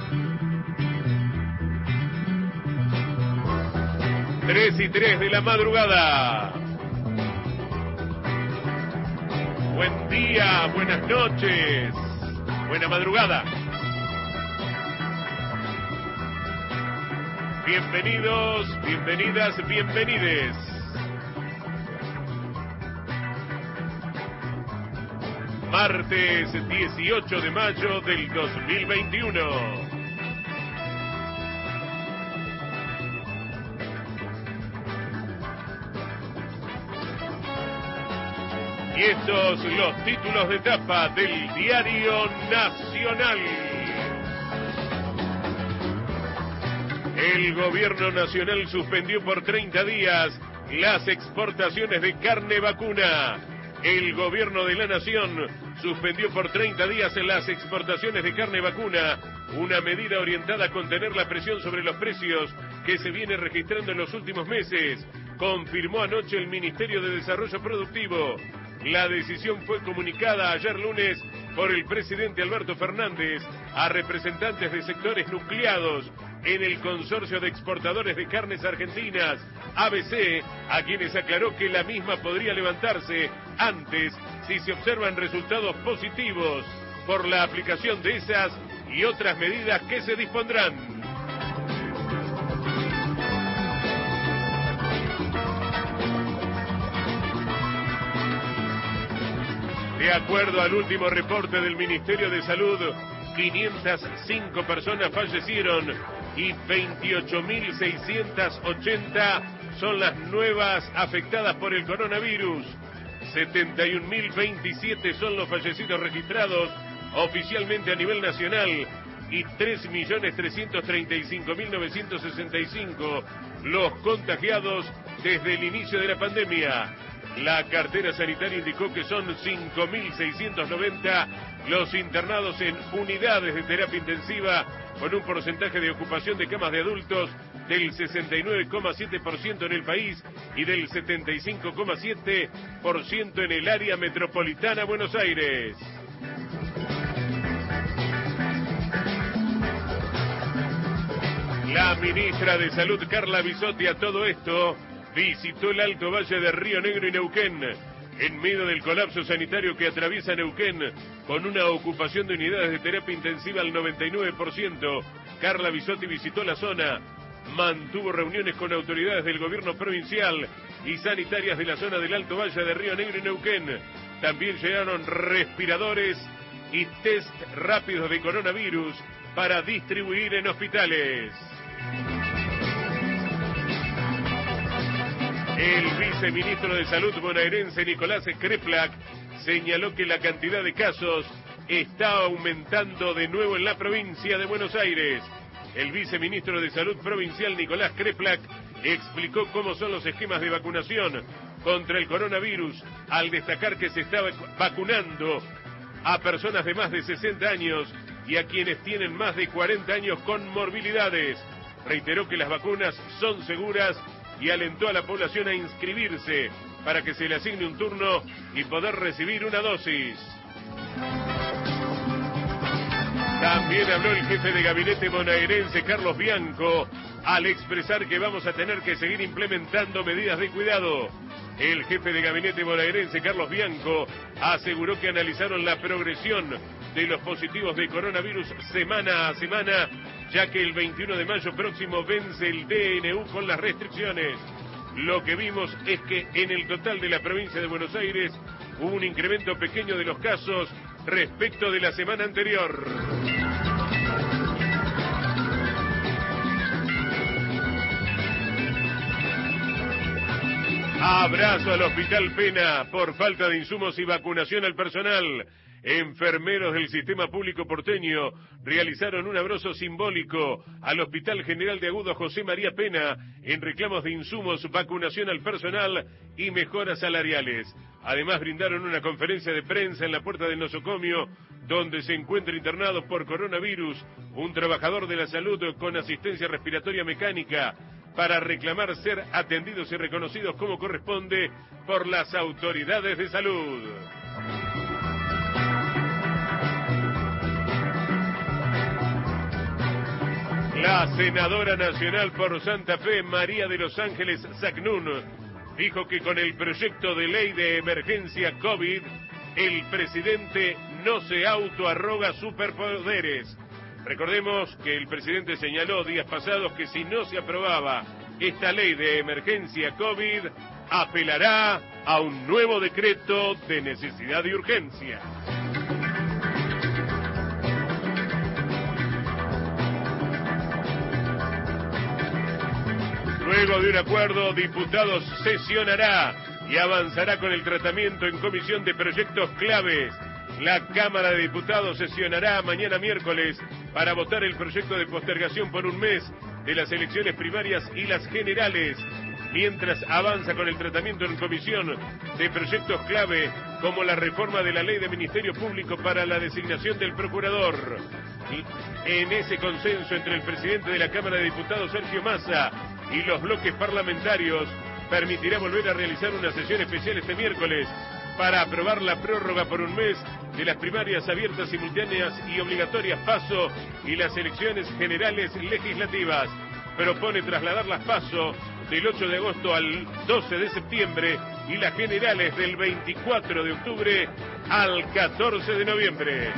3:03 de la madrugada. Buen día, buenas noches, buena madrugada. Bienvenidos, bienvenidas, bienvenides. Martes 18 de mayo del 2021. Y estos los títulos de tapa del Diario Nacional. El gobierno nacional suspendió por 30 días las exportaciones de carne vacuna. El gobierno de la nación suspendió por 30 días las exportaciones de carne vacuna, una medida orientada a contener la presión sobre los precios que se viene registrando en los últimos meses, confirmó anoche el Ministerio de Desarrollo Productivo. La decisión fue comunicada ayer lunes por el presidente Alberto Fernández a representantes de sectores nucleados en el Consorcio de Exportadores de Carnes Argentinas, ABC, a quienes aclaró que la misma podría levantarse antes si se observan resultados positivos por la aplicación de esas y otras medidas que se dispondrán. De acuerdo al último reporte del Ministerio de Salud, 505 personas fallecieron y 28.680 son las nuevas afectadas por el coronavirus. 71.027 son los fallecidos registrados oficialmente a nivel nacional y 3.335.965 los contagiados desde el inicio de la pandemia. La cartera sanitaria indicó que son 5.690 los internados en unidades de terapia intensiva, con un porcentaje de ocupación de camas de adultos del 69,7% en el país y del 75,7% en el área metropolitana Buenos Aires. La ministra de Salud, Carla Bisotti, a todo esto visitó el Alto Valle de Río Negro y Neuquén, en medio del colapso sanitario que atraviesa Neuquén, con una ocupación de unidades de terapia intensiva al 99%. Carla Bisotti visitó la zona, mantuvo reuniones con autoridades del gobierno provincial y sanitarias de la zona del Alto Valle de Río Negro y Neuquén. También llegaron respiradores y test rápidos de coronavirus para distribuir en hospitales. El viceministro de Salud bonaerense Nicolás Kreplak señaló que la cantidad de casos está aumentando de nuevo en la provincia de Buenos Aires. El viceministro de Salud provincial Nicolás Kreplak explicó cómo son los esquemas de vacunación contra el coronavirus, al destacar que se está vacunando a personas de más de 60 años y a quienes tienen más de 40 años con morbilidades. Reiteró que las vacunas son seguras y alentó a la población a inscribirse para que se le asigne un turno y poder recibir una dosis. También habló el jefe de gabinete bonaerense Carlos Bianco al expresar que vamos a tener que seguir implementando medidas de cuidado. El jefe de gabinete bonaerense Carlos Bianco aseguró que analizaron la progresión de los positivos de coronavirus semana a semana, ya que el 21 de mayo próximo vence el DNU con las restricciones. Lo que vimos es que en el total de la provincia de Buenos Aires hubo un incremento pequeño de los casos respecto de la semana anterior. Abrazo al Hospital Pena por falta de insumos y vacunación al personal. Enfermeros del sistema público porteño realizaron un abrazo simbólico al Hospital General de Agudo José María Pena en reclamos de insumos, vacunación al personal y mejoras salariales. Además brindaron una conferencia de prensa en la puerta del nosocomio, donde se encuentra internado por coronavirus un trabajador de la salud con asistencia respiratoria mecánica, para reclamar ser atendidos y reconocidos como corresponde por las autoridades de salud. La senadora nacional por Santa Fe, María de los Ángeles Sacnún, dijo que con el proyecto de ley de emergencia COVID, el presidente no se autoarroga superpoderes. Recordemos que el presidente señaló días pasados que si no se aprobaba esta ley de emergencia COVID, apelará a un nuevo decreto de necesidad y urgencia. Luego de un acuerdo, diputados sesionará y avanzará con el tratamiento en comisión de proyectos claves. La Cámara de Diputados sesionará mañana miércoles para votar el proyecto de postergación por un mes de las elecciones primarias y las generales, mientras avanza con el tratamiento en comisión de proyectos clave como la reforma de la ley de Ministerio Público para la designación del procurador. En ese consenso entre el presidente de la Cámara de Diputados, Sergio Massa, y los bloques parlamentarios, permitirá volver a realizar una sesión especial este miércoles para aprobar la prórroga por un mes de las primarias abiertas, simultáneas y obligatorias PASO y las elecciones generales legislativas. Propone trasladar las PASO del 8 de agosto al 12 de septiembre y las generales del 24 de octubre al 14 de noviembre.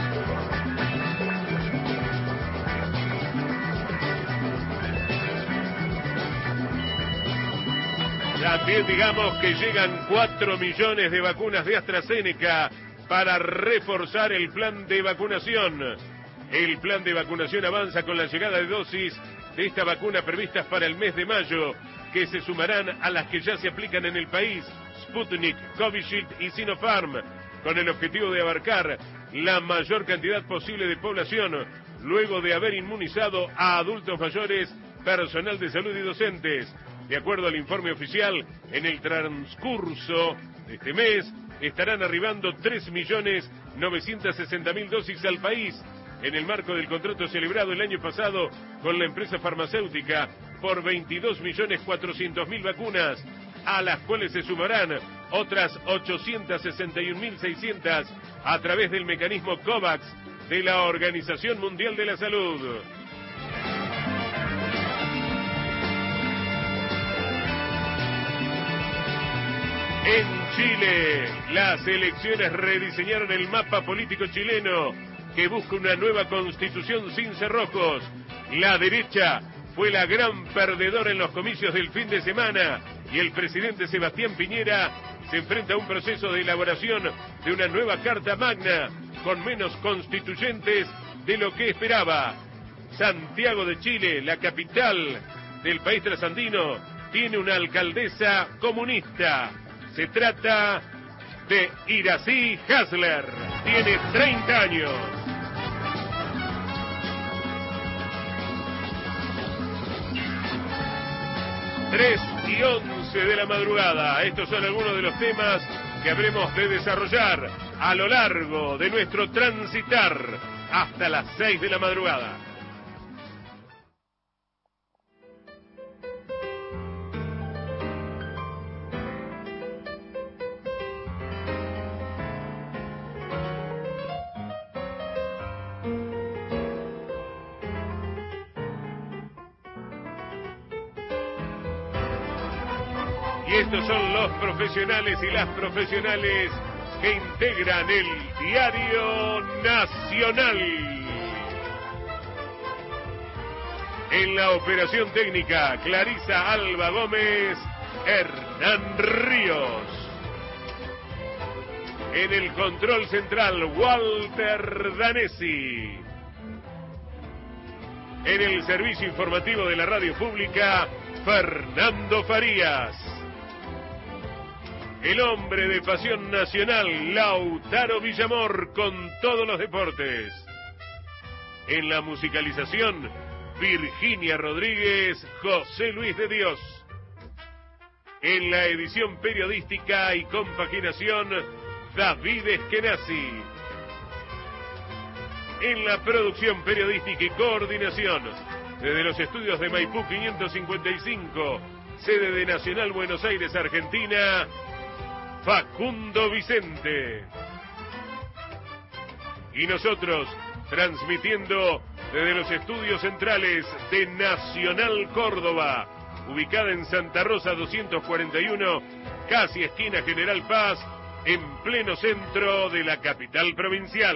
También digamos que llegan 4 millones de vacunas de AstraZeneca para reforzar el plan de vacunación. El plan de vacunación avanza con la llegada de dosis de esta vacuna previstas para el mes de mayo, que se sumarán a las que ya se aplican en el país, Sputnik, Covishield y Sinopharm, con el objetivo de abarcar la mayor cantidad posible de población, luego de haber inmunizado a adultos mayores, personal de salud y docentes. De acuerdo al informe oficial, en el transcurso de este mes estarán arribando 3.960.000 dosis al país, en el marco del contrato celebrado el año pasado con la empresa farmacéutica por 22.400.000 vacunas, a las cuales se sumarán otras 861.600 a través del mecanismo COVAX de la Organización Mundial de la Salud. En Chile, las elecciones rediseñaron el mapa político chileno, que busca una nueva constitución sin cerrojos. La derecha fue la gran perdedora en los comicios del fin de semana y el presidente Sebastián Piñera se enfrenta a un proceso de elaboración de una nueva Carta Magna con menos constituyentes de lo que esperaba. Santiago de Chile, la capital del país trasandino, tiene una alcaldesa comunista. Se trata de Iracy Hasler. Tiene 30 años. 3:11 de la madrugada. Estos son algunos de los temas que habremos de desarrollar a lo largo de nuestro transitar hasta las 6 de la madrugada. Y estos son los profesionales y las profesionales que integran el Diario Nacional. En la operación técnica, Clarisa Alba Gómez, Hernán Ríos. En el control central, Walter Danesi. En el servicio informativo de la radio pública, Fernando Farías. El hombre de pasión nacional, Lautaro Villamor, con todos los deportes. En la musicalización, Virginia Rodríguez, José Luis de Dios. En la edición periodística y compaginación, David Eskenazi. En la producción periodística y coordinación, desde los estudios de Maipú 555, sede de Nacional Buenos Aires, Argentina, Facundo Vicente. Y nosotros transmitiendo desde los estudios centrales de Nacional Córdoba, ubicada en Santa Rosa 241, casi esquina General Paz, en pleno centro de la capital provincial.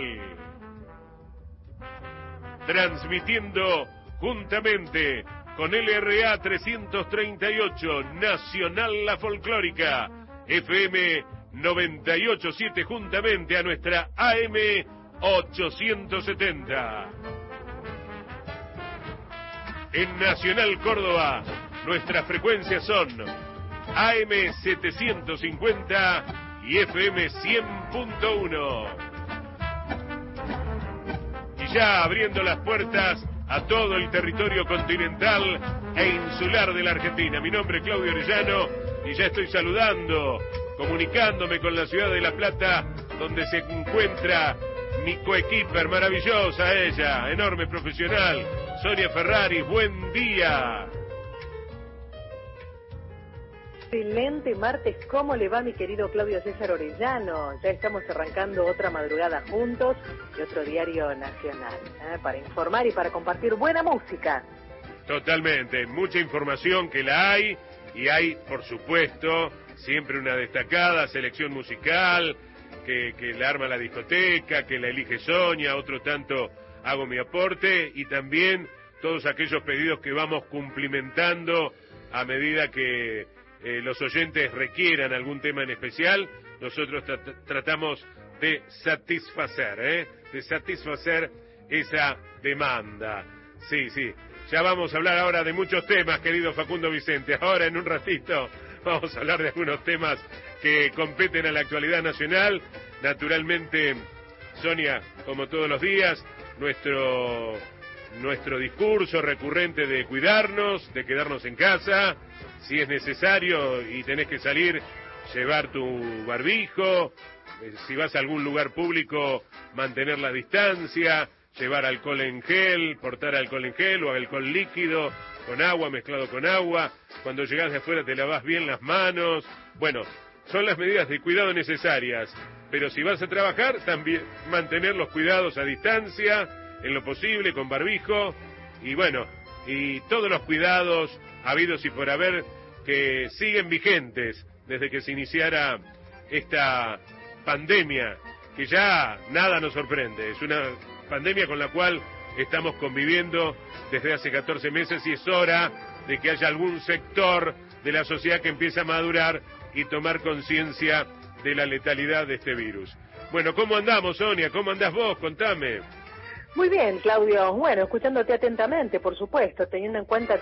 Transmitiendo juntamente con LRA 338, Nacional La Folclórica, FM 98.7, juntamente a nuestra AM 870. En Nacional Córdoba, nuestras frecuencias son AM 750 y FM 100.1. Y ya abriendo las puertas a todo el territorio continental e insular de la Argentina. Mi nombre es Claudio Orellano y ya estoy saludando, comunicándome con la ciudad de La Plata, donde se encuentra mi coequiper, maravillosa ella, enorme profesional, Sonia Ferrari. Buen día. Excelente martes, ¿cómo le va mi querido Claudio César Orellano? Ya estamos arrancando otra madrugada juntos y otro diario nacional, para informar y para compartir buena música. Totalmente, mucha información que la hay, y hay, por supuesto, siempre una destacada selección musical, que la arma la discoteca, que la elige Sonia, otro tanto hago mi aporte, y también todos aquellos pedidos que vamos cumplimentando a medida que los oyentes requieran algún tema en especial. Nosotros tratamos de satisfacer esa demanda. Sí, ya vamos a hablar ahora de muchos temas, querido Facundo Vicente. Ahora, en un ratito, vamos a hablar de algunos temas que competen a la actualidad nacional. Naturalmente, Sonia, como todos los días, nuestro discurso recurrente de cuidarnos, de quedarnos en casa, si es necesario y tenés que salir, llevar tu barbijo, si vas a algún lugar público, mantener la distancia, llevar alcohol en gel, portar alcohol en gel o alcohol líquido, con agua, mezclado con agua. Cuando llegás de afuera te lavás bien las manos. Bueno, son las medidas de cuidado necesarias, pero si vas a trabajar, también mantener los cuidados a distancia, en lo posible, con barbijo, y bueno, y todos los cuidados habidos y por haber que siguen vigentes desde que se iniciara esta pandemia, que ya nada nos sorprende. Es una pandemia con la cual estamos conviviendo desde hace 14 meses y es hora de que haya algún sector de la sociedad que empiece a madurar y tomar conciencia de la letalidad de este virus. Bueno, ¿cómo andamos, Sonia? ¿Cómo andás vos? Contame. Muy bien, Claudio. Bueno, escuchándote atentamente, por supuesto, teniendo en cuenta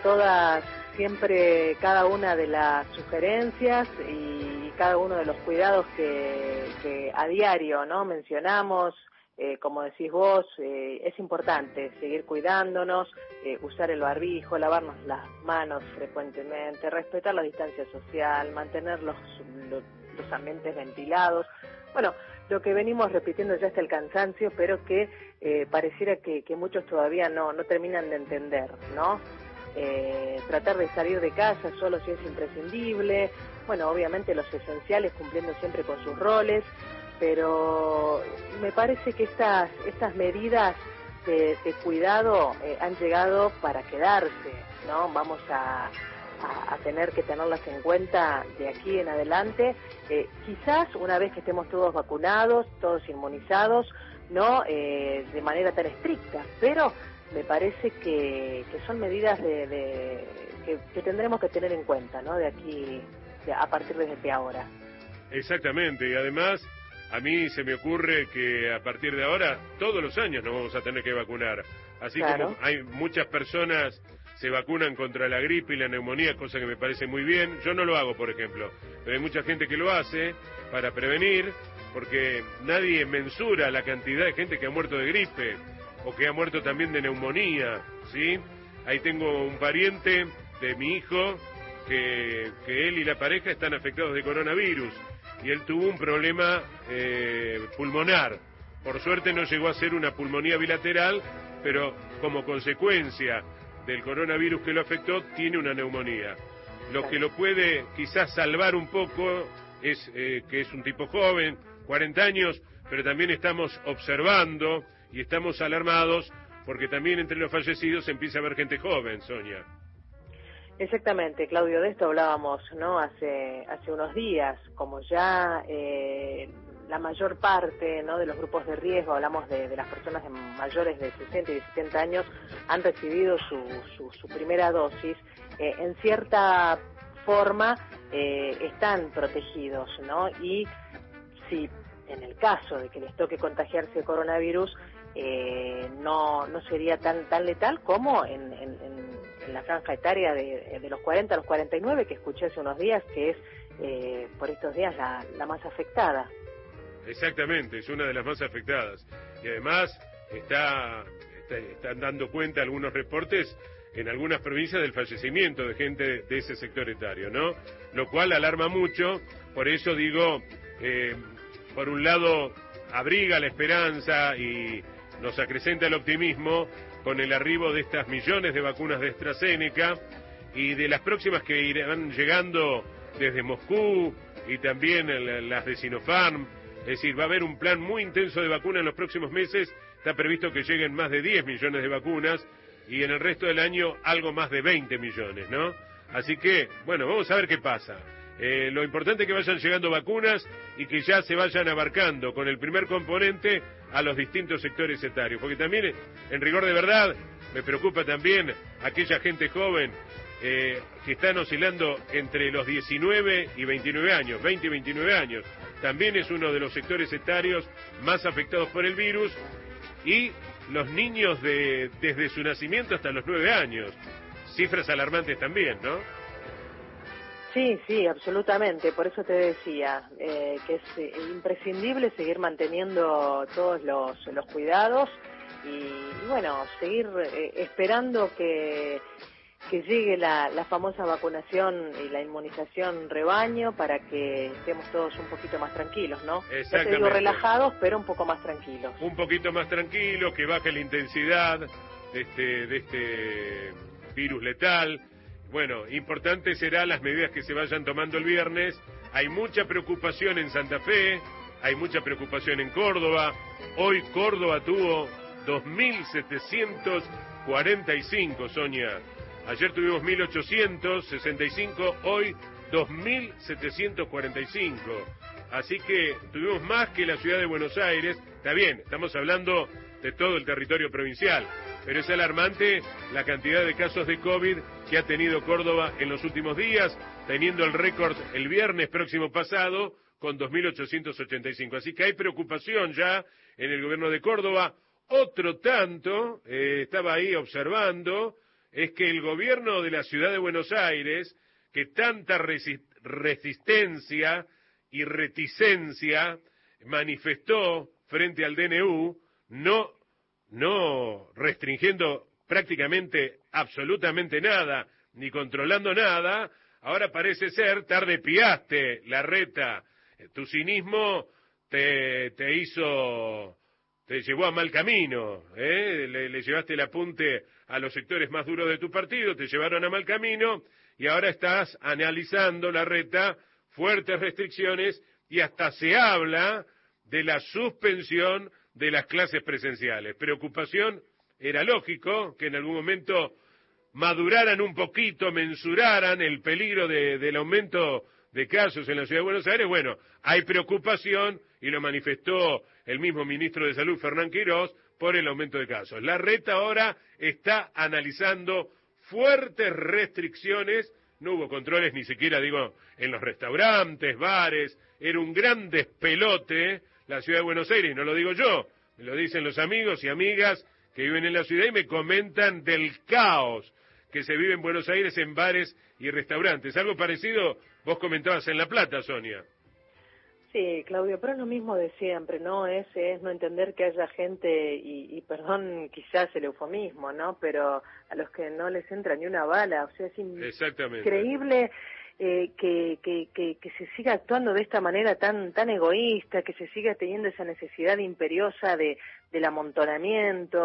siempre cada una de las sugerencias y cada uno de los cuidados que a diario, ¿no?, mencionamos. Como decís vos, es importante seguir cuidándonos, usar el barbijo, lavarnos las manos frecuentemente, respetar la distancia social, mantener los ambientes ventilados. Bueno, lo que venimos repitiendo ya hasta el cansancio, pero que pareciera que muchos todavía no terminan de entender, ¿no? Tratar de salir de casa solo si es imprescindible, bueno, obviamente los esenciales cumpliendo siempre con sus roles, pero me parece que estas medidas de cuidado han llegado para quedarse, ¿no? Vamos a tener que tenerlas en cuenta de aquí en adelante, quizás una vez que estemos todos vacunados, todos inmunizados, no de manera tan estricta, pero me parece que son medidas que tendremos que tener en cuenta, ¿no?, de aquí, a partir de ahora. Exactamente, y además a mí se me ocurre que a partir de ahora todos los años nos vamos a tener que vacunar, así claro. Como hay muchas personas se vacunan contra la gripe y la neumonía, cosa que me parece muy bien. Yo no lo hago, por ejemplo, pero hay mucha gente que lo hace para prevenir, porque nadie mensura la cantidad de gente que ha muerto de gripe o que ha muerto también de neumonía, ¿sí? Ahí tengo un pariente de mi hijo que él y la pareja están afectados de coronavirus y él tuvo un problema pulmonar. Por suerte no llegó a ser una pulmonía bilateral, pero como consecuencia del coronavirus que lo afectó, tiene una neumonía. Lo que lo puede quizás salvar un poco es que es un tipo joven, 40 años, pero también estamos observando y estamos alarmados porque también entre los fallecidos empieza a haber gente joven, Sonia. Exactamente, Claudio, de esto hablábamos, ¿no? Hace unos días, como ya la mayor parte, ¿no?, de los grupos de riesgo, hablamos de las personas mayores de 60 y 70 años, han recibido su primera dosis, en cierta forma están protegidos, ¿no? Y si en el caso de que les toque contagiarse de coronavirus, no sería tan letal como en la franja etaria de los 40 a los 49, que escuché hace unos días, que es por estos días la más afectada. Exactamente, es una de las más afectadas. Y además están dando cuenta algunos reportes en algunas provincias del fallecimiento de gente de ese sector etario, ¿no? Lo cual alarma mucho, por eso digo, por un lado abriga la esperanza y nos acrecenta el optimismo con el arribo de estas millones de vacunas de AstraZeneca y de las próximas que irán llegando desde Moscú y también las de Sinopharm. Es decir, va a haber un plan muy intenso de vacunas en los próximos meses. Está previsto que lleguen más de 10 millones de vacunas y en el resto del año algo más de 20 millones, ¿no? Así que, bueno, vamos a ver qué pasa. Lo importante es que vayan llegando vacunas y que ya se vayan abarcando con el primer componente a los distintos sectores etarios, porque también, en rigor de verdad, me preocupa también aquella gente joven que están oscilando entre los 19 y 29 años, 20 y 29 años. También es uno de los sectores etarios más afectados por el virus, y los niños desde su nacimiento hasta los 9 años. Cifras alarmantes también, ¿no? Sí, absolutamente. Por eso te decía que es imprescindible seguir manteniendo todos los cuidados y bueno, seguir esperando que llegue la famosa vacunación y la inmunización rebaño para que estemos todos un poquito más tranquilos, ¿no? Ya te digo relajados, pero un poco más tranquilos. Un poquito más tranquilos, que baje la intensidad de este virus letal. Bueno, importante serán las medidas que se vayan tomando el viernes. Hay mucha preocupación en Santa Fe, hay mucha preocupación en Córdoba. Hoy Córdoba tuvo 2.745, Sonia. Ayer tuvimos 1.865, hoy 2.745. Así que tuvimos más que la ciudad de Buenos Aires. Está bien, estamos hablando de todo el territorio provincial, pero es alarmante la cantidad de casos de COVID que ha tenido Córdoba en los últimos días, teniendo el récord el viernes próximo pasado con 2.885. Así que hay preocupación ya en el gobierno de Córdoba. Otro tanto, estaba ahí observando, es que el gobierno de la ciudad de Buenos Aires, que tanta resistencia y reticencia manifestó frente al DNU, no restringiendo prácticamente absolutamente nada, ni controlando nada, ahora parece ser, tarde piaste, Larreta, tu cinismo te llevó a mal camino, le llevaste el apunte a los sectores más duros de tu partido, te llevaron a mal camino, y ahora estás analizando, Larreta, fuertes restricciones, y hasta se habla de la suspensión de las clases presenciales. Preocupación, era lógico que en algún momento maduraran un poquito, mensuraran el peligro del aumento de casos en la ciudad de Buenos Aires. Bueno, hay preocupación, y lo manifestó el mismo ministro de Salud, Fernán Quirós, por el aumento de casos. Larreta ahora está analizando fuertes restricciones. No hubo controles ni siquiera, en los restaurantes, bares. Era un gran despelote la ciudad de Buenos Aires, no lo digo yo, me lo dicen los amigos y amigas que viven en la ciudad y me comentan del caos que se vive en Buenos Aires en bares y restaurantes. Algo parecido vos comentabas en La Plata, Sonia. Sí, Claudio, pero es lo mismo de siempre, ¿no? Es no entender que haya gente, y perdón quizás el eufemismo, ¿no? Pero a los que no les entra ni una bala, o sea, es increíble que se siga actuando de esta manera tan egoísta, que se siga teniendo esa necesidad imperiosa del amontonamiento.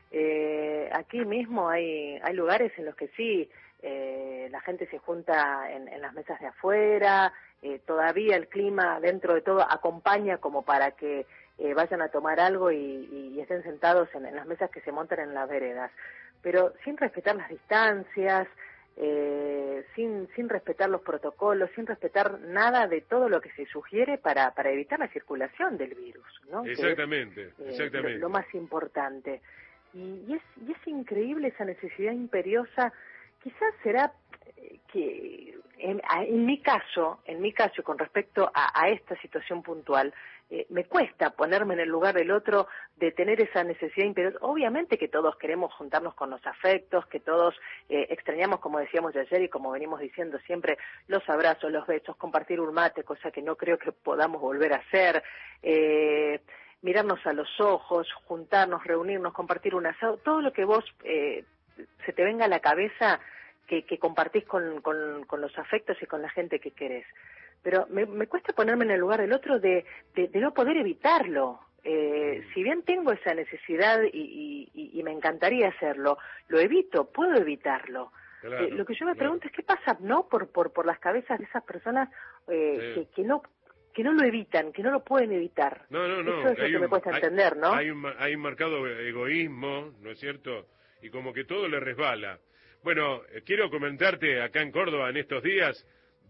Aquí mismo hay lugares en los que sí, la gente se junta en las mesas de afuera, todavía el clima dentro de todo acompaña como para que vayan a tomar algo y estén sentados en las mesas que se montan en las veredas, pero sin respetar las distancias, sin respetar los protocolos, sin respetar nada de todo lo que se sugiere para evitar la circulación del virus, ¿no? Exactamente, Que es, exactamente. lo más importante. Y es increíble esa necesidad imperiosa. Quizás será que en mi caso, con respecto a esta situación puntual, me cuesta ponerme en el lugar del otro, de tener esa necesidad imperiosa. Obviamente que todos queremos juntarnos con los afectos, que todos extrañamos, como decíamos ayer y como venimos diciendo siempre, los abrazos, los besos, compartir un mate, cosa que no creo que podamos volver a hacer, mirarnos a los ojos, juntarnos, reunirnos, compartir un asado, todo lo que vos se te venga a la cabeza que compartís con los afectos y con la gente que querés. Pero me cuesta ponerme en el lugar del otro de no poder evitarlo. Si bien tengo esa necesidad y me encantaría hacerlo, lo evito, puedo evitarlo. Claro, Lo que yo me pregunto es qué pasa, ¿no? Por las cabezas de esas personas que no lo evitan, que no lo pueden evitar. No. Eso es lo que me cuesta entender, ¿no? Hay un marcado egoísmo, ¿no es cierto? Y como que todo le resbala. Bueno, quiero comentarte, acá en Córdoba en estos días,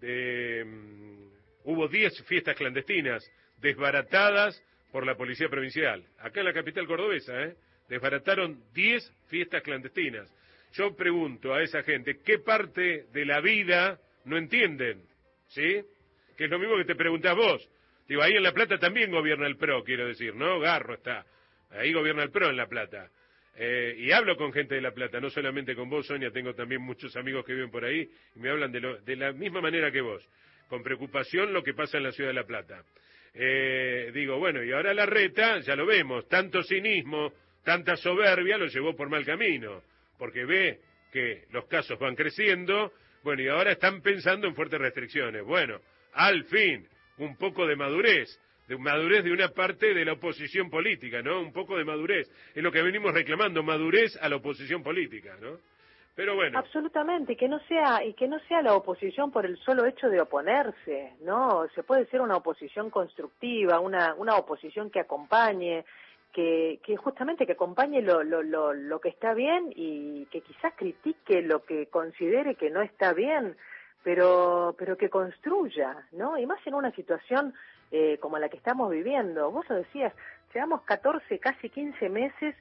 hubo 10 fiestas clandestinas desbaratadas por la Policía Provincial. Acá en la capital cordobesa, desbarataron 10 fiestas clandestinas. Yo pregunto a esa gente, ¿qué parte de la vida no entienden? ¿Sí? Que es lo mismo que te preguntás vos. Digo, ahí en La Plata también gobierna el PRO, quiero decir, ¿no? Garro está. Ahí gobierna el PRO en La Plata. Y hablo con gente de La Plata, no solamente con vos, Sonia, tengo también muchos amigos que viven por ahí y me hablan de la misma manera que vos, con preocupación lo que pasa en la ciudad de La Plata. Digo, bueno, y ahora Larreta, ya lo vemos, tanto cinismo, tanta soberbia lo llevó por mal camino, porque ve que los casos van creciendo, bueno, y ahora están pensando en fuertes restricciones. Bueno, al fin, un poco de madurez de una parte de la oposición política, ¿no? Un poco de madurez. Es lo que venimos reclamando, madurez a la oposición política, ¿no? Pero bueno. Absolutamente, y que no sea la oposición por el solo hecho de oponerse, ¿no? Se puede ser una oposición constructiva, una oposición que acompañe, que justamente que acompañe lo que está bien y que quizás critique lo que considere que no está bien, pero que construya, ¿no? Y más en una situación como la que estamos viviendo. Vos lo decías, llevamos 14, casi 15 meses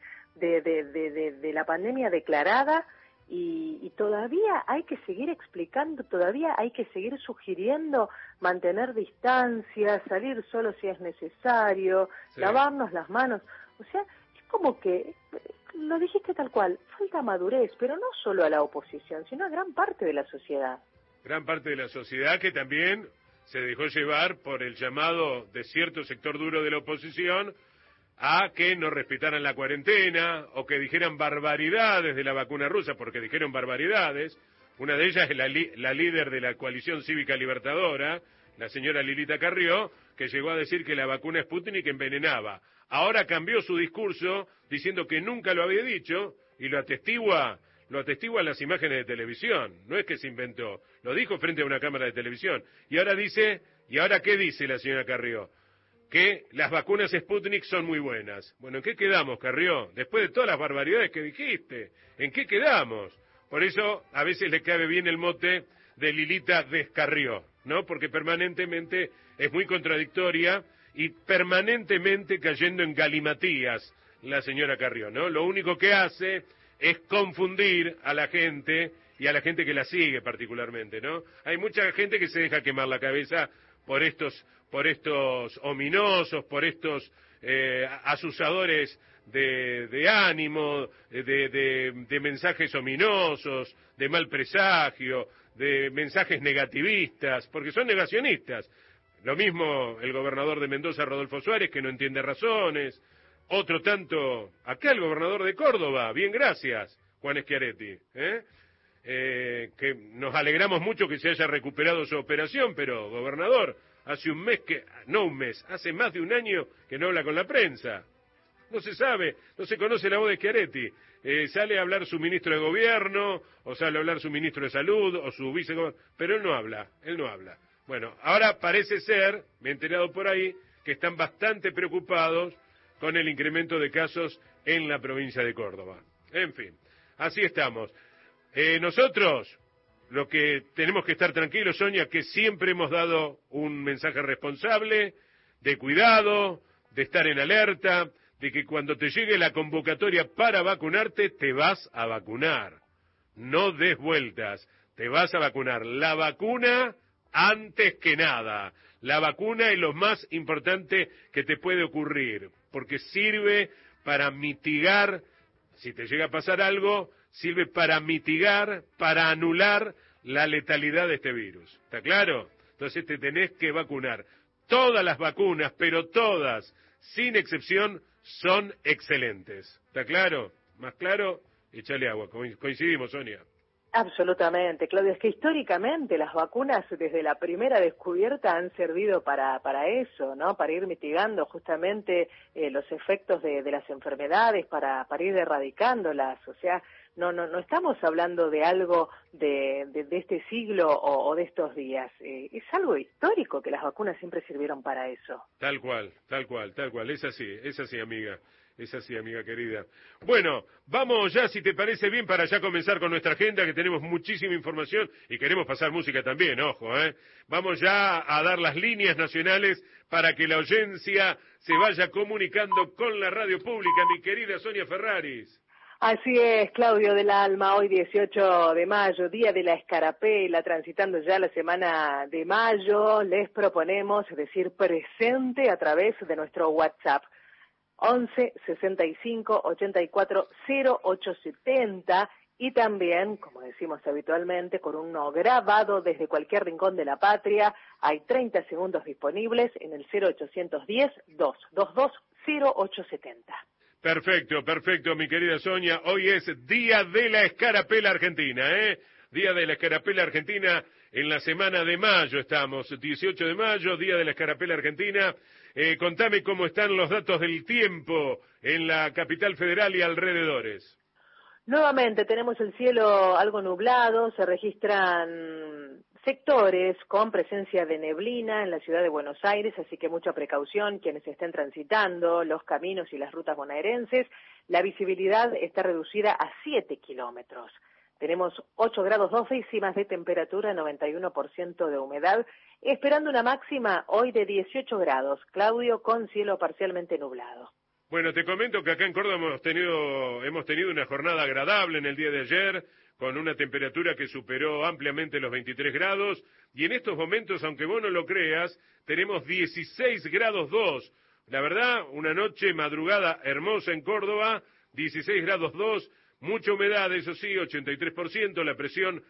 de la pandemia declarada y todavía hay que seguir explicando, todavía hay que seguir sugiriendo mantener distancia, salir solo si es necesario, sí, lavarnos las manos. O sea, es como que, lo dijiste tal cual, falta madurez, pero no solo a la oposición, sino a gran parte de la sociedad. Gran parte de la sociedad que también se dejó llevar por el llamado de cierto sector duro de la oposición a que no respetaran la cuarentena o que dijeran barbaridades de la vacuna rusa, porque dijeron barbaridades. Una de ellas es la líder de la coalición cívica libertadora, la señora Lilita Carrió, que llegó a decir que la vacuna Sputnik envenenaba. Ahora cambió su discurso diciendo que nunca lo había dicho y lo atestigua las imágenes de televisión. No es que se inventó, lo dijo frente a una cámara de televisión. Y ahora ¿qué dice la señora Carrió? Que las vacunas Sputnik son muy buenas. Bueno, ¿en qué quedamos, Carrió? Después de todas las barbaridades que dijiste, ¿en qué quedamos? Por eso a veces le cabe bien el mote de Lilita Descarrió, ¿no? Porque permanentemente es muy contradictoria y permanentemente cayendo en galimatías la señora Carrió, ¿no? Lo único que hace es confundir a la gente y a la gente que la sigue particularmente, ¿no? Hay mucha gente que se deja quemar la cabeza por estos ominosos, por estos asusadores de ánimo, de mensajes ominosos, de mal presagio, de mensajes negativistas, porque son negacionistas. Lo mismo el gobernador de Mendoza, Rodolfo Suárez, que no entiende razones. Otro tanto, acá el gobernador de Córdoba, bien gracias, Juan Schiaretti, que nos alegramos mucho que se haya recuperado su operación, pero gobernador, hace hace más de un año que no habla con la prensa. No se sabe, no se conoce la voz de Schiaretti. sale a hablar su ministro de Gobierno, o sale a hablar su ministro de Salud, o su vicegobernador, pero él no habla. Bueno, ahora parece ser, me he enterado por ahí, que están bastante preocupados con el incremento de casos en la provincia de Córdoba. En fin, así estamos. Nosotros, lo que tenemos que estar tranquilos, Sonia, que siempre hemos dado un mensaje responsable, de cuidado, de estar en alerta, de que cuando te llegue la convocatoria para vacunarte, te vas a vacunar. No des vueltas, te vas a vacunar. La vacuna antes que nada. La vacuna es lo más importante que te puede ocurrir, porque sirve para mitigar, si te llega a pasar algo, sirve para mitigar, para anular la letalidad de este virus. ¿Está claro? Entonces te tenés que vacunar. Todas las vacunas, pero todas, sin excepción, son excelentes. ¿Está claro? ¿Más claro? Échale agua. Coincidimos, Sonia. Absolutamente, Claudia. Es que históricamente las vacunas desde la primera descubierta han servido para eso, ¿no? Para ir mitigando justamente los efectos de las enfermedades, para ir erradicándolas. O sea, no estamos hablando de algo de este siglo o de estos días. Es algo histórico que las vacunas siempre sirvieron para eso. Tal cual. Es así, amiga. Es así, amiga querida. Bueno, vamos ya, si te parece bien, para ya comenzar con nuestra agenda, que tenemos muchísima información y queremos pasar música también, ojo, ¿eh? Vamos ya a dar las líneas nacionales para que la audiencia se vaya comunicando con la radio pública, mi querida Sonia Ferraris. Así es, Claudio del Alma, hoy 18 de mayo, día de la escarapela, transitando ya la semana de mayo, les proponemos decir presente a través de nuestro WhatsApp. 11 65 84 0870 y también, como decimos habitualmente, con uno grabado desde cualquier rincón de la patria. Hay 30 segundos disponibles en el 0810 222 0870. Perfecto, mi querida Sonia. Hoy es Día de la Escarapela Argentina, Día de la Escarapela Argentina en la semana de mayo estamos, 18 de mayo, Día de la Escarapela Argentina. Contame cómo están los datos del tiempo en la capital federal y alrededores. Nuevamente tenemos el cielo algo nublado, se registran sectores con presencia de neblina en la ciudad de Buenos Aires, así que mucha precaución quienes estén transitando los caminos y las rutas bonaerenses. La visibilidad está reducida a 7 kilómetros. Tenemos 8 grados 2 décimas de temperatura, 91% de humedad, esperando una máxima hoy de 18 grados, Claudio, con cielo parcialmente nublado. Bueno, te comento que acá en Córdoba hemos tenido una jornada agradable en el día de ayer, con una temperatura que superó ampliamente los 23 grados, y en estos momentos, aunque vos no lo creas, tenemos 16 grados 2. La verdad, una noche, madrugada hermosa en Córdoba, 16 grados 2, mucha humedad, eso sí, 83%, la presión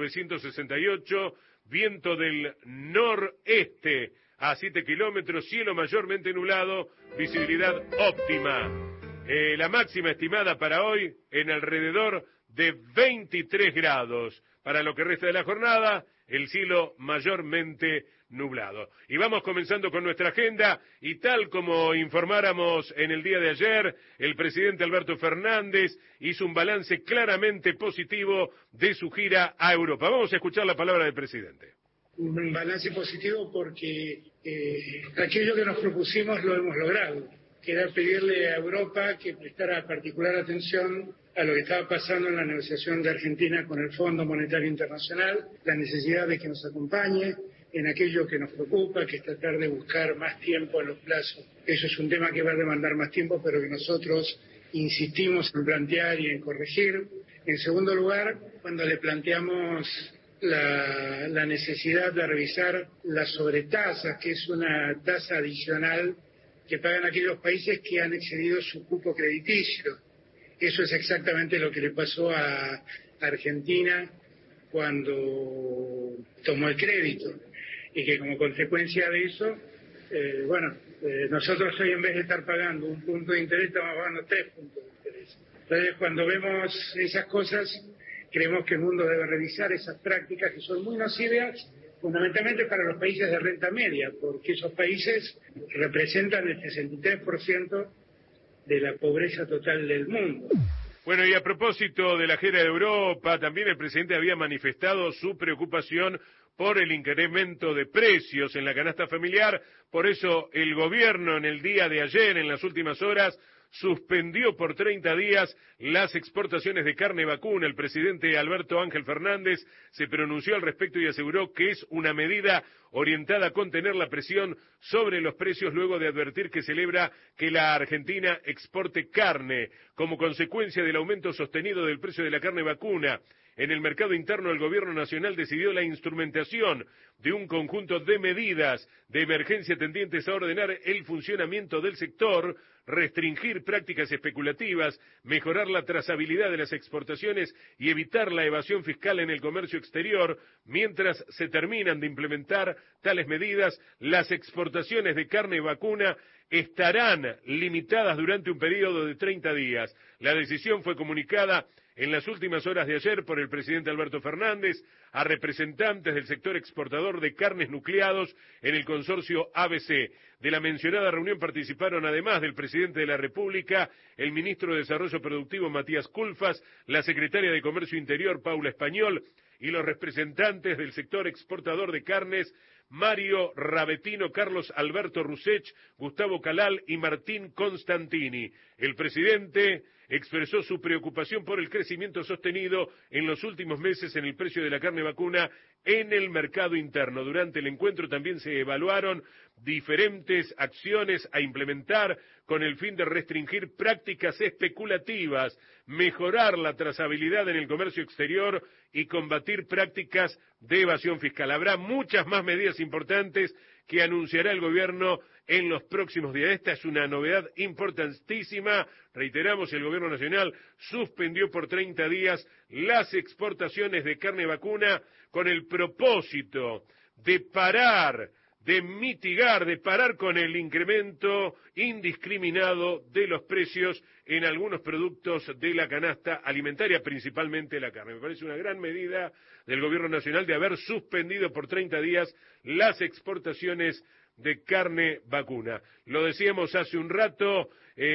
968, viento del noreste a 7 kilómetros, cielo mayormente nublado, visibilidad óptima. La máxima estimada para hoy en alrededor de 23 grados. Para lo que resta de la jornada, el cielo mayormente nublado. Y vamos comenzando con nuestra agenda, y tal como informáramos en el día de ayer, el presidente Alberto Fernández hizo un balance claramente positivo de su gira a Europa. Vamos a escuchar la palabra del presidente. Un balance positivo porque aquello que nos propusimos lo hemos logrado, que era pedirle a Europa que prestara particular atención a lo que estaba pasando en la negociación de Argentina con el Fondo Monetario Internacional, la necesidad de que nos acompañe en aquello que nos preocupa, que es tratar de buscar más tiempo en los plazos. Eso es un tema que va a demandar más tiempo, pero que nosotros insistimos en plantear y en corregir. En segundo lugar, cuando le planteamos la necesidad de revisar la sobretasa, que es una tasa adicional que pagan aquellos países que han excedido su cupo crediticio. Eso es exactamente lo que le pasó a Argentina cuando tomó el crédito, y que como consecuencia de eso, nosotros hoy, en vez de estar pagando un punto de interés, estamos pagando 3 puntos de interés. Entonces, cuando vemos esas cosas, creemos que el mundo debe revisar esas prácticas que son muy nocivas, fundamentalmente para los países de renta media, porque esos países representan el 63% de la pobreza total del mundo. Bueno, y a propósito de la gira de Europa, también el presidente había manifestado su preocupación por el incremento de precios en la canasta familiar. Por eso el gobierno en el día de ayer, en las últimas horas, suspendió por 30 días las exportaciones de carne vacuna. El presidente Alberto Ángel Fernández se pronunció al respecto y aseguró que es una medida orientada a contener la presión sobre los precios luego de advertir que celebra que la Argentina exporte carne como consecuencia del aumento sostenido del precio de la carne vacuna. En el mercado interno, el gobierno nacional decidió la instrumentación de un conjunto de medidas de emergencia tendientes a ordenar el funcionamiento del sector, restringir prácticas especulativas, mejorar la trazabilidad de las exportaciones y evitar la evasión fiscal en el comercio exterior. Mientras se terminan de implementar tales medidas, las exportaciones de carne vacuna estarán limitadas durante un periodo de 30 días. La decisión fue comunicada en las últimas horas de ayer por el presidente Alberto Fernández a representantes del sector exportador de carnes nucleados en el consorcio ABC. De la mencionada reunión participaron, además del presidente de la República, el ministro de Desarrollo Productivo Matías Culfas, la secretaria de Comercio Interior Paula Español y los representantes del sector exportador de carnes Mario Rabetino, Carlos Alberto Rusech, Gustavo Calal y Martín Constantini. El presidente expresó su preocupación por el crecimiento sostenido en los últimos meses en el precio de la carne vacuna en el mercado interno. Durante el encuentro también se evaluaron diferentes acciones a implementar con el fin de restringir prácticas especulativas, mejorar la trazabilidad en el comercio exterior y combatir prácticas de evasión fiscal. Habrá muchas más medidas importantes que anunciará el gobierno en los próximos días. Esta es una novedad importantísima. Reiteramos, el gobierno nacional suspendió por 30 días las exportaciones de carne vacuna con el propósito de parar, de mitigar, de parar con el incremento indiscriminado de los precios en algunos productos de la canasta alimentaria, principalmente la carne. Me parece una gran medida del gobierno nacional de haber suspendido por 30 días las exportaciones de carne vacuna. Lo decíamos hace un rato,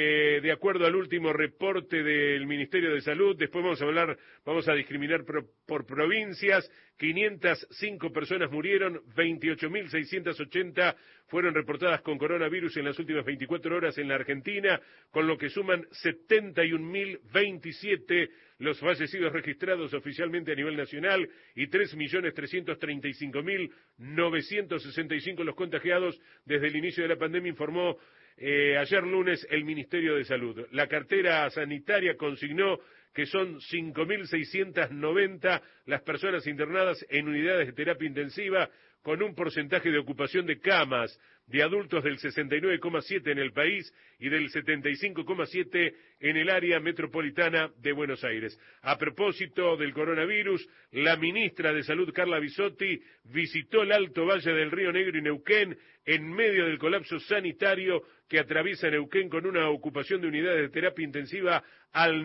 de acuerdo al último reporte del Ministerio de Salud, después vamos a discriminar por provincias. 505 personas murieron, 28.680 fueron reportadas con coronavirus en las últimas 24 horas en la Argentina, con lo que suman 71.027 los fallecidos registrados oficialmente a nivel nacional y 3.335.965 los contagiados desde el inicio de la pandemia, informó ayer lunes el Ministerio de Salud. La cartera sanitaria consignó que son 5.690 las personas internadas en unidades de terapia intensiva, con un porcentaje de ocupación de camas de adultos del 69,7% en el país y del 75,7% en el área metropolitana de Buenos Aires. A propósito del coronavirus, la ministra de Salud, Carla Bisotti, visitó el Alto Valle del Río Negro y Neuquén en medio del colapso sanitario que atraviesa Neuquén, con una ocupación de unidades de terapia intensiva al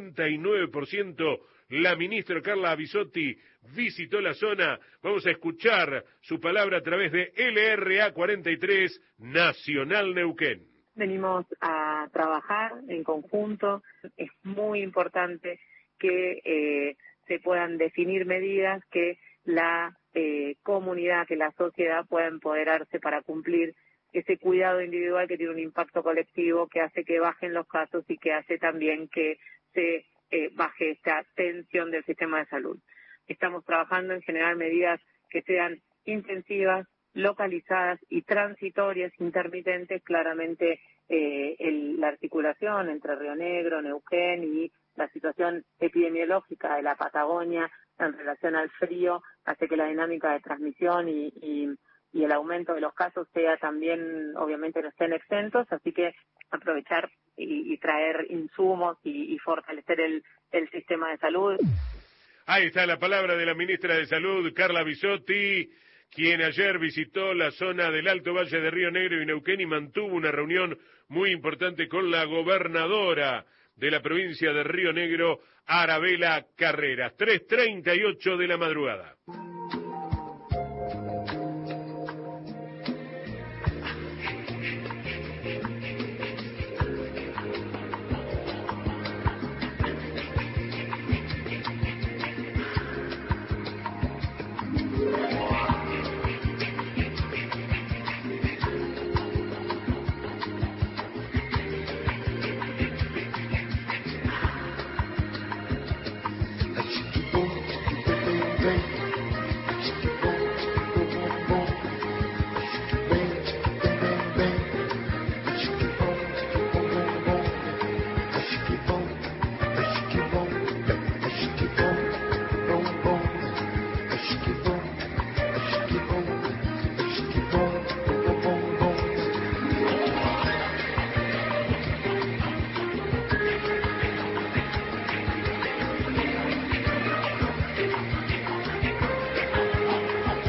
99%. La ministra Carla Bisotti visitó la zona. Vamos a escuchar su palabra a través de LRA 43 Nacional Neuquén. Venimos a trabajar en conjunto. Es muy importante que se puedan definir medidas que la comunidad, que la sociedad pueda empoderarse para cumplir ese cuidado individual que tiene un impacto colectivo, que hace que bajen los casos y que hace también que se baje esta tensión del sistema de salud. Estamos trabajando en generar medidas que sean intensivas, localizadas y transitorias, intermitentes. Claramente la articulación entre Río Negro, Neuquén y la situación epidemiológica de la Patagonia en relación al frío hace que la dinámica de transmisión y el aumento de los casos sea también, obviamente, no estén exentos, así que aprovechar y traer insumos y fortalecer el sistema de salud. Ahí está la palabra de la ministra de Salud, Carla Bisotti, quien ayer visitó la zona del Alto Valle de Río Negro y Neuquén y mantuvo una reunión muy importante con la gobernadora de la provincia de Río Negro, Arabela Carreras. 3:38 de la madrugada.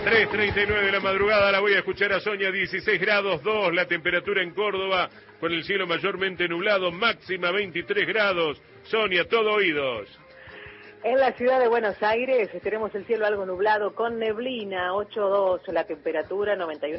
3:39 de la madrugada, la voy a escuchar a Sonia, 16 grados 2, la temperatura en Córdoba, con el cielo mayormente nublado, máxima 23 grados. Sonia, todo oídos. En la ciudad de Buenos Aires tenemos el cielo algo nublado con neblina, 8,2 la temperatura,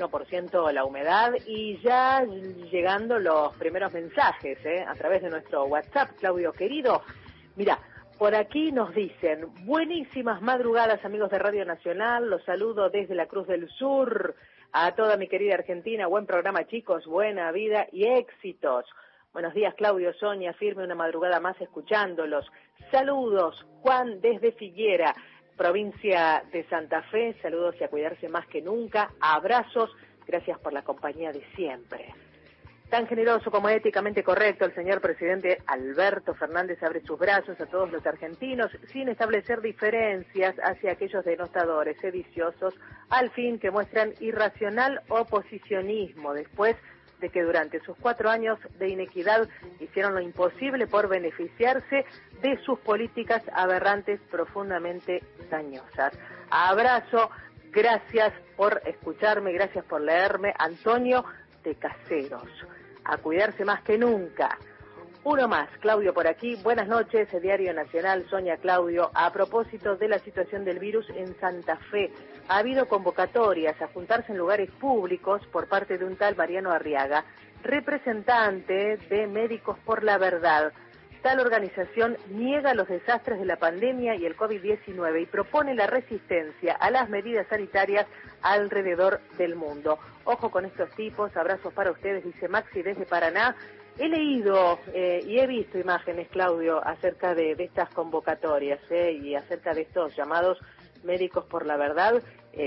91% la humedad y ya llegando los primeros mensajes a través de nuestro WhatsApp, Claudio querido. Mira, por aquí nos dicen, buenísimas madrugadas amigos de Radio Nacional, los saludo desde la Cruz del Sur, a toda mi querida Argentina, buen programa chicos, buena vida y éxitos. Buenos días, Claudio, Sonia, firme una madrugada más escuchándolos. Saludos, Juan desde Figuera, provincia de Santa Fe. Saludos y a cuidarse más que nunca. Abrazos, gracias por la compañía de siempre. Tan generoso como éticamente correcto, el señor presidente Alberto Fernández abre sus brazos a todos los argentinos sin establecer diferencias hacia aquellos denostadores, sediciosos, al fin que muestran irracional oposicionismo después de que durante sus 4 años de inequidad hicieron lo imposible por beneficiarse de sus políticas aberrantes profundamente dañosas. Abrazo, gracias por escucharme, gracias por leerme, Antonio de Caseros. A cuidarse más que nunca. Uno más, Claudio por aquí. Buenas noches, Diario Nacional, Sonia, Claudio. A propósito de la situación del virus en Santa Fe, ha habido convocatorias a juntarse en lugares públicos por parte de un tal Mariano Arriaga, representante de Médicos por la Verdad. Tal organización niega los desastres de la pandemia y el COVID-19 y propone la resistencia a las medidas sanitarias alrededor del mundo. Ojo con estos tipos, abrazos para ustedes, dice Maxi desde Paraná. He leído y he visto imágenes, Claudio, acerca de estas convocatorias y acerca de estos llamados Médicos por la Verdad,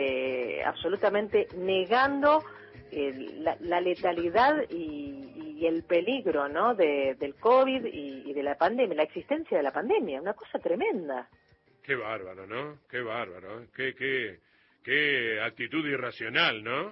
absolutamente negando la letalidad y el peligro, ¿no? del COVID y de la pandemia, la existencia de la pandemia, una cosa tremenda. Qué bárbaro, ¿no? Qué bárbaro, qué actitud irracional, ¿no?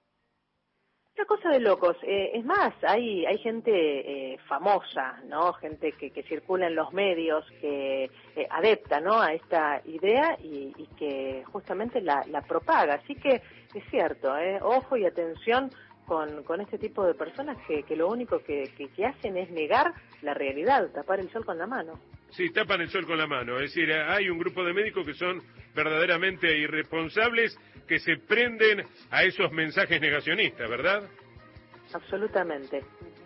Una cosa de locos. Es más, hay gente famosa, ¿no? Gente que circula en los medios, que adepta, ¿no? a esta idea y que justamente la propaga. Así que es cierto, ojo y atención con este tipo de personas que lo único que hacen es negar la realidad, tapar el sol con la mano. Sí, tapan el sol con la mano. Es decir, hay un grupo de médicos que son verdaderamente irresponsables, que se prenden a esos mensajes negacionistas, ¿verdad? Absolutamente.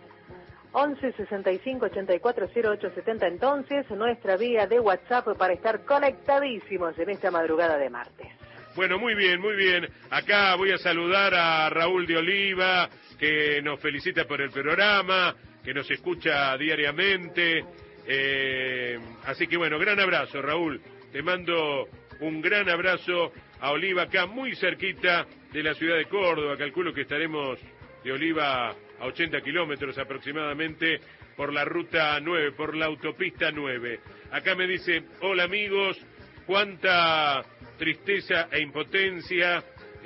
11 65 84 08 70 entonces, nuestra vía de WhatsApp para estar conectadísimos en esta madrugada de martes. Bueno, muy bien, muy bien. Acá voy a saludar a Raúl de Oliva, que nos felicita por el programa, que nos escucha diariamente. Así que bueno, gran abrazo, Raúl. Te mando un gran abrazo a Oliva, acá muy cerquita de la ciudad de Córdoba. Calculo que estaremos de Oliva a 80 kilómetros aproximadamente por la ruta 9, por la autopista 9. Acá me dice, hola amigos, cuánta tristeza e impotencia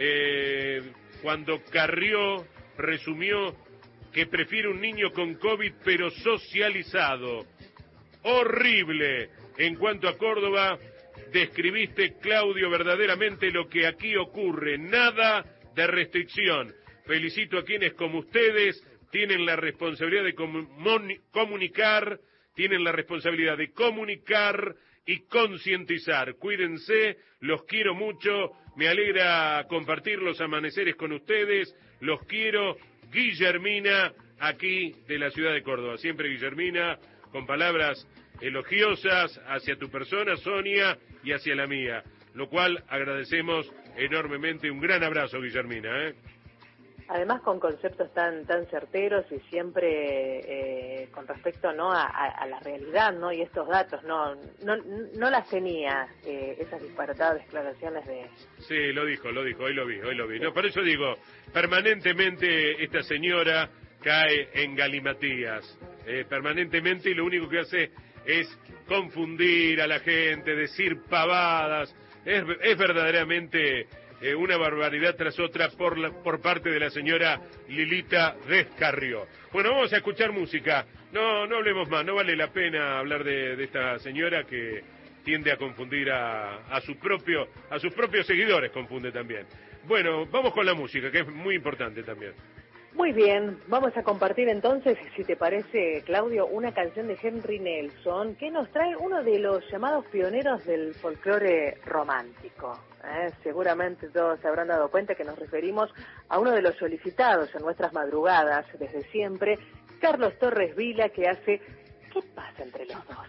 cuando Carrió resumió que prefiere un niño con COVID pero socializado. Horrible. En cuanto a Córdoba, describiste, Claudio, verdaderamente lo que aquí ocurre. Nada de restricción. Felicito a quienes como ustedes tienen la responsabilidad de comunicar, tienen la responsabilidad de comunicar y concientizar. Cuídense, los quiero mucho, me alegra compartir los amaneceres con ustedes, los quiero. Guillermina, aquí de la ciudad de Córdoba. Siempre Guillermina, con palabras elogiosas hacia tu persona, Sonia, y hacia la mía, lo cual agradecemos enormemente. Un gran abrazo, Guillermina. Además con conceptos tan certeros y siempre con respecto, ¿no? a la realidad, ¿no? Y estos datos, no las tenía esas disparatadas declaraciones de... Sí, lo dijo, hoy lo vi. No, por eso digo, permanentemente esta señora cae en galimatías, permanentemente, y lo único que hace es confundir a la gente, decir pavadas. Es verdaderamente una barbaridad tras otra por parte de la señora Lilita Descarrió. Bueno, vamos a escuchar música. No hablemos más, no vale la pena hablar de esta señora que tiende a confundir a sus propios seguidores, confunde también. Bueno, vamos con la música, que es muy importante también. Muy bien, vamos a compartir entonces, si te parece, Claudio, una canción de Henry Nelson que nos trae uno de los llamados pioneros del folclore romántico. Seguramente todos se habrán dado cuenta que nos referimos a uno de los solicitados en nuestras madrugadas desde siempre, Carlos Torres Vila, que hace ¿Qué pasa entre los dos?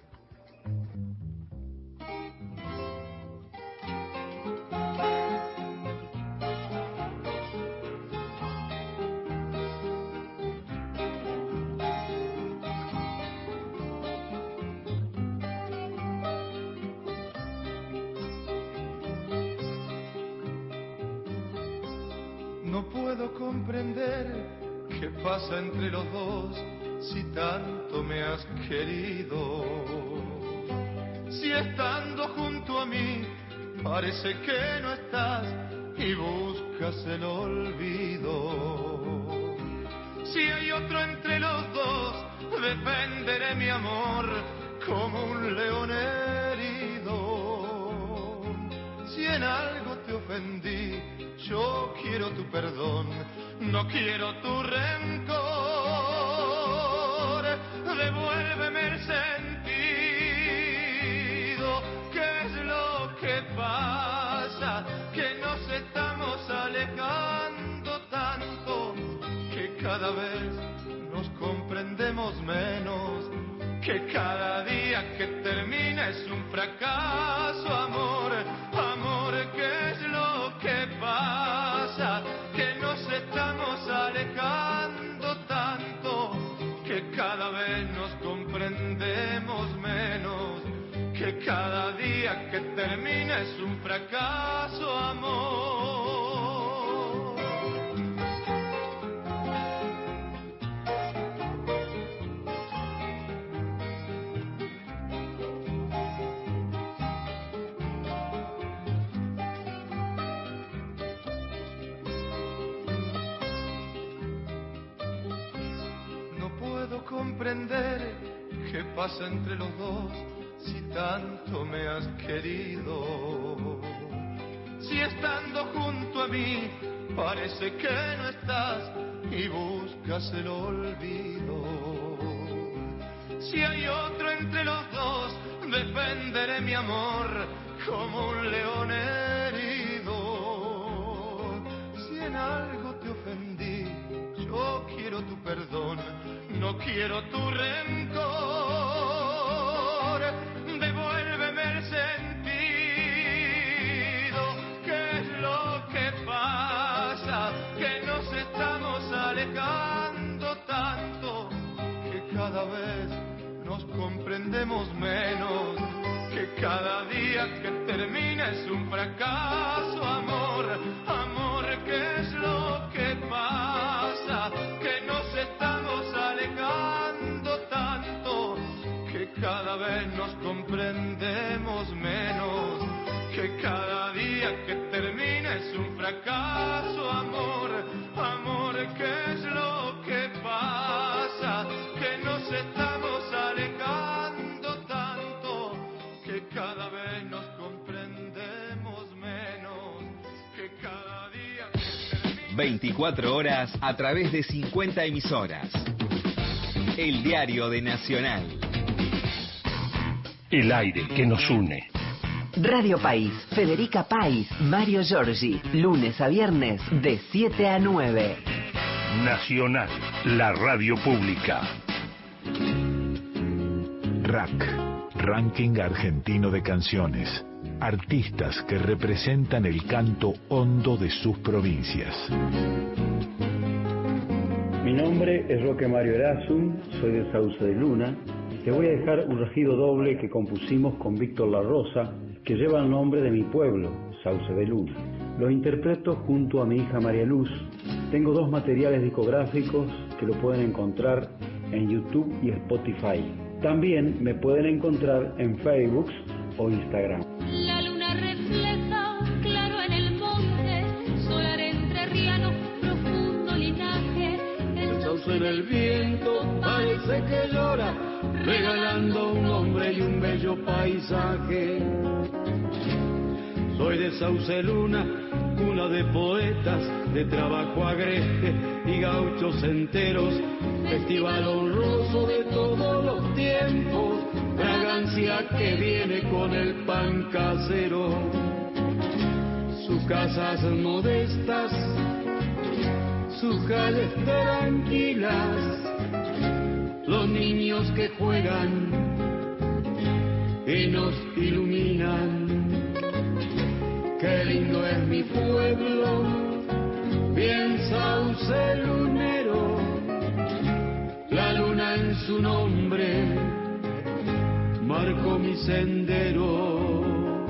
No puedo comprender qué pasa entre los dos si tanto me has querido. Si estando junto a mí parece que no estás y buscas el olvido. Si hay otro entre los dos, defenderé mi amor como un león herido. Si en algo te ofendí, yo quiero tu perdón, no quiero tu rencor. Devuélveme el sentido. ¿Qué es lo que pasa? Que nos estamos alejando tanto, que cada vez nos comprendemos menos, que cada día que termina es un fracaso, amor, amor, ¿qué es lo que pasa? Que nos estamos alejando tanto, que cada vez nos comprendemos menos, que cada día que termina es un fracaso, amor. Comprender qué pasa entre los dos si tanto me has querido. Si estando junto a mí parece que no estás y buscas el olvido. Si hay otro entre los dos, defenderé mi amor como un león herido. Si en algo te ofendí, yo quiero tu perdón, no quiero tu rencor. Devuélveme el sentido. ¿Qué es lo que pasa? Que nos estamos alejando tanto, que cada vez nos comprendemos menos, que cada día que termina es un fracaso, amor, amor, ¿qué es lo que pasa? Que nos estamos alejando tanto, que cada vez nos comprendemos menos, que cada día que termina es un fracaso, amor, amor, ¿qué es lo que pasa? Que nos estamos alejando tanto, que cada vez nos comprendemos menos, que cada día que termina... 24 horas a través de 50 emisoras. El diario de Nacional. El aire que nos une. Radio País, Federica País, Mario Giorgi, lunes a viernes de 7 a 9. Nacional, la radio pública. RAC, Ranking Argentino de Canciones. Artistas que representan el canto hondo de sus provincias. Mi nombre es Roque Mario Erasum, soy de Sauce de Luna. Te voy a dejar un regido doble que compusimos con Víctor La Rosa, que lleva el nombre de mi pueblo, Sauce de Luna. Lo interpreto junto a mi hija María Luz. Tengo 2 materiales discográficos que lo pueden encontrar en YouTube y Spotify. También me pueden encontrar en Facebook o Instagram. La luna refleja claro en el monte, solar entrerriano, profundo linaje. El sauce en el viento parece que llora, regalando un hombre y un bello paisaje. Soy de Sauce Luna, cuna de poetas, de trabajo agreste y gauchos enteros, festival honroso de todos los tiempos, fragancia que viene con el pan casero. Sus casas modestas, sus calles tranquilas, los niños que juegan y nos iluminan. Qué lindo es mi pueblo, bien saucelunero, la luna en su nombre marcó mi sendero.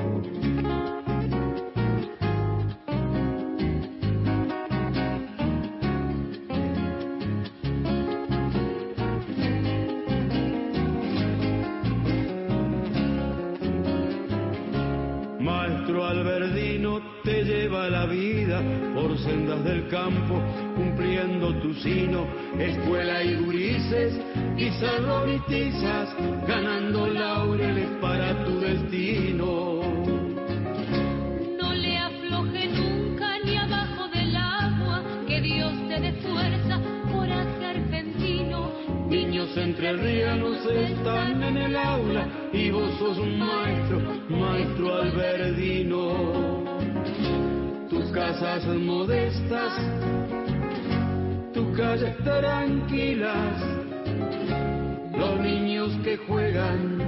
Maestro Alberdino, te lleva la vida por sendas del campo, cumpliendo tu sino, escuela y gurises, pizarro y tizas, ganando laureles para tu destino. No le afloje nunca ni abajo del agua, que Dios te dé fuerza, coraje argentino. Niños entrerrianos están en el aula y vos sos un maestro, maestro Alberdino. Tus casas modestas, tus calles tranquilas, los niños que juegan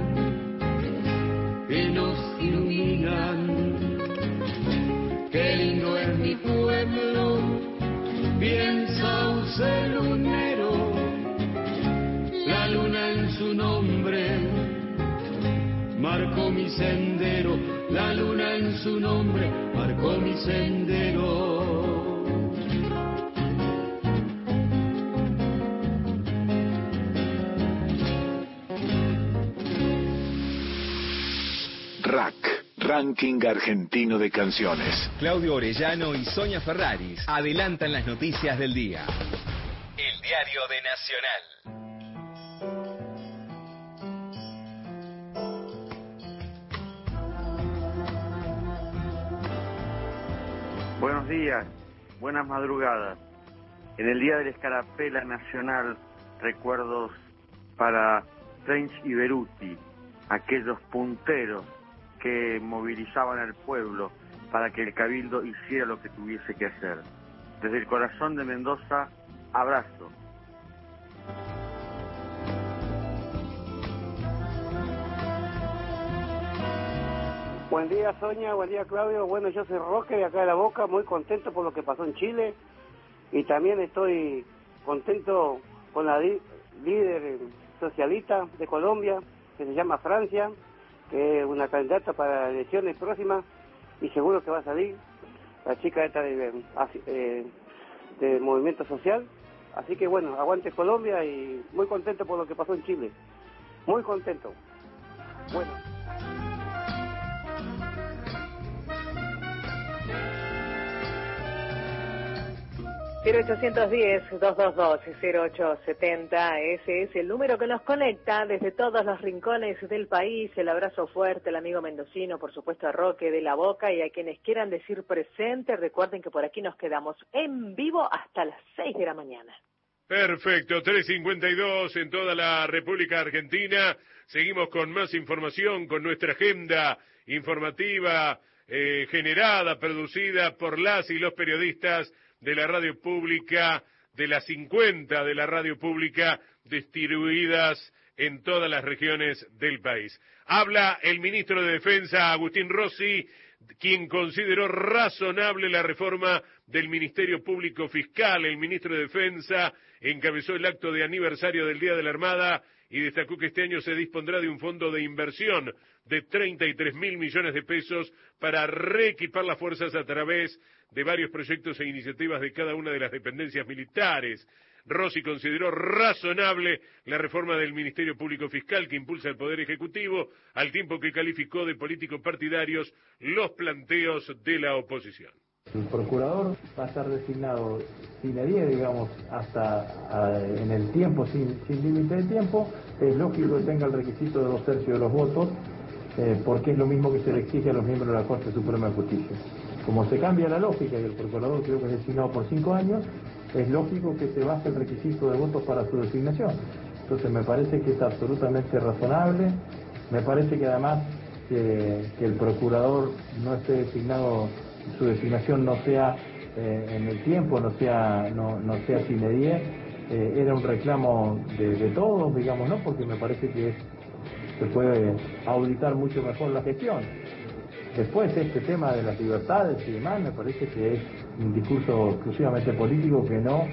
y nos iluminan. Qué lindo es mi pueblo, bien saucelunero, la luna en su nombre marcó mi sendero, la luna en su nombre marcó mi sendero. RAC, Ranking Argentino de Canciones. Claudio Orellano y Sonia Ferraris adelantan las noticias del día. El diario de Nacional. Buenos días, buenas madrugadas. En el día de la Escarapela Nacional, recuerdos para French y Beruti, aquellos punteros que movilizaban al pueblo para que el Cabildo hiciera lo que tuviese que hacer. Desde el corazón de Mendoza, abrazo. Buen día, Sonia, buen día, Claudio. Bueno, yo soy Roque de acá de La Boca, muy contento por lo que pasó en Chile y también estoy contento con la líder socialista de Colombia, que se llama Francia, que es una candidata para las elecciones próximas y seguro que va a salir la chica esta de Movimiento Social. Así que bueno, aguante Colombia y muy contento por lo que pasó en Chile. Muy contento. Bueno. 0810-222-0870, ese es el número que nos conecta desde todos los rincones del país. El abrazo fuerte al amigo mendocino, por supuesto a Roque de La Boca, y a quienes quieran decir presente, recuerden que por aquí nos quedamos en vivo hasta las 6 de la mañana. Perfecto, 3:52 en toda la República Argentina. Seguimos con más información, con nuestra agenda informativa generada, producida por las y los periodistas de la radio pública, de las 50 de la radio pública, distribuidas en todas las regiones del país. Habla el ministro de Defensa, Agustín Rossi, quien consideró razonable la reforma del Ministerio Público Fiscal. El ministro de Defensa encabezó el acto de aniversario del Día de la Armada y destacó que este año se dispondrá de un fondo de inversión de 33.000 millones de pesos para reequipar las fuerzas a través de varios proyectos e iniciativas de cada una de las dependencias militares. Rossi consideró razonable la reforma del Ministerio Público Fiscal que impulsa el Poder Ejecutivo, al tiempo que calificó de político partidarios los planteos de la oposición. El procurador va a estar designado sine die, digamos, hasta en el tiempo, sin límite de tiempo. Es lógico que tenga el requisito de 2/3 de los votos, porque es lo mismo que se le exige a los miembros de la Corte Suprema de Justicia. Como se cambia la lógica y el procurador creo que es designado por 5 años, es lógico que se baje el requisito de votos para su designación. Entonces me parece que es absolutamente razonable, me parece que además que el procurador no esté designado, su designación no sea en el tiempo, no sea sine die, era un reclamo de todos, digamos, ¿no? Porque me parece que se puede auditar mucho mejor la gestión. Después este tema de las libertades y demás me parece que es un discurso exclusivamente político que no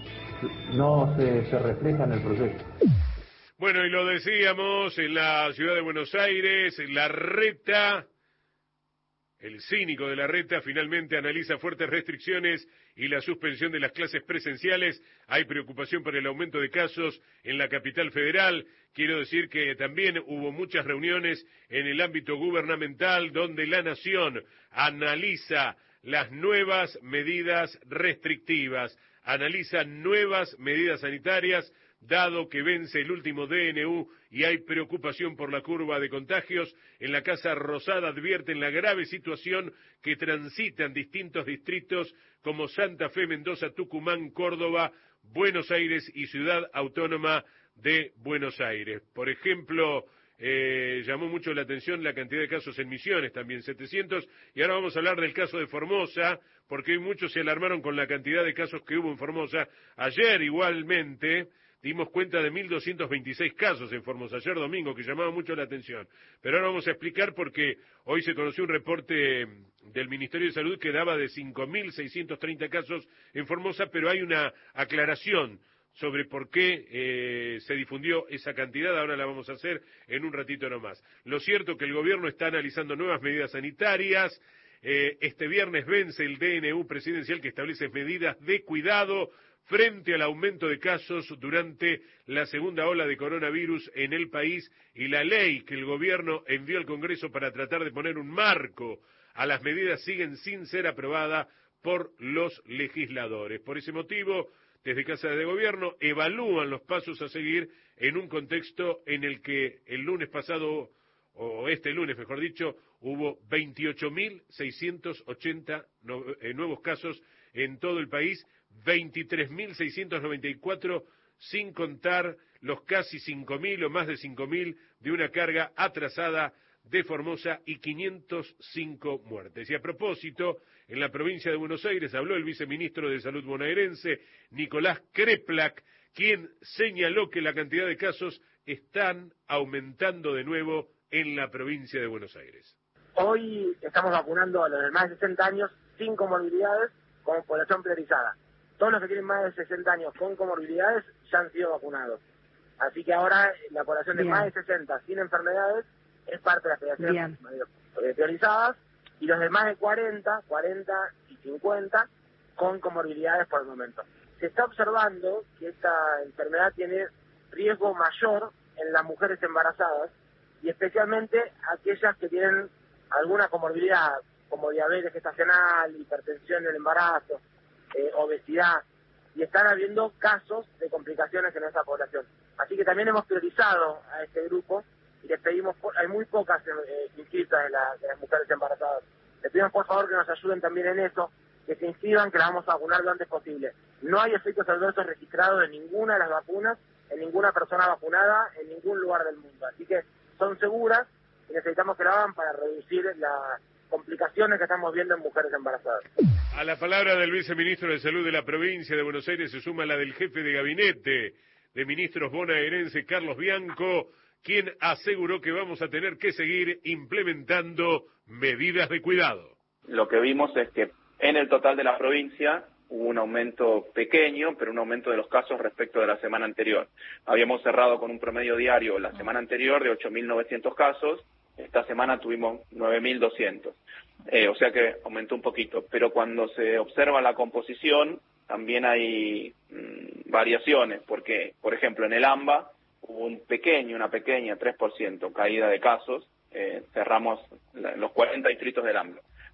se refleja en el proyecto. Bueno, y lo decíamos, en la ciudad de Buenos Aires, Larreta, el cínico de Larreta, finalmente analiza fuertes restricciones y la suspensión de las clases presenciales. Hay preocupación por el aumento de casos en la capital federal. Quiero decir que también hubo muchas reuniones en el ámbito gubernamental donde la Nación analiza las nuevas medidas restrictivas, analiza nuevas medidas sanitarias, dado que vence el último DNU y hay preocupación por la curva de contagios. En la Casa Rosada advierten la grave situación que transitan distintos distritos como Santa Fe, Mendoza, Tucumán, Córdoba, Buenos Aires y Ciudad Autónoma de Buenos Aires. Por ejemplo, llamó mucho la atención la cantidad de casos en Misiones, también 700, y ahora vamos a hablar del caso de Formosa, porque hoy muchos se alarmaron con la cantidad de casos que hubo en Formosa. Ayer igualmente dimos cuenta de 1.226 casos en Formosa, ayer domingo, que llamaba mucho la atención. Pero ahora vamos a explicar porque hoy se conoció un reporte del Ministerio de Salud que daba de 5.630 casos en Formosa, pero hay una aclaración sobre por qué se difundió esa cantidad, ahora la vamos a hacer en un ratito nomás. Lo cierto que el gobierno está analizando nuevas medidas sanitarias. Este viernes vence el DNU presidencial que establece medidas de cuidado frente al aumento de casos durante la segunda ola de coronavirus en el país y la ley que el gobierno envió al Congreso para tratar de poner un marco a las medidas siguen sin ser aprobada por los legisladores. Por ese motivo, desde Casa de Gobierno evalúan los pasos a seguir en un contexto en el que el lunes pasado, o este lunes mejor dicho, hubo 28.680 nuevos casos en todo el país, 23.694 sin contar los casi 5.000 o más de 5.000 de una carga atrasada de Formosa y 505 muertes. Y a propósito, en la provincia de Buenos Aires habló el viceministro de Salud bonaerense, Nicolás Kreplak, quien señaló que la cantidad de casos están aumentando de nuevo en la provincia de Buenos Aires. Hoy estamos vacunando a los de más de 60 años sin comorbilidades como población priorizada. Todos los que tienen más de 60 años con comorbilidades ya han sido vacunados. Así que ahora la población de más de 60 sin enfermedades es parte de las poblaciones priorizadas, y los de más de 40 y 50 con comorbilidades por el momento. Se está observando que esta enfermedad tiene riesgo mayor en las mujeres embarazadas y especialmente aquellas que tienen alguna comorbilidad como diabetes gestacional, hipertensión en el embarazo, obesidad, y están habiendo casos de complicaciones en esa población. Así que también hemos priorizado a este grupo y les pedimos, hay muy pocas inscritas de las mujeres embarazadas. Les pedimos por favor que nos ayuden también en eso, que se inscriban, que las vamos a vacunar lo antes posible. No hay efectos adversos registrados en ninguna de las vacunas, en ninguna persona vacunada, en ningún lugar del mundo. Así que son seguras y necesitamos que lo hagan para reducir las complicaciones que estamos viendo en mujeres embarazadas. A la palabra del viceministro de Salud de la provincia de Buenos Aires se suma la del jefe de gabinete de ministros bonaerense, Carlos Bianco, quien aseguró que vamos a tener que seguir implementando medidas de cuidado. Lo que vimos es que en el total de la provincia hubo un aumento pequeño, pero un aumento de los casos respecto de la semana anterior. Habíamos cerrado con un promedio diario la semana anterior de 8.900 casos, esta semana tuvimos 9.200, o sea que aumentó un poquito, pero cuando se observa la composición también hay variaciones, porque, por ejemplo, en el AMBA hubo una pequeña 3% caída de casos, cerramos los 40 distritos del AMBA,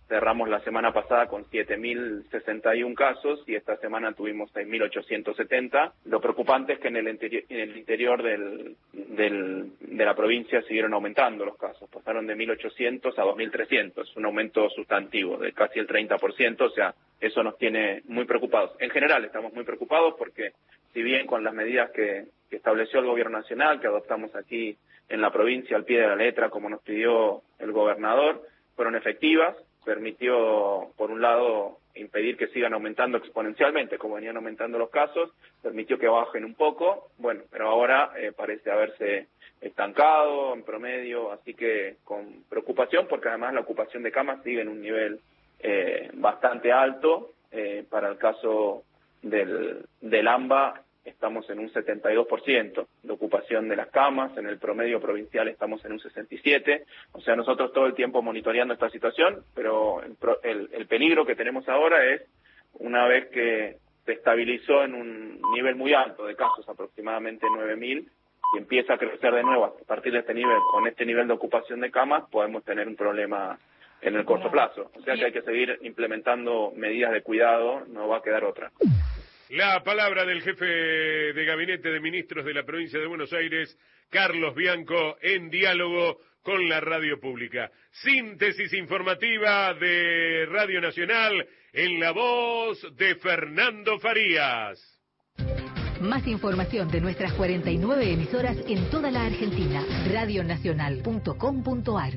cerramos la semana pasada con 7.061 casos y esta semana tuvimos 6.870. Lo preocupante es que en el interior de la provincia siguieron aumentando los casos, pasaron de 1.800 a 2.300, un aumento sustantivo de casi el 30%, o sea, eso nos tiene muy preocupados. En general estamos muy preocupados porque si bien con las medidas que estableció el Gobierno Nacional, que adoptamos aquí en la provincia al pie de la letra, como nos pidió el gobernador, fueron efectivas, permitió, por un lado, impedir que sigan aumentando exponencialmente, como venían aumentando los casos, permitió que bajen un poco, bueno, pero ahora parece haberse estancado en promedio, así que con preocupación, porque además la ocupación de camas sigue en un nivel bastante alto. Para el caso del AMBA, estamos en un 72% de ocupación de las camas, en el promedio provincial estamos en un 67%, o sea, nosotros todo el tiempo monitoreando esta situación, pero el peligro que tenemos ahora es, una vez que se estabilizó en un nivel muy alto de casos, aproximadamente 9.000, y empieza a crecer de nuevo a partir de este nivel, con este nivel de ocupación de camas, podemos tener un problema en el corto plazo, o sea que hay que seguir implementando medidas de cuidado, no va a quedar otra. La palabra del jefe de gabinete de ministros de la provincia de Buenos Aires, Carlos Bianco, en diálogo con la radio pública. Síntesis informativa de Radio Nacional en la voz de Fernando Farías. Más información de nuestras 49 emisoras en toda la Argentina. radionacional.com.ar.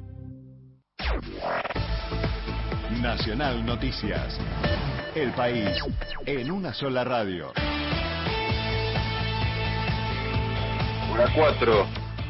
Nacional Noticias. El país en una sola radio. Hora 4.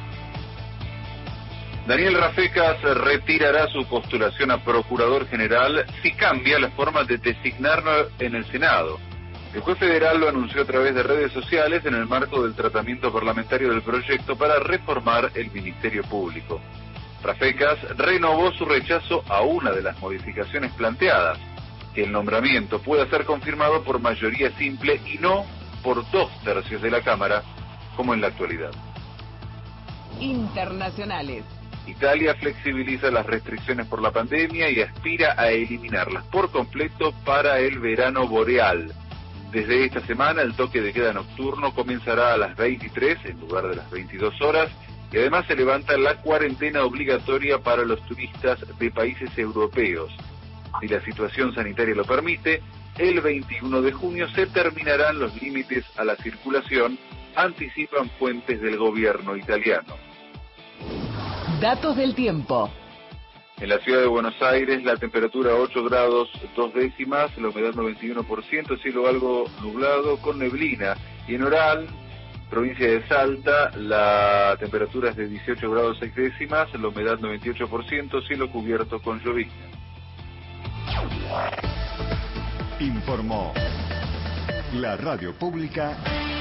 Daniel Rafecas retirará su postulación a Procurador General si cambia la forma de designarlo en el Senado. El juez federal lo anunció a través de redes sociales en el marco del tratamiento parlamentario del proyecto para reformar el Ministerio Público. Rafecas renovó su rechazo a una de las modificaciones planteadas, que el nombramiento pueda ser confirmado por mayoría simple y no por 2/3 de la Cámara, como en la actualidad. Internacionales. Italia flexibiliza las restricciones por la pandemia y aspira a eliminarlas por completo para el verano boreal. Desde esta semana el toque de queda nocturno comenzará a las 23 en lugar de las 22 horas y además se levanta la cuarentena obligatoria para los turistas de países europeos. Si la situación sanitaria lo permite, el 21 de junio se terminarán los límites a la circulación, anticipan fuentes del gobierno italiano. Datos del tiempo. En la ciudad de Buenos Aires, la temperatura 8 grados 2 décimas, la humedad 91%, cielo algo nublado con neblina. Y en Oral, provincia de Salta, la temperatura es de 18 grados 6 décimas, la humedad 98%, cielo cubierto con llovizna. Informó la radio pública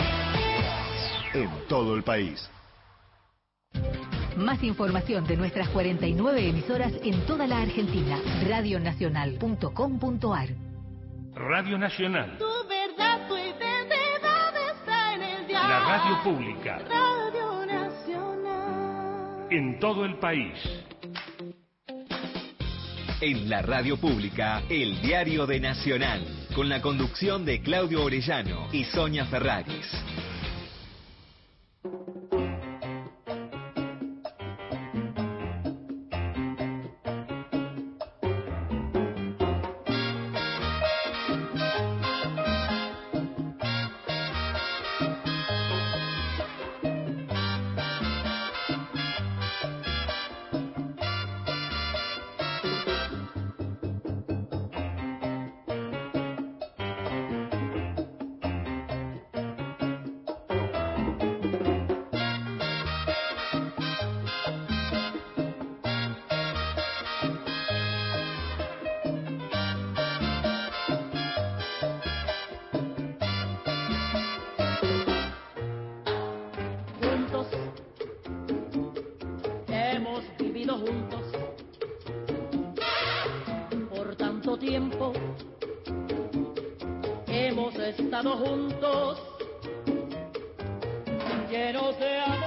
en todo el país. Más información de nuestras 49 emisoras en toda la Argentina. radionacional.com.ar. Radio Nacional. Tu verdad, tu identidad está en el diario. La radio pública. Radio Nacional. En todo el país. En la radio pública, el diario de Nacional, con la conducción de Claudio Orellano y Sonia Ferraris. Tiempo hemos estado juntos, llenos de amor,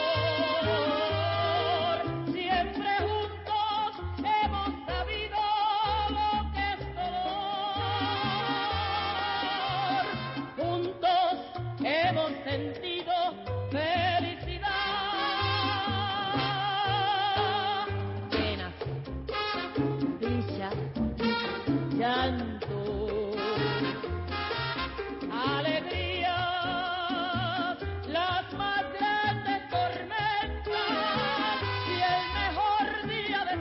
siempre juntos hemos sabido llanto. Alegría, las más grandes tormentas y el mejor día de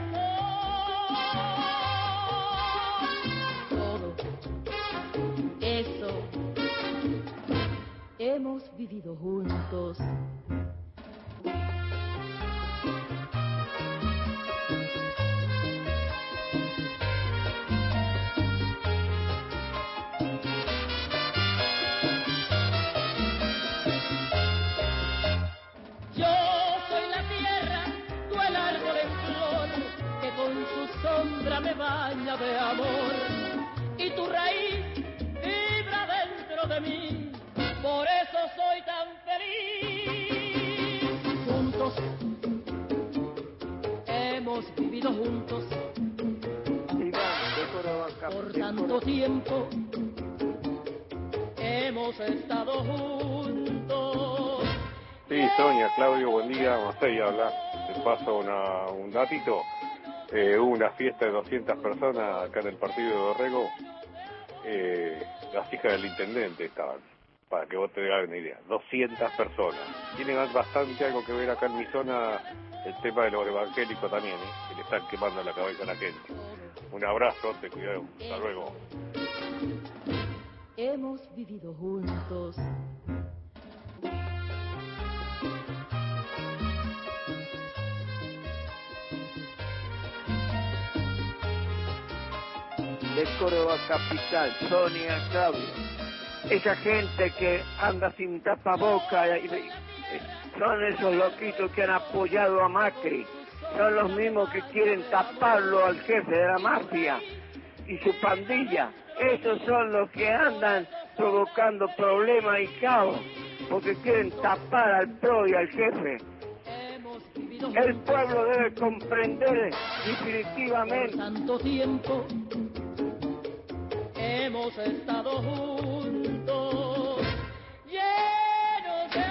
sol. Todo eso hemos vivido juntos. Me baña de amor y tu raíz vibra dentro de mí, por eso soy tan feliz. Juntos hemos vivido juntos por tanto tiempo, hemos estado juntos. Sí, Sonia, Claudio, buen día, Macei habla. Te paso un datito. Hubo una fiesta de 200 personas acá en el partido de Dorrego. Las hijas del intendente estaban, para que vos te hagas una idea. 200 personas. Tiene bastante algo que ver acá en mi zona el tema de los evangélicos también, que le están quemando la cabeza a la gente. Un abrazo, te cuidado. Hasta luego. Hemos vivido juntos. De Córdoba capital, Sonia, Claudio. Esa gente que anda sin tapaboca, son esos loquitos que han apoyado a Macri, son los mismos que quieren taparlo al jefe de la mafia y su pandilla. Esos son los que andan provocando problemas y caos, porque quieren tapar al PRO y al jefe. El pueblo debe comprender definitivamente. Tanto tiempo hemos estado juntos, llenos de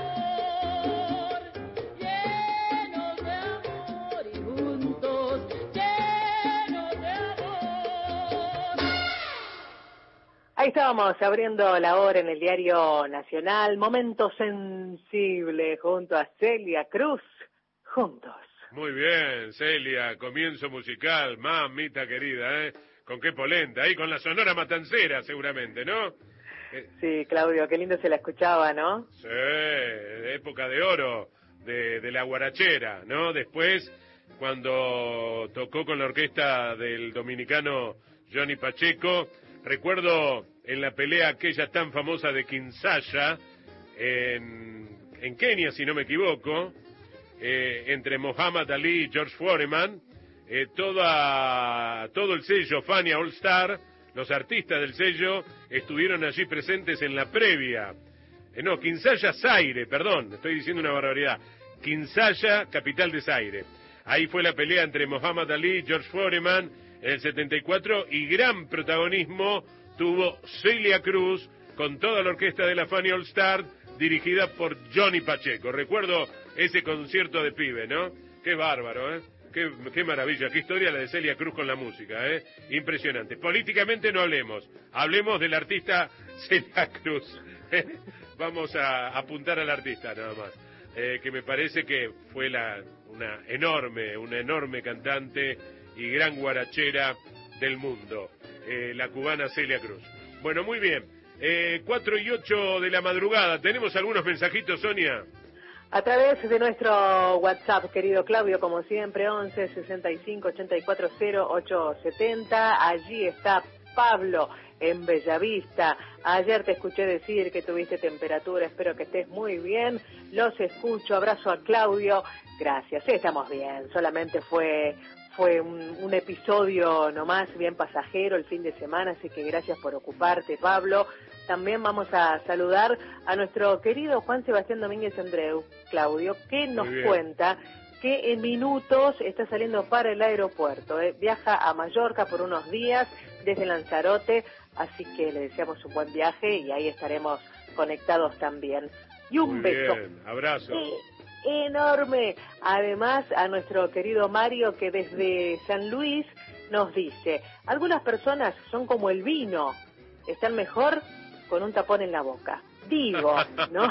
amor y juntos, llenos de amor. Ahí estábamos abriendo la hora en el Diario Nacional, momento sensible junto a Celia Cruz, juntos. Muy bien, Celia, comienzo musical, mamita querida, ¿eh? Con qué polenta, ahí con la Sonora Matancera seguramente, ¿no? Sí, Claudio, qué lindo se la escuchaba, ¿no? Sí, época de oro de la guarachera, ¿no? Después, cuando tocó con la orquesta del dominicano Johnny Pacheco, recuerdo en la pelea aquella tan famosa de Kinshasa, en Kenia, si no me equivoco, entre Muhammad Ali y George Foreman, todo el sello Fania All Star, los artistas del sello estuvieron allí presentes en la previa. Kinshasa, Zaire, perdón, estoy diciendo una barbaridad. Kinshasa, capital de Zaire. Ahí fue la pelea entre Muhammad Ali y George Foreman en el 74 y gran protagonismo tuvo Celia Cruz con toda la orquesta de la Fania All Star dirigida por Johnny Pacheco. Recuerdo ese concierto de pibe, ¿no? Qué bárbaro, ¿eh? Qué maravilla, qué historia la de Celia Cruz con la música, ¿eh? Impresionante. Políticamente no hablemos del artista Celia Cruz. Vamos a apuntar al artista nada más, que me parece que fue una enorme cantante y gran guarachera del mundo, la cubana Celia Cruz. Bueno, muy bien, 4:08 de la madrugada, ¿tenemos algunos mensajitos, Sonia? A través de nuestro WhatsApp, querido Claudio, como siempre, 11 65 84 0870. Allí está Pablo, en Bellavista. Ayer te escuché decir que tuviste temperatura, espero que estés muy bien. Los escucho, abrazo a Claudio. Gracias, estamos bien, solamente fue un episodio nomás, bien pasajero el fin de semana, así que gracias por ocuparte, Pablo. También vamos a saludar a nuestro querido Juan Sebastián Domínguez Andreu, Claudio, que nos cuenta que en minutos está saliendo para el aeropuerto. Viaja a Mallorca por unos días desde Lanzarote, así que le deseamos un buen viaje y ahí estaremos conectados también. Y un beso. Bien, abrazo. Enorme. Además, a nuestro querido Mario, que desde San Luis nos dice, algunas personas son como el vino, están mejor con un tapón en la boca. Digo, ¿no?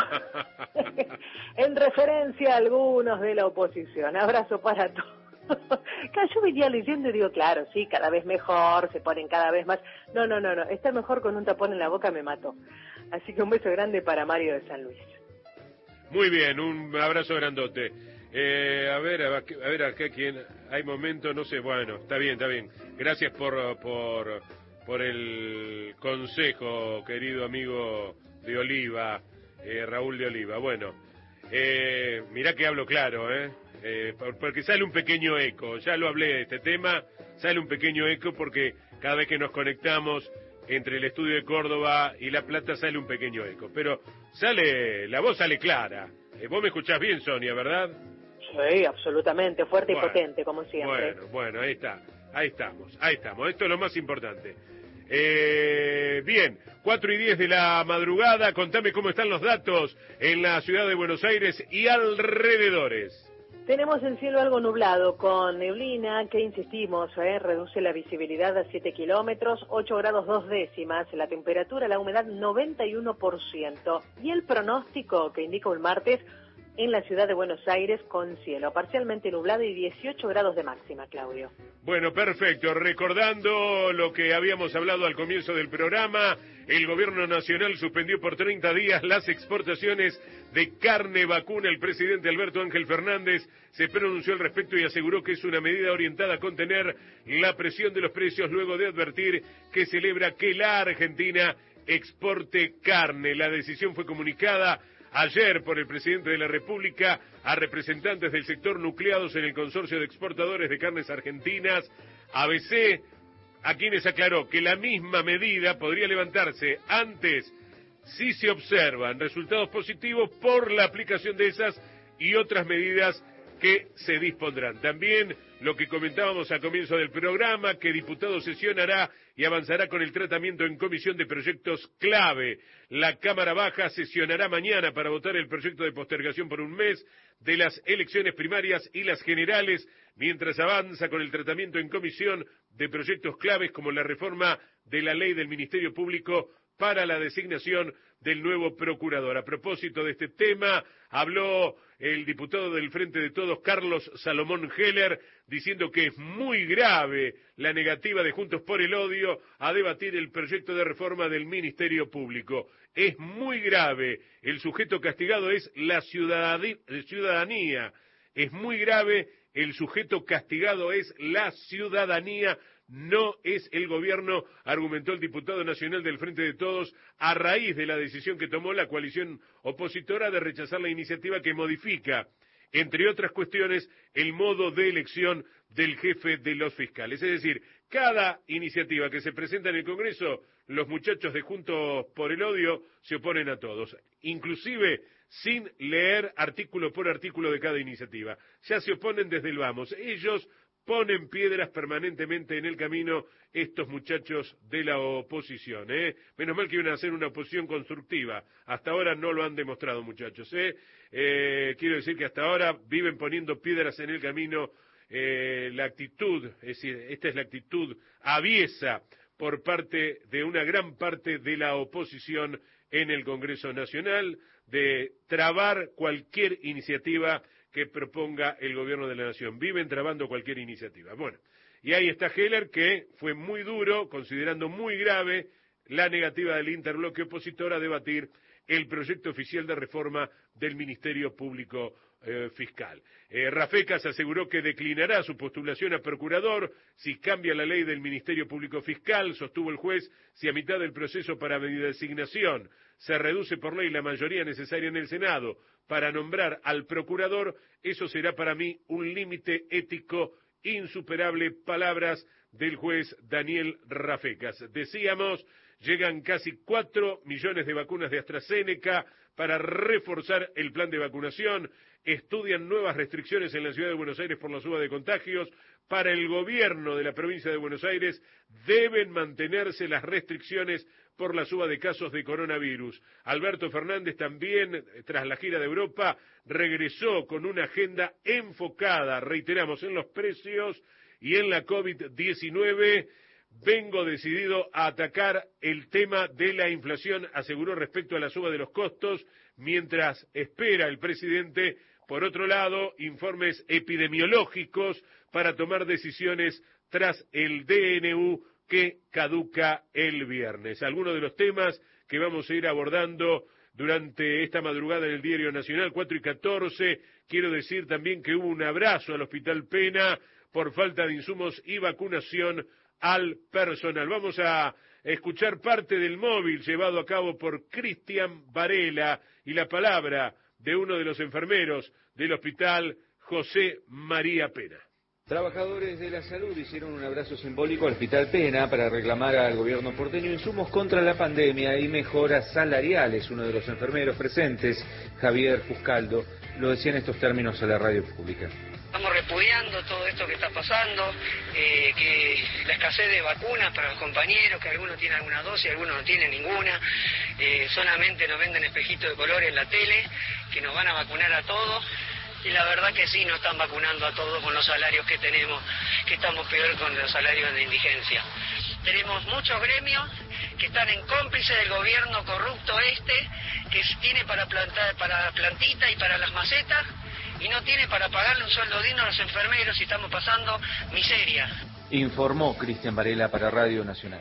En referencia a algunos de la oposición. Abrazo para todos. Yo venía leyendo y digo, claro, sí, cada vez mejor, se ponen cada vez más. No, estar mejor con un tapón en la boca me mató. Así que un beso grande para Mario de San Luis. Muy bien, un abrazo grandote. A ver acá quién, hay momentos, no sé, bueno, está bien. Gracias por el consejo, querido amigo de Oliva, Raúl de Oliva. Bueno, mirá que hablo claro, porque sale un pequeño eco, ya lo hablé de este tema, sale un pequeño eco porque cada vez que nos conectamos entre el estudio de Córdoba y La Plata sale un pequeño eco, pero la voz sale clara. Vos me escuchás bien, Sonia, ¿verdad? Sí, absolutamente, fuerte y potente, como siempre. Bueno, ahí estamos, esto es lo más importante. Bien, 4:10 de la madrugada, contame cómo están los datos en la ciudad de Buenos Aires y alrededores. Tenemos el cielo algo nublado, con neblina, que insistimos, reduce la visibilidad a 7 kilómetros, 8 grados 2 décimas, la temperatura, la humedad 91%, y el pronóstico que indica un martes en la ciudad de Buenos Aires con cielo parcialmente nublado y 18 grados de máxima, Claudio. Bueno, perfecto. Recordando lo que habíamos hablado al comienzo del programa, el gobierno nacional suspendió por 30 días las exportaciones de carne vacuna. El presidente Alberto Ángel Fernández se pronunció al respecto y aseguró que es una medida orientada a contener la presión de los precios luego de advertir que celebra que la Argentina exporte carne. La decisión fue comunicada ayer por el presidente de la República a representantes del sector nucleados en el Consorcio de Exportadores de Carnes Argentinas, ABC, a quienes aclaró que la misma medida podría levantarse antes si se observan resultados positivos por la aplicación de esas y otras medidas que se dispondrán. También lo que comentábamos al comienzo del programa, que diputado sesionará y avanzará con el tratamiento en comisión de proyectos clave. La Cámara Baja sesionará mañana para votar el proyecto de postergación por un mes de las elecciones primarias y las generales, mientras avanza con el tratamiento en comisión de proyectos claves como la reforma de la ley del Ministerio Público para la designación del nuevo procurador. A propósito de este tema, habló el diputado del Frente de Todos, Carlos Salomón Heller, diciendo que es muy grave la negativa de Juntos por el Odio a debatir el proyecto de reforma del Ministerio Público. Es muy grave, el sujeto castigado es la ciudadanía. Es muy grave, el sujeto castigado es la ciudadanía, no es el gobierno, argumentó el diputado nacional del Frente de Todos a raíz de la decisión que tomó la coalición opositora de rechazar la iniciativa que modifica, entre otras cuestiones, el modo de elección del jefe de los fiscales. Es decir, cada iniciativa que se presenta en el Congreso, los muchachos de Juntos por el Odio se oponen a todos, inclusive sin leer artículo por artículo de cada iniciativa. Ya se oponen desde el vamos. Ellos ponen piedras permanentemente en el camino, estos muchachos de la oposición, Menos mal que iban a hacer una oposición constructiva. Hasta ahora no lo han demostrado, muchachos, Quiero decir que hasta ahora viven poniendo piedras en el camino. La actitud, es decir, esta es la actitud aviesa por parte de una gran parte de la oposición en el Congreso Nacional, de trabar cualquier iniciativa que proponga el gobierno de la Nación. Viven trabando cualquier iniciativa. Bueno, y ahí está Heller, que fue muy duro, considerando muy grave la negativa del interbloque opositor a debatir el proyecto oficial de reforma del Ministerio Público Fiscal. Rafecas aseguró que declinará su postulación a procurador si cambia la ley del Ministerio Público Fiscal, sostuvo el juez, si a mitad del proceso para mi designación se reduce por ley la mayoría necesaria en el Senado para nombrar al procurador, eso será para mí un límite ético insuperable. Palabras del juez Daniel Rafecas. Decíamos, llegan casi 4 millones de vacunas de AstraZeneca para reforzar el plan de vacunación. Estudian nuevas restricciones en la ciudad de Buenos Aires por la suba de contagios. Para el gobierno de la provincia de Buenos Aires deben mantenerse las restricciones por la suba de casos de coronavirus. Alberto Fernández también, tras la gira de Europa, regresó con una agenda enfocada, reiteramos, en los precios y en la COVID-19. Vengo decidido a atacar el tema de la inflación, aseguró respecto a la suba de los costos, mientras espera el presidente, por otro lado, informes epidemiológicos para tomar decisiones tras el DNU que caduca el viernes. Algunos de los temas que vamos a ir abordando durante esta madrugada en el Diario Nacional, 4:14, quiero decir también que hubo un abrazo al Hospital Pena por falta de insumos y vacunación al personal. Vamos a escuchar parte del móvil llevado a cabo por Cristian Varela y la palabra de uno de los enfermeros del Hospital José María Pena. Trabajadores de la salud hicieron un abrazo simbólico al Hospital Pena para reclamar al gobierno porteño insumos contra la pandemia y mejoras salariales. Uno de los enfermeros presentes, Javier Fuscaldo, lo decía en estos términos a la radio pública. Estamos repudiando todo esto que está pasando, que la escasez de vacunas para los compañeros, que algunos tienen alguna dosis, algunos no tienen ninguna, solamente nos venden espejitos de color en la tele, que nos van a vacunar a todos, y la verdad que sí, nos están vacunando a todos con los salarios que tenemos, que estamos peor con los salarios de indigencia. Tenemos muchos gremios que están en cómplice del gobierno corrupto que tiene para plantita y para las macetas, y no tiene para pagarle un sueldo digno a los enfermeros y estamos pasando miseria. Informó Cristian Varela para Radio Nacional.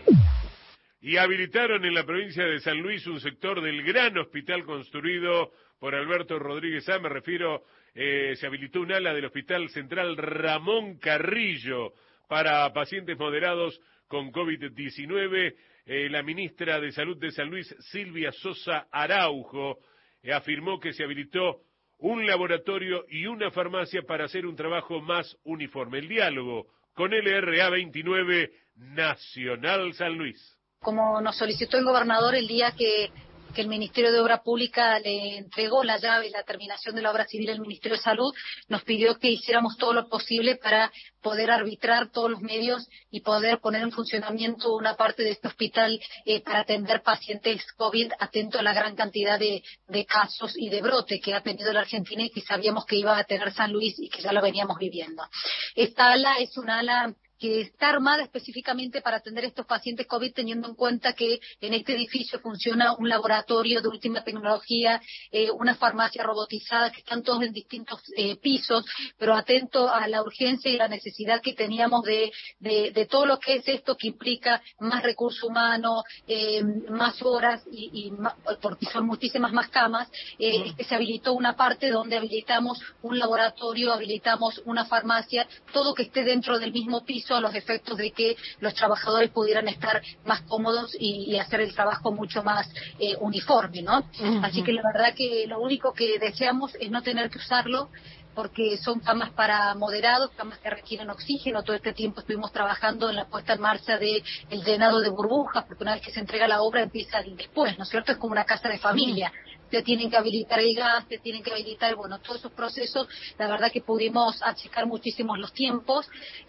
Y habilitaron en la provincia de San Luis un sector del gran hospital construido por Alberto Rodríguez A. Me refiero, se habilitó un ala del Hospital Central Ramón Carrillo para pacientes moderados con COVID-19. La ministra de Salud de San Luis, Silvia Sosa Araujo, afirmó que se habilitó un laboratorio y una farmacia para hacer un trabajo más uniforme. El diálogo con LRA 29 Nacional San Luis. Como nos solicitó el gobernador el día que el Ministerio de Obra Pública le entregó la llave y la terminación de la obra civil al Ministerio de Salud, nos pidió que hiciéramos todo lo posible para poder arbitrar todos los medios y poder poner en funcionamiento una parte de este hospital para atender pacientes COVID, atento a la gran cantidad de casos y de brote que ha tenido la Argentina y que sabíamos que iba a tener San Luis y que ya lo veníamos viviendo. Esta ala es una ala que está armada específicamente para atender a estos pacientes COVID, teniendo en cuenta que en este edificio funciona un laboratorio de última tecnología, una farmacia robotizada, que están todos en distintos pisos, pero atento a la urgencia y la necesidad que teníamos de todo lo que es esto, que implica más recurso humano, más horas y más, porque son muchísimas más camas. Se habilitó una parte donde habilitamos un laboratorio, habilitamos una farmacia, todo que esté dentro del mismo piso, a los efectos de que los trabajadores pudieran estar más cómodos y hacer el trabajo mucho más uniforme, ¿no? Así que la verdad que lo único que deseamos es no tener que usarlo, porque son camas para moderados, camas que requieren oxígeno. Todo este tiempo estuvimos trabajando en la puesta en marcha del llenado de burbujas, porque una vez que se entrega la obra empieza el después, ¿no es cierto? Es como una casa de familia. Te tienen que habilitar el gas, te tienen que habilitar, bueno, todos esos procesos. La verdad que pudimos achicar muchísimo los tiempos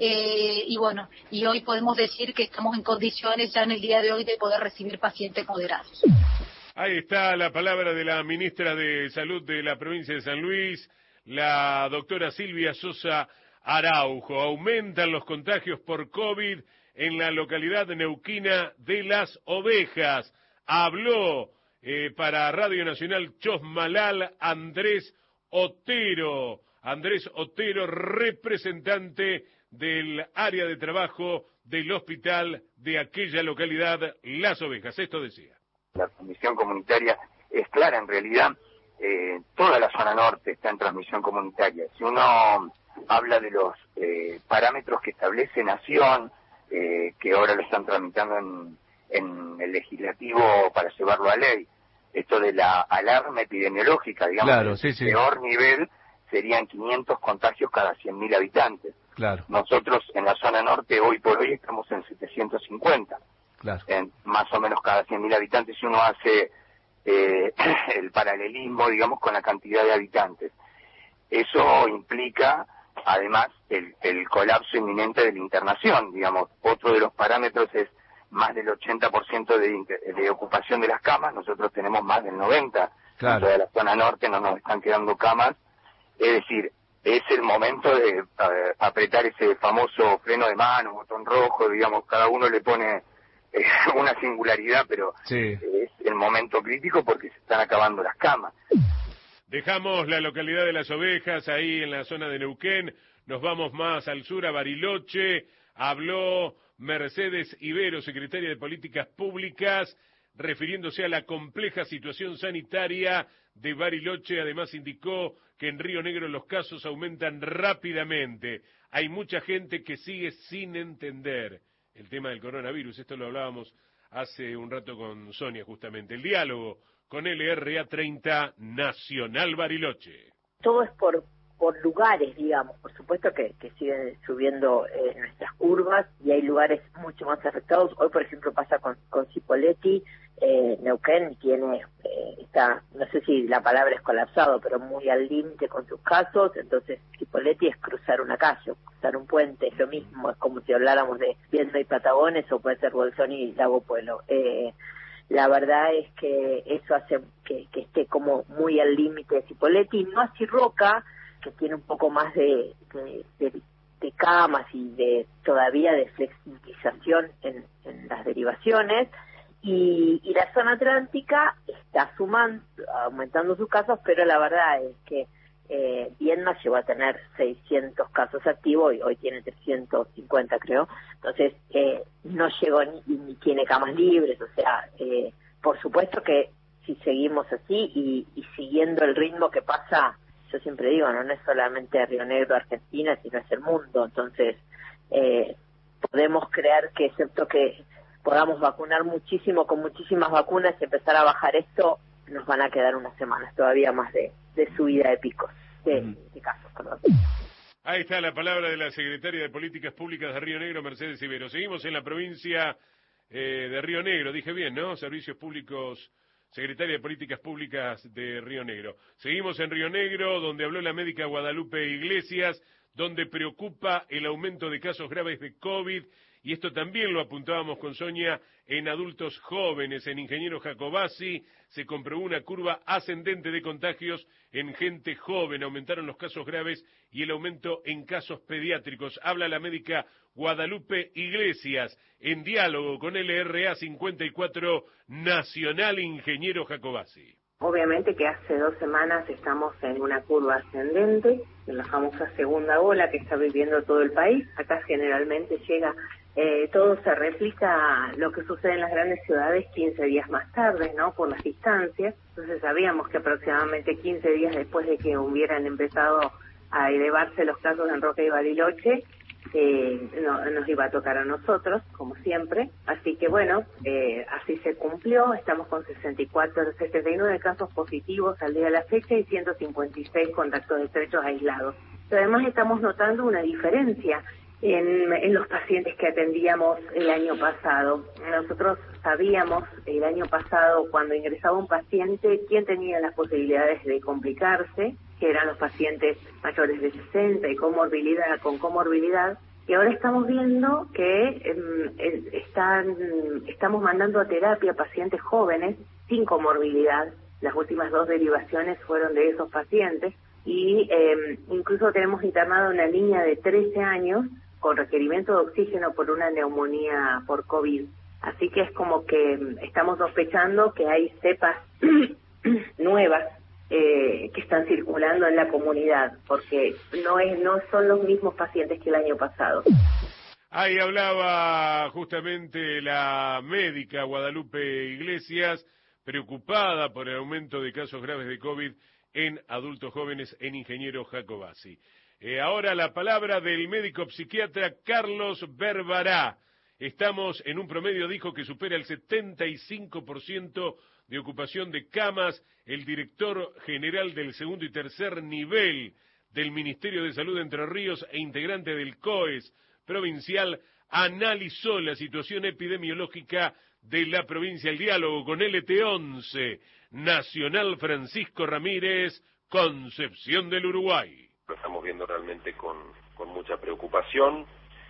y bueno, y hoy podemos decir que estamos en condiciones ya en el día de hoy de poder recibir pacientes moderados. Ahí está la palabra de la ministra de Salud de la provincia de San Luis, la doctora Silvia Sosa Araujo. Aumentan los contagios por COVID en la localidad neuquina de Las Ovejas. Habló para Radio Nacional Chosmalal Andrés Otero, representante del área de trabajo del hospital de aquella localidad, Las Ovejas. Esto decía. La transmisión comunitaria es clara, en realidad toda la zona norte está en transmisión comunitaria. Si uno habla de los parámetros que establece Nación, que ahora lo están tramitando en el legislativo para llevarlo a ley, esto de la alarma epidemiológica, digamos, claro, sí, sí. Peor nivel serían 500 contagios cada 100.000 habitantes. Claro. Nosotros en la zona norte hoy por hoy estamos en 750. Claro. Más o menos cada 100.000 habitantes, si uno hace el paralelismo, digamos, con la cantidad de habitantes. Eso implica, además, el colapso inminente de la internación, digamos. Otro de los parámetros es más del 80% de ocupación de las camas. Nosotros tenemos más del 90%. Claro. En toda la zona norte no nos están quedando camas. Es decir, es el momento de apretar ese famoso freno de mano, botón rojo, digamos, cada uno le pone una singularidad, pero es el momento crítico porque se están acabando las camas. Dejamos la localidad de Las Ovejas, ahí en la zona de Neuquén, nos vamos más al sur, a Bariloche. Habló Mercedes Ibero, secretaria de Políticas Públicas, refiriéndose a la compleja situación sanitaria de Bariloche. Además indicó que en Río Negro los casos aumentan rápidamente. Hay mucha gente que sigue sin entender el tema del coronavirus. Esto lo hablábamos hace un rato con Sonia, justamente. El diálogo con LRA 30 Nacional Bariloche. Todo es por lugares, digamos. Por supuesto que siguen subiendo nuestras curvas y hay lugares mucho más afectados. Hoy, por ejemplo, pasa con Cipolletti. Neuquén tiene, no sé si la palabra es colapsado, pero muy al límite con sus casos. Entonces, Cipolletti es cruzar una calle, cruzar un puente, es lo mismo. Es como si habláramos de Viedma y Patagones, o puede ser Bolsón y Lago Pueblo. La verdad es que eso hace que esté como muy al límite de Cipolletti, no así Roca, que tiene un poco más de camas y todavía de flexibilización en las derivaciones, y la zona atlántica está aumentando sus casos, pero la verdad es que Viedma llegó a tener 600 casos activos y hoy tiene 350, creo. Entonces, no llegó ni tiene camas libres. O sea, por supuesto que si seguimos así y siguiendo el ritmo que pasa, yo siempre digo, no es solamente Río Negro, Argentina, sino es el mundo. Entonces, podemos creer que, excepto que podamos vacunar muchísimo con muchísimas vacunas y empezar a bajar esto, nos van a quedar unas semanas todavía más de subida de picos, de casos, perdón. Ahí está la palabra de la secretaria de Políticas Públicas de Río Negro, Mercedes Ibero. Seguimos en la provincia de Río Negro, dije bien, ¿no? Servicios Públicos, secretaria de Políticas Públicas de Río Negro. Seguimos en Río Negro, donde habló la médica Guadalupe Iglesias, donde preocupa el aumento de casos graves de COVID, y esto también lo apuntábamos con Sonia, en adultos jóvenes. En Ingeniero Jacobasi se comprobó una curva ascendente de contagios en gente joven, aumentaron los casos graves y el aumento en casos pediátricos. Habla la médica Guadalupe Iglesias en diálogo con LRA 54 Nacional Ingeniero Jacobasi. Obviamente que hace 2 semanas estamos en una curva ascendente, en la famosa segunda ola que está viviendo todo el país. Acá generalmente todo se replica lo que sucede en las grandes ciudades 15 días más tarde, ¿no? Por las distancias. Entonces sabíamos que aproximadamente 15 días después de que hubieran empezado a elevarse los casos en Roca y Bariloche, nos iba a tocar a nosotros, como siempre. Así que bueno, así se cumplió. Estamos con 79 casos positivos al día de la fecha y 156 contactos estrechos aislados. Pero además estamos notando una diferencia en los pacientes que atendíamos el año pasado. Nosotros sabíamos el año pasado, cuando ingresaba un paciente, quién tenía las posibilidades de complicarse, que eran los pacientes mayores de 60 y con comorbilidad, y ahora estamos viendo que estamos mandando a terapia pacientes jóvenes sin comorbilidad. Las últimas 2 derivaciones fueron de esos pacientes, y incluso tenemos internado una niña de 13 años con requerimiento de oxígeno por una neumonía por COVID. Así que es como que estamos sospechando que hay cepas nuevas que están circulando en la comunidad, porque no son los mismos pacientes que el año pasado. Ahí hablaba justamente la médica Guadalupe Iglesias, preocupada por el aumento de casos graves de COVID en adultos jóvenes en Ingeniero Jacobasi. Ahora la palabra del médico psiquiatra Carlos Berbará. Estamos en un promedio, dijo, que supera el 75% de ocupación de camas. El director general del segundo y tercer nivel del Ministerio de Salud de Entre Ríos e integrante del COES provincial analizó la situación epidemiológica de la provincia. El diálogo con LT11 Nacional Francisco Ramírez, Concepción del Uruguay. Lo estamos viendo realmente con mucha preocupación.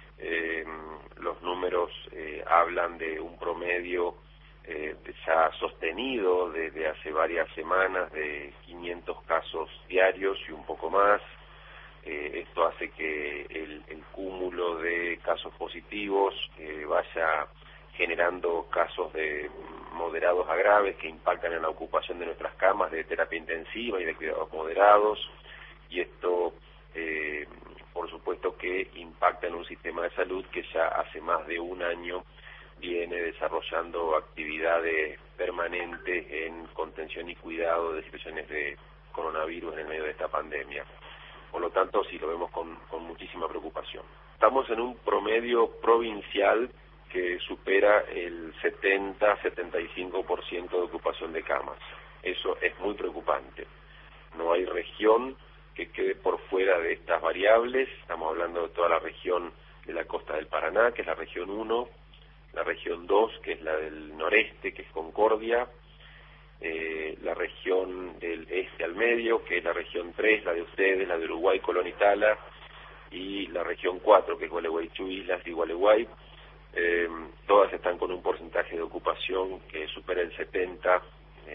Los números hablan de un promedio ya sostenido desde hace varias semanas de 500 casos diarios y un poco más. Esto hace que el cúmulo de casos positivos vaya generando casos de moderados a graves que impactan en la ocupación de nuestras camas de terapia intensiva y de cuidados moderados, y esto por supuesto que impacta en un sistema de salud que ya hace más de un año viene desarrollando actividades permanentes en contención y cuidado de situaciones de coronavirus en el medio de esta pandemia. Por lo tanto, sí lo vemos con muchísima preocupación. Estamos en un promedio provincial que supera el 70-75% de ocupación de camas. Eso es muy preocupante. No hay región que quede por fuera de estas variables. Estamos hablando de toda la región de la costa del Paraná, que es la región 1, la región 2, que es la del noreste, que es Concordia, la región del este al medio, que es la región 3, la de ustedes, la de Uruguay, Colón y Tala, y la región 4, que es Gualeguaychú, Islas y Gualeguay. Todas están con un porcentaje de ocupación que supera el 70,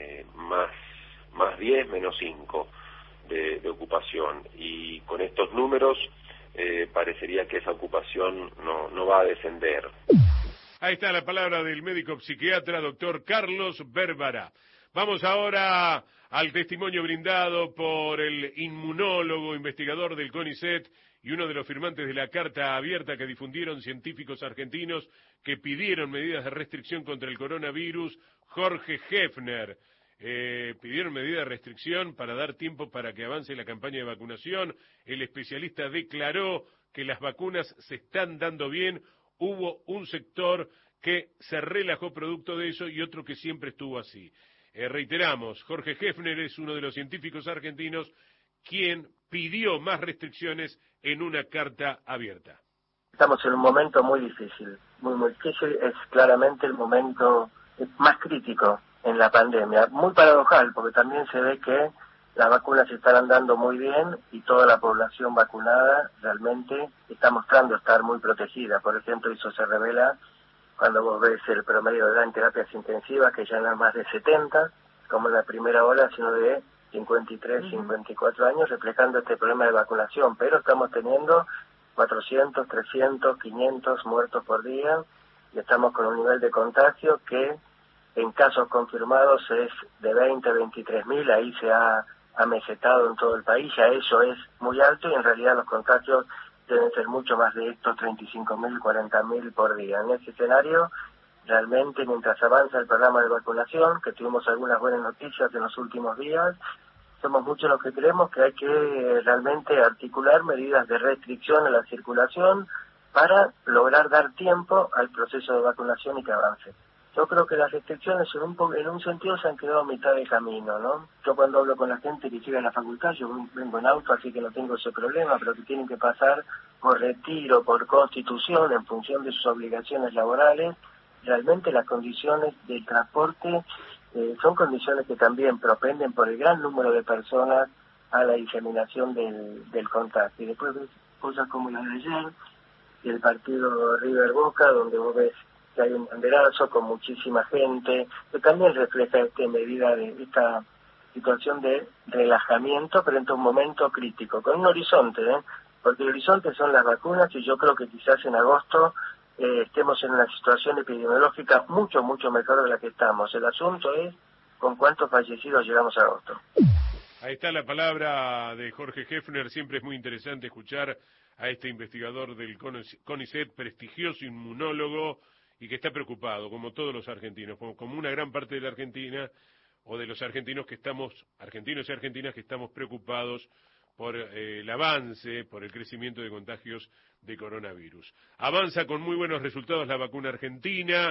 más 10, menos 5 de ocupación. Y con estos números parecería que esa ocupación no va a descender. Ahí está la palabra del médico psiquiatra, doctor Carlos Berbara. Vamos ahora al testimonio brindado por el inmunólogo, investigador del CONICET y uno de los firmantes de la carta abierta que difundieron científicos argentinos que pidieron medidas de restricción contra el coronavirus, Jorge Hefner. Pidieron medidas de restricción para dar tiempo para que avance la campaña de vacunación. El especialista declaró que las vacunas se están dando bien. Hubo un sector que se relajó producto de eso y otro que siempre estuvo así. Reiteramos, Jorge Hefner es uno de los científicos argentinos quien pidió más restricciones en una carta abierta. Estamos en un momento muy difícil, muy difícil. Es claramente el momento más crítico en la pandemia. Muy paradojal, porque también se ve que las vacunas se están andando muy bien y toda la población vacunada realmente está mostrando estar muy protegida. Por ejemplo, eso se revela cuando vos ves el promedio de edad en terapias intensivas, que ya no es más de 70, como en la primera ola, sino de 53, 54 años, reflejando este problema de vacunación. Pero estamos teniendo 400, 300, 500 muertos por día y estamos con un nivel de contagio que en casos confirmados es de 20 a 23.000, ahí se ha mesetado en todo el país, ya eso es muy alto y en realidad los contagios deben ser mucho más de estos 35.000, 40.000 por día. En ese escenario, realmente mientras avanza el programa de vacunación, que tuvimos algunas buenas noticias en los últimos días, somos muchos los que creemos que hay que realmente articular medidas de restricción a la circulación para lograr dar tiempo al proceso de vacunación y que avance. Yo creo que las restricciones en un sentido se han quedado a mitad de camino, ¿no? Yo cuando hablo con la gente que llega a la facultad, yo vengo en auto, así que no tengo ese problema, pero que tienen que pasar por retiro, por constitución, en función de sus obligaciones laborales, realmente las condiciones del transporte son condiciones que también propenden por el gran número de personas a la diseminación del contagio. Y después ves cosas como las de ayer, el partido River Boca, donde vos ves que hay un banderazo con muchísima gente, que también refleja esta medida de esta situación de relajamiento frente a un momento crítico, con un horizonte, porque el horizonte son las vacunas y yo creo que quizás en agosto estemos en una situación epidemiológica mucho mejor de la que estamos. El asunto es con cuántos fallecidos llegamos a agosto. Ahí está la palabra de Jorge Hefner. Siempre es muy interesante escuchar a este investigador del CONICET, prestigioso inmunólogo, y que está preocupado, como todos los argentinos, como una gran parte de la Argentina, o de los argentinos argentinos y argentinas que estamos preocupados por el avance, por el crecimiento de contagios de coronavirus. Avanza con muy buenos resultados la vacuna argentina.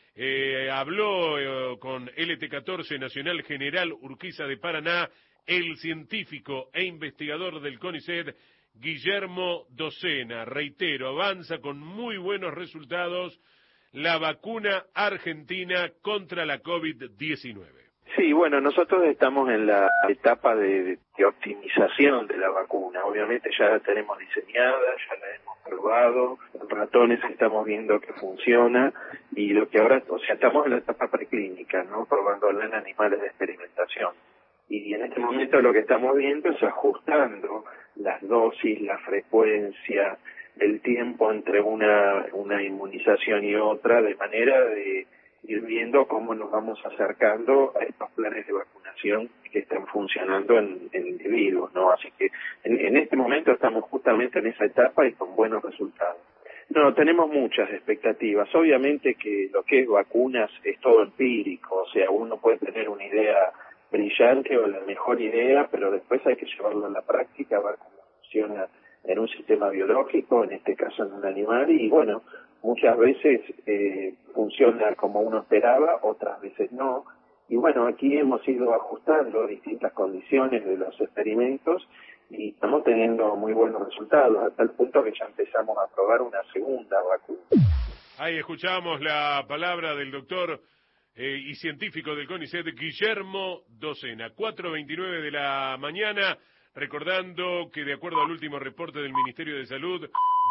Habló con LT14 Nacional General Urquiza de Paraná el científico e investigador del CONICET, Guillermo Docena. Reitero, avanza con muy buenos resultados la vacuna argentina contra la COVID-19. Sí, bueno, nosotros estamos en la etapa de optimización de la vacuna. Obviamente ya la tenemos diseñada, ya la hemos probado, en ratones estamos viendo que funciona y lo que ahora, estamos en la etapa preclínica, ¿no? Probándola en animales de experimentación. Y en este momento lo que estamos viendo es ajustando las dosis, la frecuencia, el tiempo entre una inmunización y otra, de manera de ir viendo cómo nos vamos acercando a estos planes de vacunación que están funcionando en individuos, ¿no? Así que en este momento estamos justamente en esa etapa y con buenos resultados. No, tenemos muchas expectativas. Obviamente que lo que es vacunas es todo empírico, o sea, uno puede tener una idea brillante o la mejor idea, pero después hay que llevarlo a la práctica, ver cómo funciona en un sistema biológico, en este caso en un animal, y bueno, muchas veces funciona como uno esperaba, otras veces no. Y bueno, aquí hemos ido ajustando distintas condiciones de los experimentos y estamos teniendo muy buenos resultados, hasta el punto que ya empezamos a probar una segunda vacuna. Ahí escuchamos la palabra del doctor y científico del CONICET, Guillermo Docena, 4:29 de la mañana, recordando que de acuerdo al último reporte del Ministerio de Salud,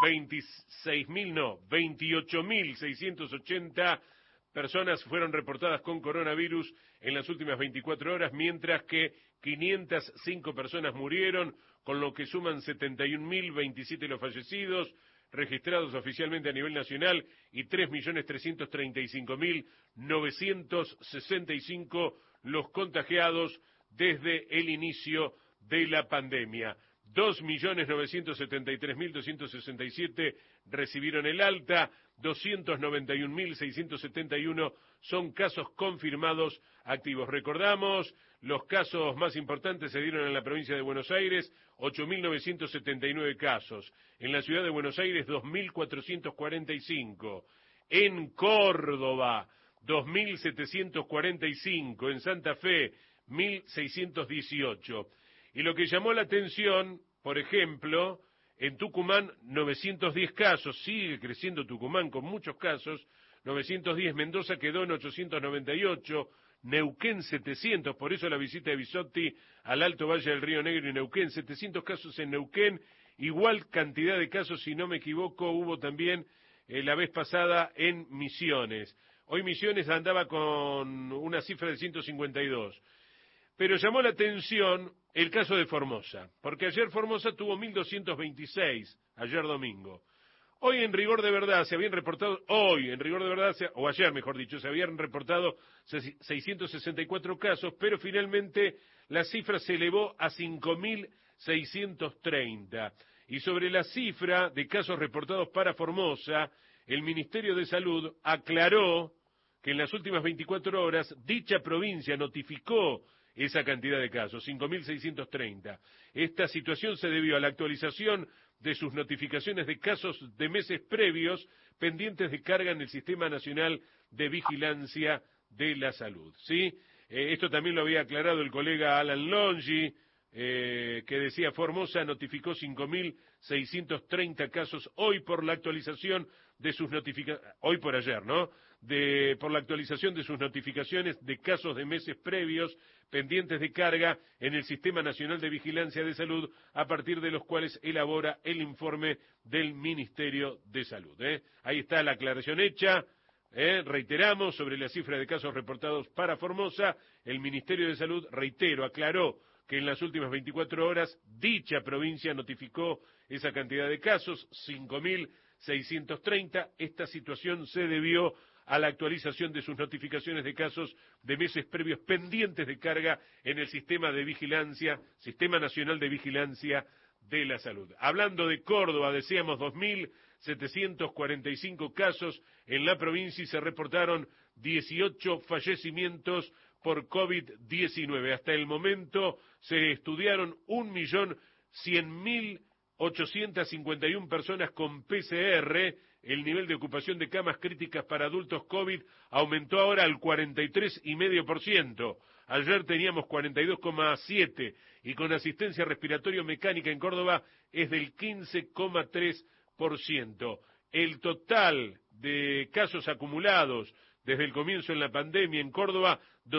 28.680 personas fueron reportadas con coronavirus en las últimas 24 horas, mientras que 505 personas murieron, con lo que suman 71.027 los fallecidos registrados oficialmente a nivel nacional y 3.355.965 los contagiados desde el inicio de la pandemia. 2.973.267 recibieron el alta, 291.671 son casos confirmados activos. Recordamos, los casos más importantes se dieron en la provincia de Buenos Aires, 8.979 casos. En la ciudad de Buenos Aires, 2.445. En Córdoba, 2.745. En Santa Fe, 1.618. Y lo que llamó la atención, por ejemplo, en Tucumán, 910 casos, sigue creciendo Tucumán con muchos casos, 910, Mendoza quedó en 898, Neuquén 700, por eso la visita de Bisotti al Alto Valle del Río Negro y Neuquén, 700 casos en Neuquén, igual cantidad de casos, si no me equivoco, hubo también la vez pasada en Misiones. Hoy Misiones andaba con una cifra de 152. Pero llamó la atención el caso de Formosa, porque ayer Formosa tuvo 1.226, ayer domingo. Hoy en rigor de verdad se habían reportado, o ayer mejor dicho, se habían reportado 664 casos, pero finalmente la cifra se elevó a 5.630. Y sobre la cifra de casos reportados para Formosa, el Ministerio de Salud aclaró que en las últimas 24 horas dicha provincia notificó esa cantidad de casos, 5.630. Esta situación se debió a la actualización de sus notificaciones de casos de meses previos pendientes de carga en el Sistema Nacional de Vigilancia de la Salud. ¿Sí? Esto también lo había aclarado el colega Alan Longi, que decía Formosa notificó 5.630 casos hoy por la actualización de sus notificaciones, hoy por ayer, ¿no? Por la actualización de sus notificaciones de casos de meses previos pendientes de carga en el Sistema Nacional de Vigilancia de Salud, a partir de los cuales elabora el informe del Ministerio de Salud. Ahí está la aclaración hecha. Reiteramos sobre la cifra de casos reportados para Formosa. El Ministerio de Salud, reitero, aclaró que en las últimas 24 horas dicha provincia notificó esa cantidad de casos, 5.630. Esta situación se debió a la actualización de sus notificaciones de casos de meses previos pendientes de carga en el Sistema Nacional de Vigilancia de la Salud. Hablando de Córdoba, decíamos 2.745 casos en la provincia y se reportaron 18 fallecimientos por COVID-19. Hasta el momento se estudiaron 1.100.851 personas con PCR. El nivel de ocupación de camas críticas para adultos COVID aumentó ahora al 43,5%. Ayer teníamos 42,7% y con asistencia respiratoria mecánica en Córdoba es del 15,3%. El total de casos acumulados desde el comienzo en la pandemia en Córdoba,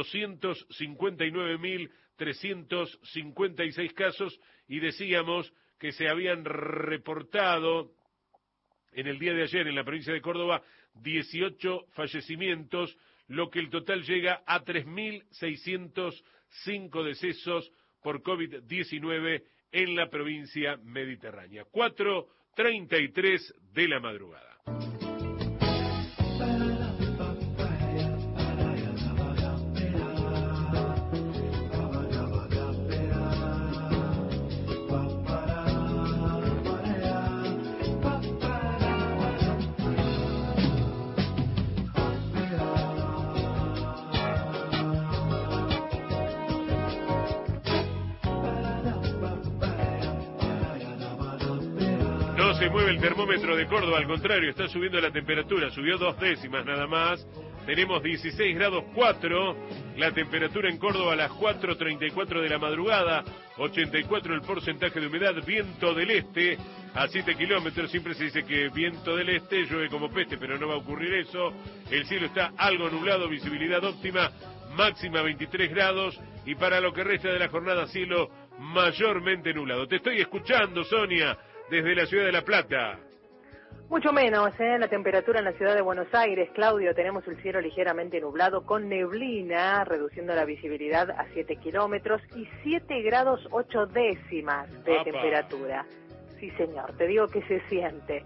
259.356 casos, y decíamos que se habían reportado en el día de ayer en la provincia de Córdoba 18 fallecimientos, lo que el total llega a 3.605 decesos por COVID-19 en la provincia mediterránea. 4:33 de la madrugada. Se mueve el termómetro de Córdoba, al contrario, está subiendo la temperatura, subió 2 décimas nada más, tenemos 16 grados 4, la temperatura en Córdoba a las 4:34 de la madrugada, 84 el porcentaje de humedad, viento del este a 7 kilómetros, siempre se dice que viento del este, llueve como peste, pero no va a ocurrir eso, el cielo está algo nublado, visibilidad óptima, máxima 23 grados, y para lo que resta de la jornada, cielo mayormente nublado. Te estoy escuchando, Sonia, desde la ciudad de La Plata. Mucho menos, la temperatura en la ciudad de Buenos Aires, Claudio, tenemos el cielo ligeramente nublado con neblina, reduciendo la visibilidad a 7 kilómetros y 7 grados 8 décimas de temperatura. Sí, señor, te digo que se siente.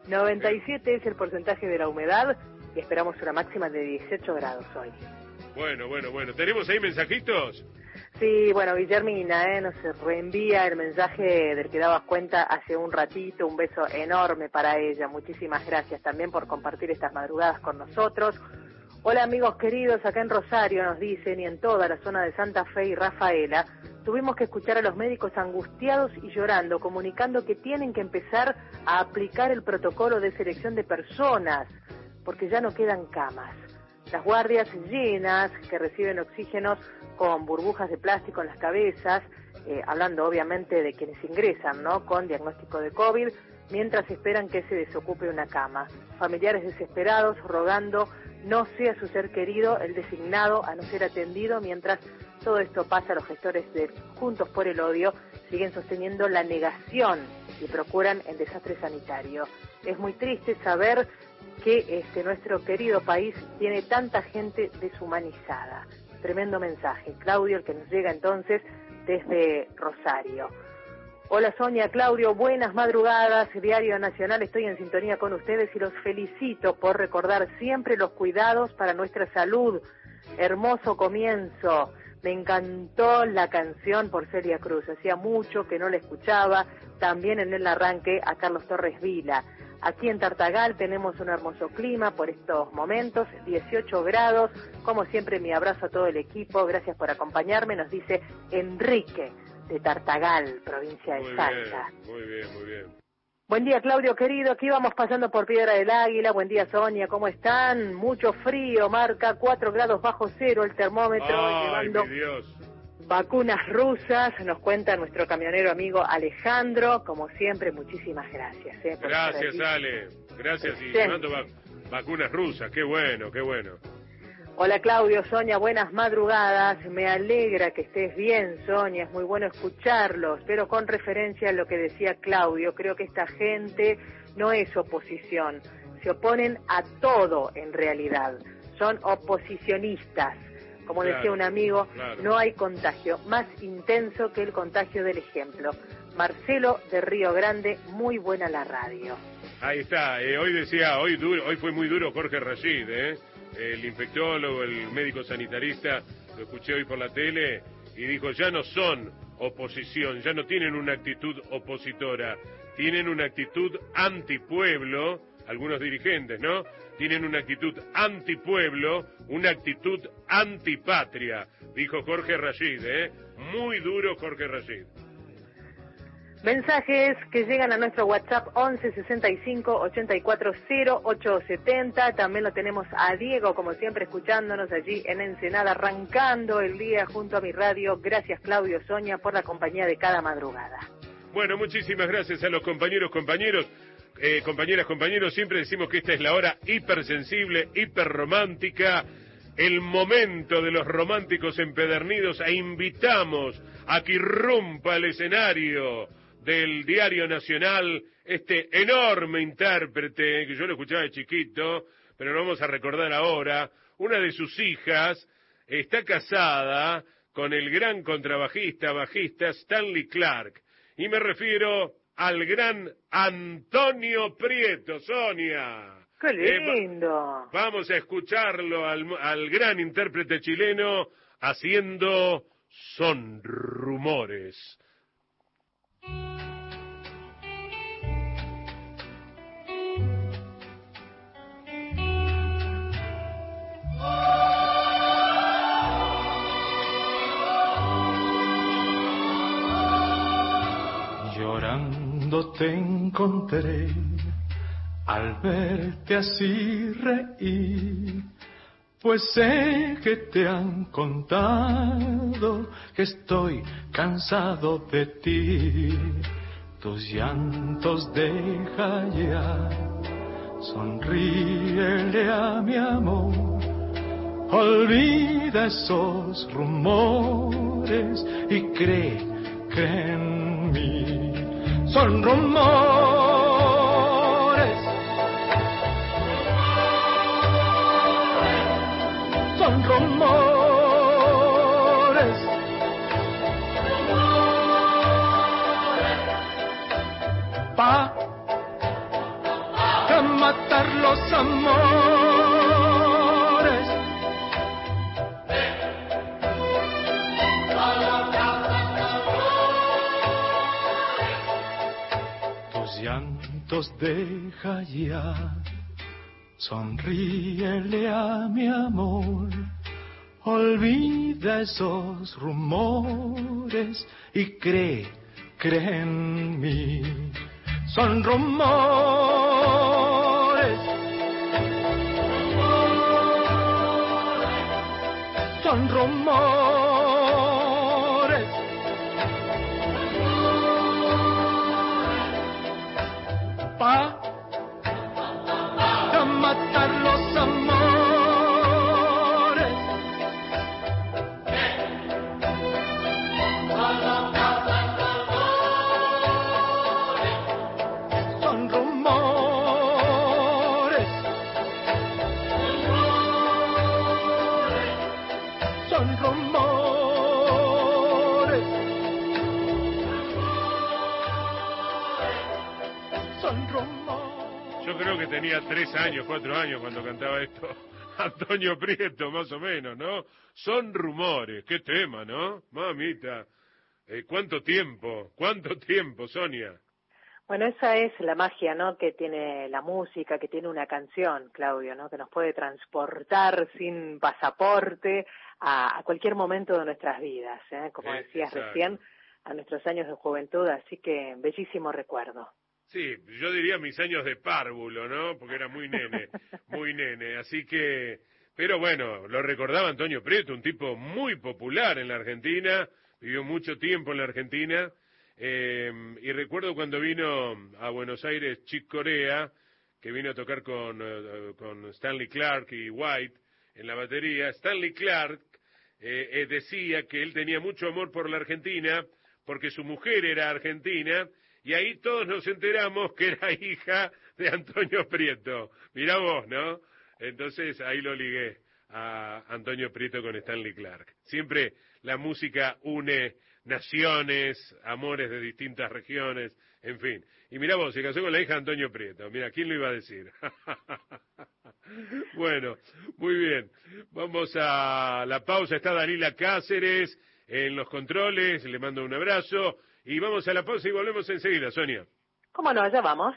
97 es el porcentaje de la humedad y esperamos una máxima de 18 grados hoy. Bueno. ¿Tenemos ahí mensajitos? Sí, bueno, Guillermina nos reenvía el mensaje del que dabas cuenta hace un ratito, un beso enorme para ella, muchísimas gracias también por compartir estas madrugadas con nosotros. Hola amigos queridos, acá en Rosario nos dicen, y en toda la zona de Santa Fe y Rafaela, tuvimos que escuchar a los médicos angustiados y llorando, comunicando que tienen que empezar a aplicar el protocolo de selección de personas, porque ya no quedan camas. Las guardias llenas, que reciben oxígenos con burbujas de plástico en las cabezas, hablando obviamente de quienes ingresan, ¿no?, con diagnóstico de COVID, mientras esperan que se desocupe una cama. Familiares desesperados rogando no sea su ser querido el designado a no ser atendido, mientras todo esto pasa, los gestores de Juntos por el Odio siguen sosteniendo la negación y procuran el desastre sanitario. Es muy triste saber que nuestro querido país tiene tanta gente deshumanizada. Tremendo mensaje, Claudio, el que nos llega entonces desde Rosario. Hola Sonia, Claudio, buenas madrugadas, Diario Nacional, estoy en sintonía con ustedes y los felicito por recordar siempre los cuidados para nuestra salud. Hermoso comienzo, me encantó la canción por Celia Cruz, hacía mucho que no la escuchaba, también en el arranque a Carlos Torres Vila. Aquí en Tartagal tenemos un hermoso clima por estos momentos, 18 grados. Como siempre, mi abrazo a todo el equipo. Gracias por acompañarme, nos dice Enrique de Tartagal, provincia de Salta. Muy bien. Buen día, Claudio, querido. Aquí vamos pasando por Piedra del Águila. Buen día, Sonia. ¿Cómo están? Mucho frío, marca 4 grados bajo cero el termómetro. Llevando mi Dios. Vacunas rusas, nos cuenta nuestro camionero amigo Alejandro, como siempre, muchísimas gracias. Gracias, Ale, gracias, y llevando vacunas rusas, qué bueno. Hola Claudio, Sonia, buenas madrugadas, me alegra que estés bien, Sonia, es muy bueno escucharlos, pero con referencia a lo que decía Claudio, creo que esta gente no es oposición, se oponen a todo en realidad, son oposicionistas. Como decía un amigo, no hay contagio más intenso que el contagio del ejemplo. Marcelo de Río Grande, muy buena la radio. Ahí está, hoy fue muy duro Jorge Rashid, el infectólogo, el médico sanitarista, lo escuché hoy por la tele, y dijo, ya no son oposición, ya no tienen una actitud opositora, tienen una actitud antipueblo, algunos dirigentes, ¿no? Tienen una actitud antipueblo, una actitud antipatria, dijo Jorge Rashid, muy duro Jorge Rashid. Mensajes que llegan a nuestro WhatsApp 11 65 84 0870. También lo tenemos a Diego, como siempre, escuchándonos allí en Ensenada, arrancando el día junto a mi radio. Gracias, Claudio, Sonia, por la compañía de cada madrugada. Bueno, muchísimas gracias a los compañeros, compañeras, compañeros. Siempre decimos que esta es la hora hipersensible, hiperromántica, el momento de los románticos empedernidos, e invitamos a que irrumpa el escenario del Diario Nacional este enorme intérprete, que yo lo escuchaba de chiquito, pero lo vamos a recordar ahora. Una de sus hijas está casada con el gran bajista Stanley Clarke, y me refiero al gran Antonio Prieto, Sonia. ¡Qué lindo! Vamos a escucharlo al gran intérprete chileno haciendo Son Rumores. Llorando te encontré al verte así reír, pues sé que te han contado que estoy cansado de ti. Tus llantos deja ya, sonríele a mi amor, olvida esos rumores y cree en mí. Son rumores, son rumores, pa' matar los amores. Tus llantos deja ya, sonríele a mi amor, olvida esos rumores y cree en mí. Son rumores, son rumores, pa' matar los amores. Son rumores, son rumores, son rumores. Yo creo que tenía 3 años, 4 años cuando cantaba esto Antonio Prieto, más o menos, ¿no? Son rumores, qué tema, ¿no? Mamita, ¿cuánto tiempo, Sonia? Bueno, esa es la magia, ¿no?, que tiene la música, que tiene una canción, Claudio, ¿no?, que nos puede transportar sin pasaporte a cualquier momento de nuestras vidas, como decías exacto. recién, a nuestros años de juventud, así que bellísimo recuerdo. Sí, yo diría mis años de párvulo, ¿no? Porque era muy nene, así que... Pero bueno, lo recordaba Antonio Prieto, un tipo muy popular en la Argentina, vivió mucho tiempo en la Argentina, y recuerdo cuando vino a Buenos Aires Chick Corea, que vino a tocar con Stanley Clarke y White en la batería. Stanley Clarke decía que él tenía mucho amor por la Argentina, porque su mujer era argentina, y ahí todos nos enteramos que era hija de Antonio Prieto. Mirá vos, ¿no? Entonces ahí lo ligué a Antonio Prieto con Stanley Clarke. Siempre la música une naciones, amores de distintas regiones, en fin. Y mirá vos, se casó con la hija de Antonio Prieto. Mira, ¿quién lo iba a decir? Bueno, muy bien. Vamos a la pausa. Está Danila Cáceres en los controles. Le mando un abrazo. Y vamos a la pausa y volvemos enseguida, Sonia. ¿Cómo no? Ya vamos.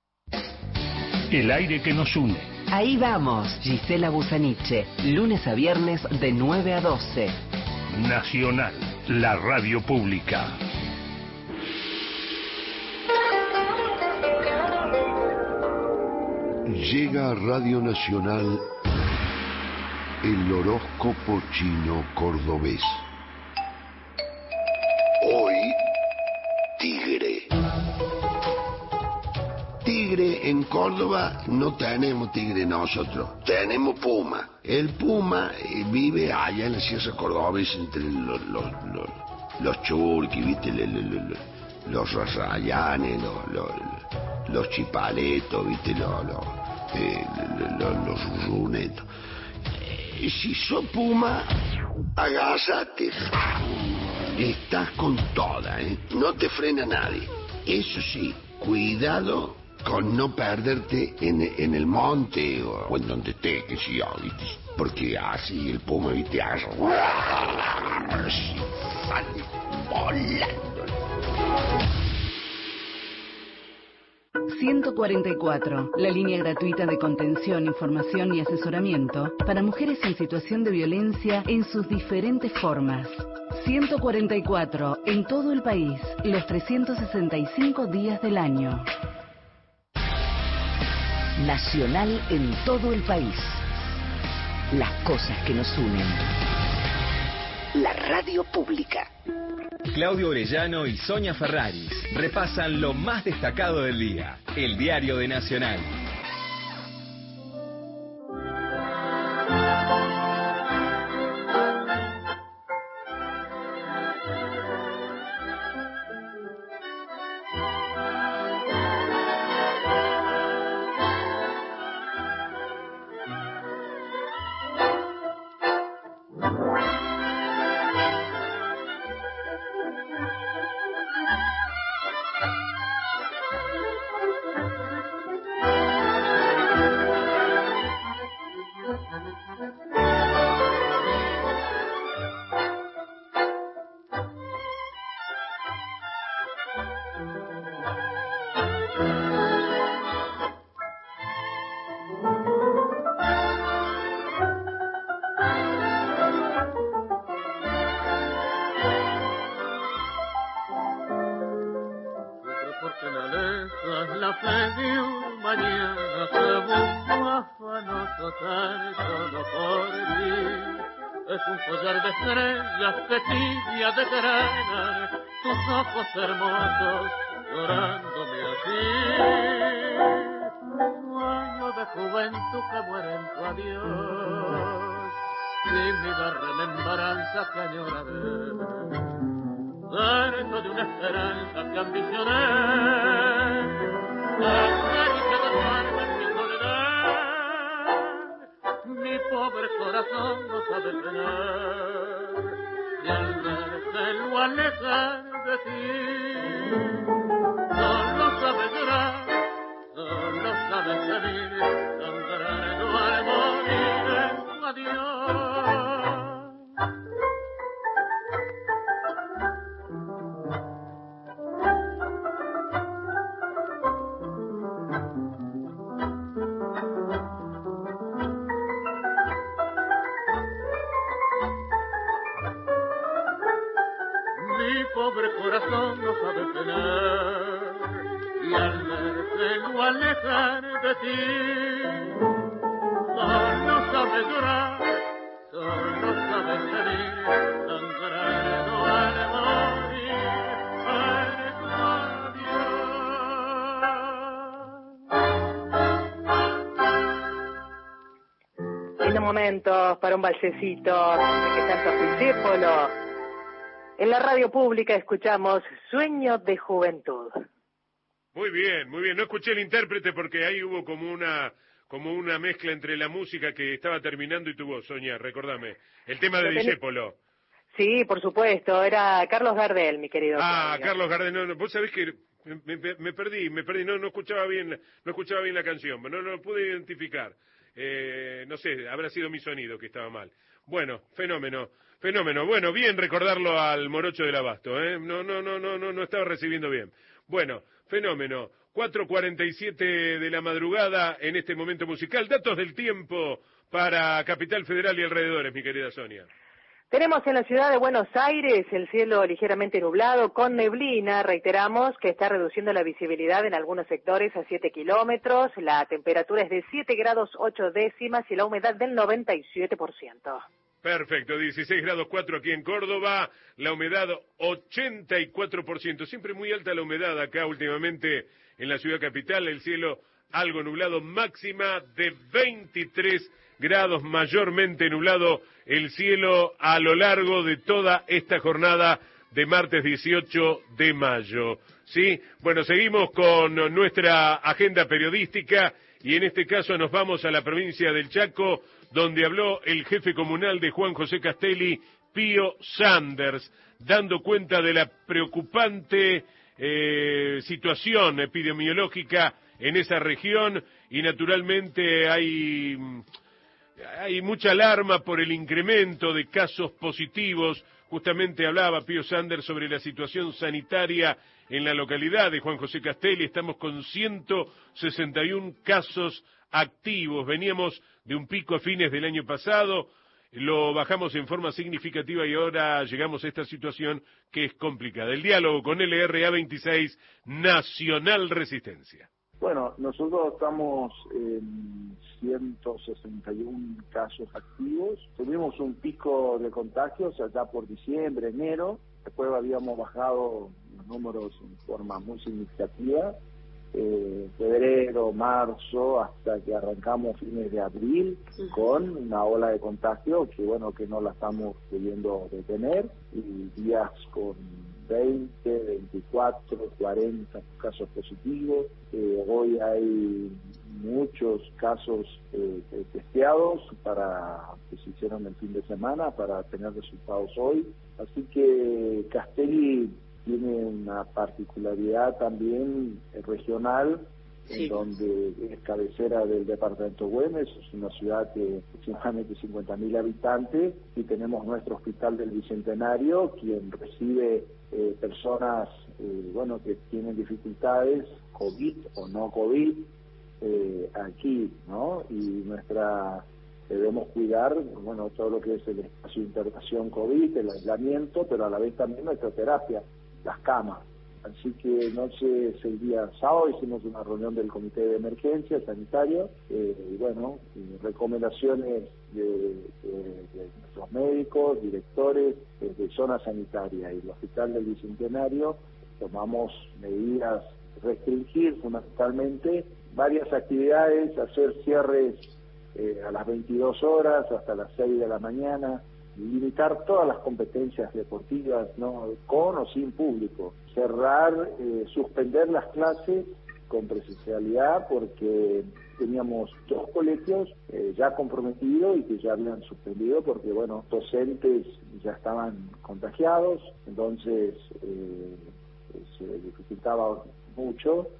El aire que nos une. Ahí vamos, Gisela Busaniche, lunes a viernes de 9 a 12. Nacional, la radio pública. Llega a Radio Nacional el horóscopo chino cordobés. Hoy, Tigre. Tigre en Córdoba no tenemos tigre nosotros, tenemos puma. El puma vive allá en la Sierra Cordobesa entre los churquis, ¿viste? Los rayanes, los chipaletos, ¿viste? Los runetos. Si sos puma, agásate. Estás con toda, ¿eh? No te frena nadie. Eso sí, cuidado con no perderte en el monte o en donde estés, que si yo, ¿viste? Porque así el puma, ¿viste? Sale volando. 144, la línea gratuita de contención, información y asesoramiento para mujeres en situación de violencia en sus diferentes formas. 144, en todo el país, los 365 días del año. Nacional en todo el país. Las cosas que nos unen. La radio pública. Claudio Orellano y Sonia Ferraris repasan lo más destacado del día. El diario de Nacional. Hermosos, llorándome así, sueño de juventud que muere en tu adiós, y mi remembranza que añoraré, cerca de una esperanza que ambicioné, acaricia de duerme en mi soledad, mi pobre corazón no sabe tener, y al verse lo alejar de ti, solo sabes llorar, solo sabes venir, sangrar no al morir en tu adiós. Pobre corazón no sabe tener, y al verse lo alejar de ti, solo sabe llorar, solo sabe venir, sangrando al morir en tu adiós. Lindo momento para un balsecito de que tanto Discépolo. En la radio pública escuchamos Sueño de Juventud. Muy bien, muy bien. No escuché el intérprete porque ahí hubo como una mezcla entre la música que estaba terminando y tu voz, Sonia, recordame. El tema de Discépolo. Sí, por supuesto, era Carlos Gardel, mi querido. Ah, Carlos Gardel, no, vos sabés que me perdí, no escuchaba bien la canción, no lo pude identificar. No sé, habrá sido mi sonido que estaba mal. Bueno, fenómeno. Bueno, bien recordarlo al morocho del Abasto, ¿eh? No estaba recibiendo bien. Bueno, fenómeno. 4:47 de la madrugada en este momento musical. Datos del tiempo para Capital Federal y alrededores, mi querida Sonia. Tenemos en la ciudad de Buenos Aires el cielo ligeramente nublado con neblina. Reiteramos que está reduciendo la visibilidad en algunos sectores a 7 kilómetros. La temperatura es de 7 grados 8 décimas y la humedad del 97%. Perfecto, 16 grados 4 aquí en Córdoba, la humedad 84%, siempre muy alta la humedad acá últimamente en la ciudad capital, el cielo algo nublado, máxima de 23 grados, mayormente nublado el cielo a lo largo de toda esta jornada de martes 18 de mayo. ¿Sí? Bueno, seguimos con nuestra agenda periodística y en este caso nos vamos a la provincia del Chaco, donde habló el jefe comunal de Juan José Castelli, Pío Sanders, dando cuenta de la preocupante situación epidemiológica en esa región, y naturalmente hay mucha alarma por el incremento de casos positivos. Justamente hablaba Pío Sanders sobre la situación sanitaria en la localidad de Juan José Castelli. Estamos con 161 casos activos. Veníamos de un pico a fines del año pasado, lo bajamos en forma significativa y ahora llegamos a esta situación que es complicada. El diálogo con LRA 26, Nacional Resistencia. Bueno, nosotros estamos en 161 casos activos. Tuvimos un pico de contagios allá por diciembre, enero. Después habíamos bajado los números en forma muy significativa. Febrero, marzo, hasta que arrancamos fines de abril con una ola de contagio que no la estamos pudiendo detener, y días con 20, 24, 40 casos positivos. Hoy hay muchos casos testeados que se hicieron el fin de semana para tener resultados hoy. Así que Castelli tiene una particularidad también regional, sí, en donde es cabecera del departamento Güemes, es una ciudad de aproximadamente 50.000 habitantes, y tenemos nuestro hospital del Bicentenario, quien recibe personas que tienen dificultades, COVID o no COVID, aquí, ¿no? Y debemos cuidar, todo lo que es el espacio de internación COVID, el aislamiento, pero a la vez también nuestra terapia, las camas. Así que el día sábado hicimos una reunión del Comité de Emergencia Sanitario, recomendaciones de nuestros médicos, directores de zona sanitaria y el Hospital del Bicentenario. Tomamos medidas, restringir fundamentalmente varias actividades, hacer cierres a las 22 horas hasta las 6 de la mañana, limitar todas las competencias deportivas, ¿no?, con o sin público, cerrar, suspender las clases con presencialidad, porque teníamos 2 colegios ya comprometidos y que ya habían suspendido porque, docentes ya estaban contagiados, entonces se dificultaba mucho,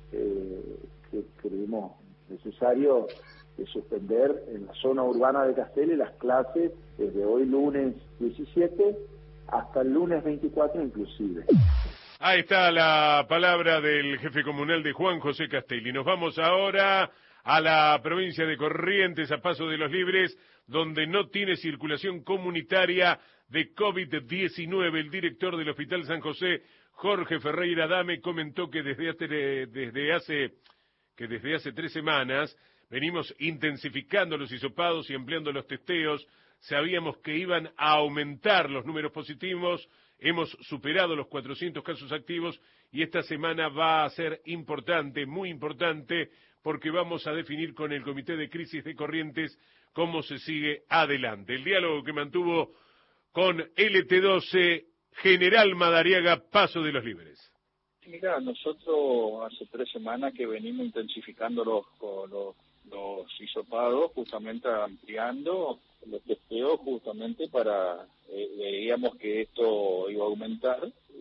que creímos necesario suspender en la zona urbana de Castelli las clases desde hoy lunes 17 hasta el lunes 24 inclusive. Ahí está la palabra del jefe comunal de Juan José Castelli. Nos vamos ahora a la provincia de Corrientes, a Paso de los Libres, donde no tiene circulación comunitaria de COVID-19. El director del Hospital San José, Jorge Ferreira Adame, comentó que desde hace 3 semanas venimos intensificando los hisopados y ampliando los testeos. Sabíamos que iban a aumentar los números positivos, hemos superado los 400 casos activos y esta semana va a ser importante, muy importante, porque vamos a definir con el Comité de Crisis de Corrientes cómo se sigue adelante. El diálogo que mantuvo con LT12, General Madariaga, Paso de los Libres. Mira, nosotros hace 3 semanas que venimos intensificando los hisopados, justamente ampliando los testeos, justamente veíamos que esto iba a aumentar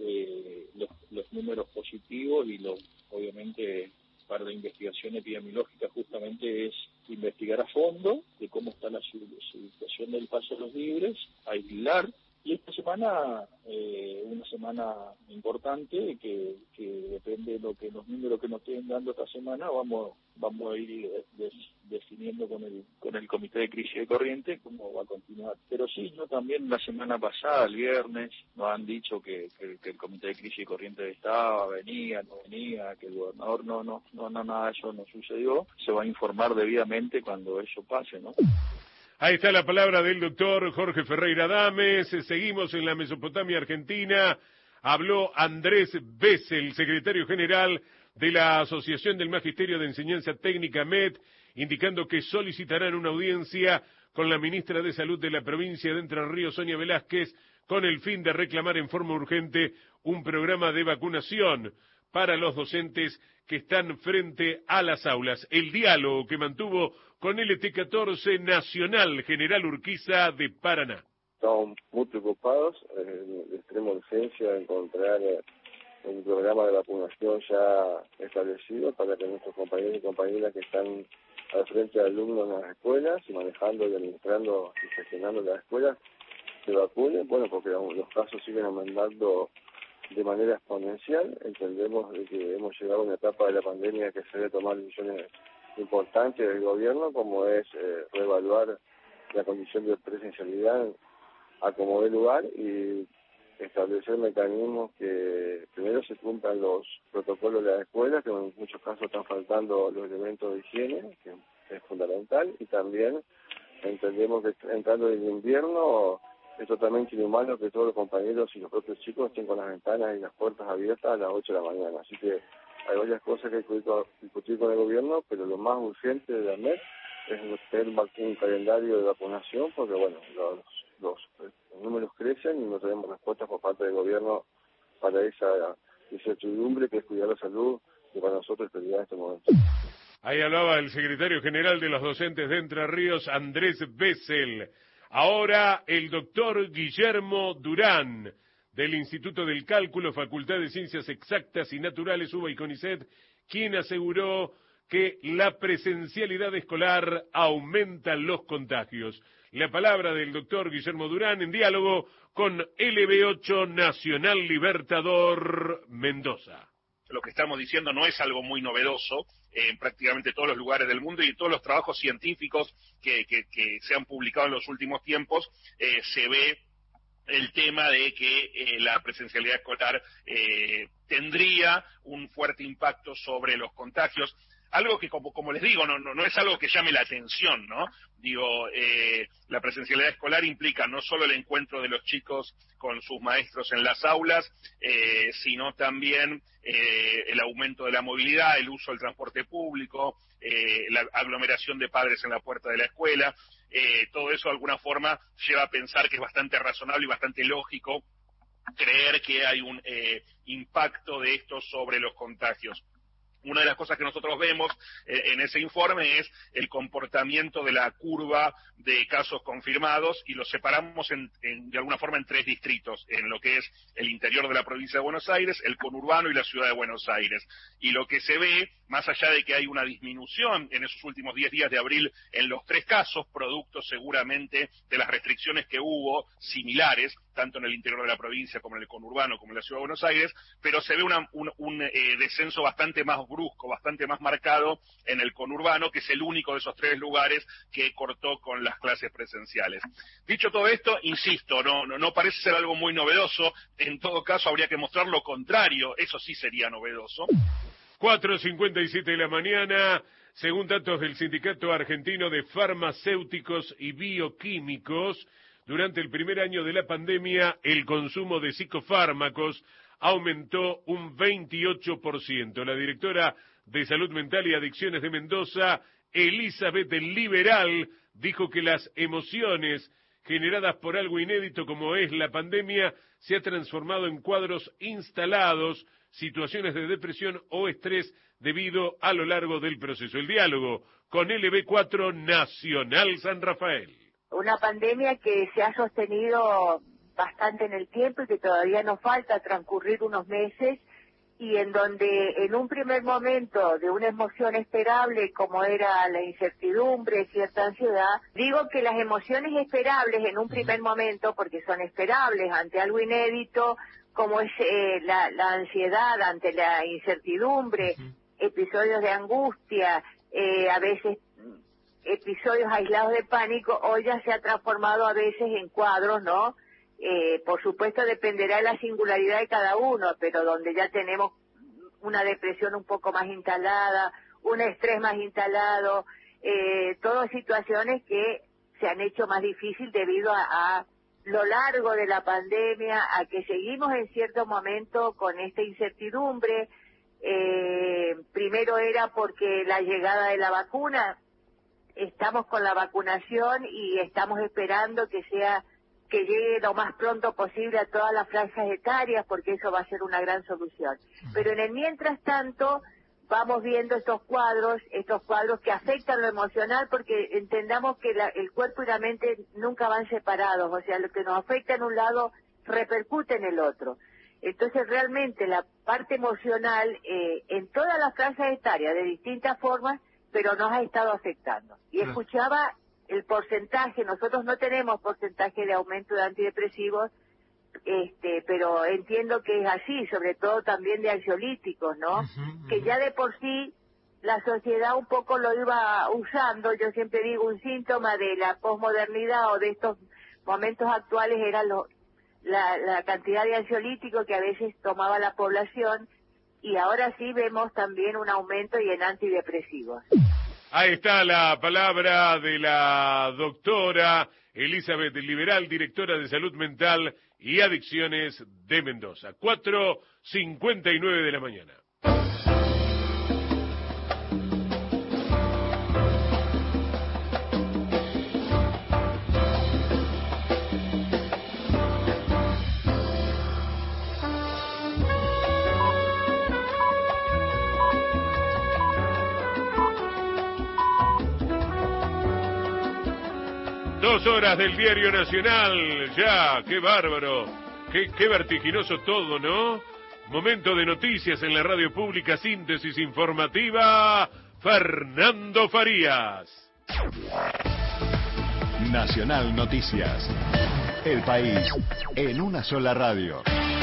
los números positivos y obviamente para la investigación epidemiológica justamente es investigar a fondo de cómo está la situación del Paso de los Libres, aislar. Y esta semana, una semana importante que depende de los números que nos estén dando esta semana, vamos a ir definiendo con el Comité de Crisis de Corrientes cómo va a continuar. Pero sí, yo también la semana pasada, el viernes, nos han dicho que el Comité de Crisis de Corrientes venía, que el gobernador no, nada de eso no sucedió. Se va a informar debidamente cuando eso pase, ¿no? Ahí está la palabra del doctor Jorge Ferreira Adames. Seguimos en la Mesopotamia Argentina. Habló Andrés Bessel, secretario general de la Asociación del Magisterio de Enseñanza Técnica MET, indicando que solicitarán una audiencia con la ministra de Salud de la provincia de Entre Ríos, Sonia Velázquez, con el fin de reclamar en forma urgente un programa de vacunación para los docentes que están frente a las aulas. El diálogo que mantuvo con LT14 Nacional, General Urquiza de Paraná. estamos muy preocupados, de extrema urgencia de encontrar un programa de vacunación ya establecido para que nuestros compañeros y compañeras que están al frente de alumnos en las escuelas y manejando y administrando y gestionando las escuelas se vacunen, bueno, porque los casos siguen aumentando de manera exponencial. Entendemos de que hemos llegado a una etapa de la pandemia que se debe tomar decisiones importantes del gobierno, como es reevaluar la condición de presencialidad a como dé lugar y establecer mecanismos que primero se cumplan los protocolos de las escuelas, que en muchos casos están faltando los elementos de higiene, que es fundamental, y también entendemos que entrando en el invierno es totalmente inhumano que todos los compañeros y los propios chicos estén con las ventanas y las puertas abiertas a las 8 de la mañana. Así que hay varias cosas que hay que discutir con el gobierno, pero lo más urgente de la MED es tener un calendario de vacunación, porque bueno, los números crecen y no tenemos respuestas por parte del gobierno para esa incertidumbre que es cuidar la salud, que para nosotros es prioridad en este momento. Ahí hablaba el secretario general de los docentes de Entre Ríos, Andrés Bessel. Ahora el doctor Guillermo Durán, del Instituto del Cálculo, Facultad de Ciencias Exactas y Naturales, UBA y CONICET, quien aseguró que la presencialidad escolar aumenta los contagios. La palabra del doctor Guillermo Durán en diálogo con LB8 Nacional Libertador Mendoza. Lo que estamos diciendo no es algo muy novedoso en prácticamente todos los lugares del mundo, y todos los trabajos científicos que se han publicado en los últimos tiempos se ve el tema de que la presencialidad escolar tendría un fuerte impacto sobre los contagios. Algo que, como les digo, no es algo que llame la atención, ¿no? Digo, la presencialidad escolar implica no solo el encuentro de los chicos con sus maestros en las aulas, sino también el aumento de la movilidad, el uso del transporte público, la aglomeración de padres en la puerta de la escuela. Todo eso de alguna forma lleva a pensar que es bastante razonable y bastante lógico creer que hay un impacto de esto sobre los contagios. Una de las cosas que nosotros vemos en ese informe es el comportamiento de la curva de casos confirmados, y los separamos de alguna forma en 3 distritos, en lo que es el interior de la provincia de Buenos Aires, el conurbano y la ciudad de Buenos Aires. Y lo que se ve, más allá de que hay una disminución en esos últimos 10 días de abril en los 3 casos, producto seguramente de las restricciones que hubo similares, tanto en el interior de la provincia como en el conurbano como en la ciudad de Buenos Aires, pero se ve un descenso bastante más brusco, bastante más marcado en el conurbano, que es el único de esos 3 lugares que cortó con las clases presenciales. Dicho todo esto, insisto, no parece ser algo muy novedoso. En todo caso habría que mostrar lo contrario, eso sí sería novedoso. 4:57 de la mañana, según datos del Sindicato Argentino de Farmacéuticos y Bioquímicos, durante el primer año de la pandemia, el consumo de psicofármacos aumentó un 28%. La directora de Salud Mental y Adicciones de Mendoza, Elizabeth Liberal, dijo que las emociones generadas por algo inédito como es la pandemia se ha transformado en cuadros instalados, situaciones de depresión o estrés debido a lo largo del proceso. El diálogo con LB4 Nacional San Rafael. Una pandemia que se ha sostenido bastante en el tiempo y que todavía nos falta transcurrir unos meses, y en donde en un primer momento de una emoción esperable como era la incertidumbre, cierta ansiedad, digo que las emociones esperables en un primer momento, porque son esperables ante algo inédito, como es la ansiedad ante la incertidumbre, episodios de angustia, a veces episodios aislados de pánico, hoy ya se ha transformado a veces en cuadros, ¿no? Por supuesto dependerá de la singularidad de cada uno, pero donde ya tenemos una depresión un poco más instalada, un estrés más instalado, todas situaciones que se han hecho más difícil debido a lo largo de la pandemia, a que seguimos en cierto momento con esta incertidumbre. Primero era porque la llegada de la vacuna, estamos con la vacunación y estamos esperando que llegue lo más pronto posible a todas las franjas etarias, porque eso va a ser una gran solución. Pero en el mientras tanto, vamos viendo estos cuadros que afectan lo emocional, porque entendamos que el cuerpo y la mente nunca van separados, o sea, lo que nos afecta en un lado repercute en el otro. Entonces realmente la parte emocional en todas las franjas etarias, de distintas formas, pero nos ha estado afectando. Y escuchaba el porcentaje, nosotros no tenemos porcentaje de aumento de antidepresivos, pero entiendo que es así, sobre todo también de ansiolíticos, ¿no? Que ya de por sí la sociedad un poco lo iba usando. Yo siempre digo, un síntoma de la posmodernidad o de estos momentos actuales era la cantidad de ansiolíticos que a veces tomaba la población, y ahora sí vemos también un aumento y en antidepresivos. Ahí está la palabra de la doctora Elizabeth Liberal, directora de Salud Mental y Adicciones de Mendoza. 4:59 de la mañana. Dos horas del Diario Nacional, ya, qué bárbaro, qué vertiginoso todo, ¿no? Momento de noticias en la radio pública, síntesis informativa, Fernando Farías. Nacional Noticias, el país en una sola radio.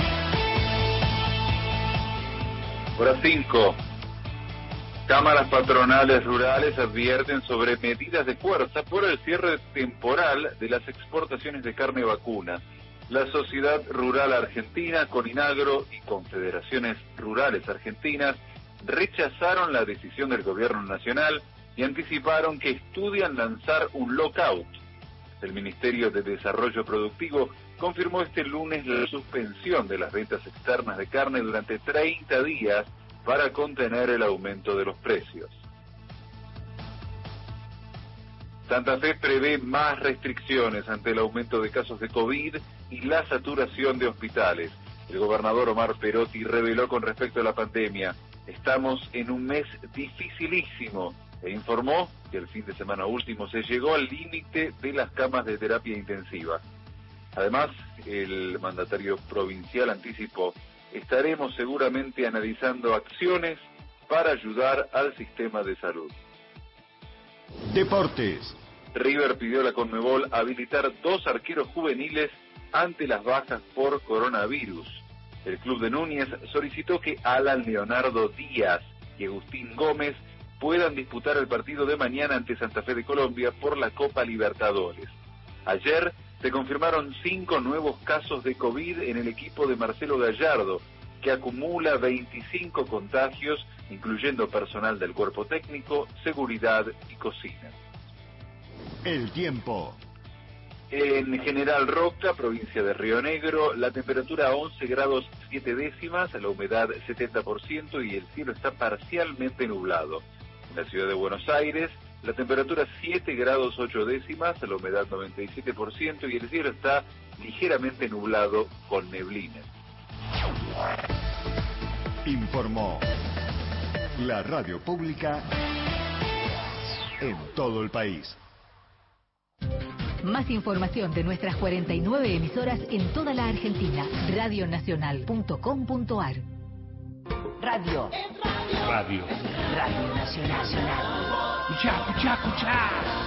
Hora 5. Cámaras patronales rurales advierten sobre medidas de fuerza por el cierre temporal de las exportaciones de carne vacuna. La Sociedad Rural Argentina, Coninagro y Confederaciones Rurales Argentinas rechazaron la decisión del gobierno nacional y anticiparon que estudian lanzar un lockout. El Ministerio de Desarrollo Productivo confirmó este lunes la suspensión de las ventas externas de carne durante 30 días para contener el aumento de los precios. Santa Fe prevé más restricciones ante el aumento de casos de COVID y la saturación de hospitales. El gobernador Omar Perotti reveló con respecto a la pandemia: estamos en un mes dificilísimo, e informó que el fin de semana último se llegó al límite de las camas de terapia intensiva. Además, el mandatario provincial anticipó: estaremos seguramente analizando acciones para ayudar al sistema de salud. Deportes. River pidió a la Conmebol habilitar 2 arqueros juveniles ante las bajas por coronavirus. El club de Núñez solicitó que Alan Leonardo Díaz y Agustín Gómez puedan disputar el partido de mañana ante Santa Fe de Colombia por la Copa Libertadores. Ayer se confirmaron 5 nuevos casos de COVID en el equipo de Marcelo Gallardo, que acumula 25 contagios, incluyendo personal del cuerpo técnico, seguridad y cocina. El tiempo. En General Roca, provincia de Río Negro, la temperatura 11 grados 7 décimas, la humedad 70% y el cielo está parcialmente nublado. En la ciudad de Buenos Aires, la temperatura 7 grados 8 décimas, la humedad 97% y el cielo está ligeramente nublado con neblina. Informó la radio pública en todo el país. Más información de nuestras 49 emisoras en toda la Argentina. Radionacional.com.ar. Radio. Radio. Radio Nacional. Escuchá, escuchá, escuchá.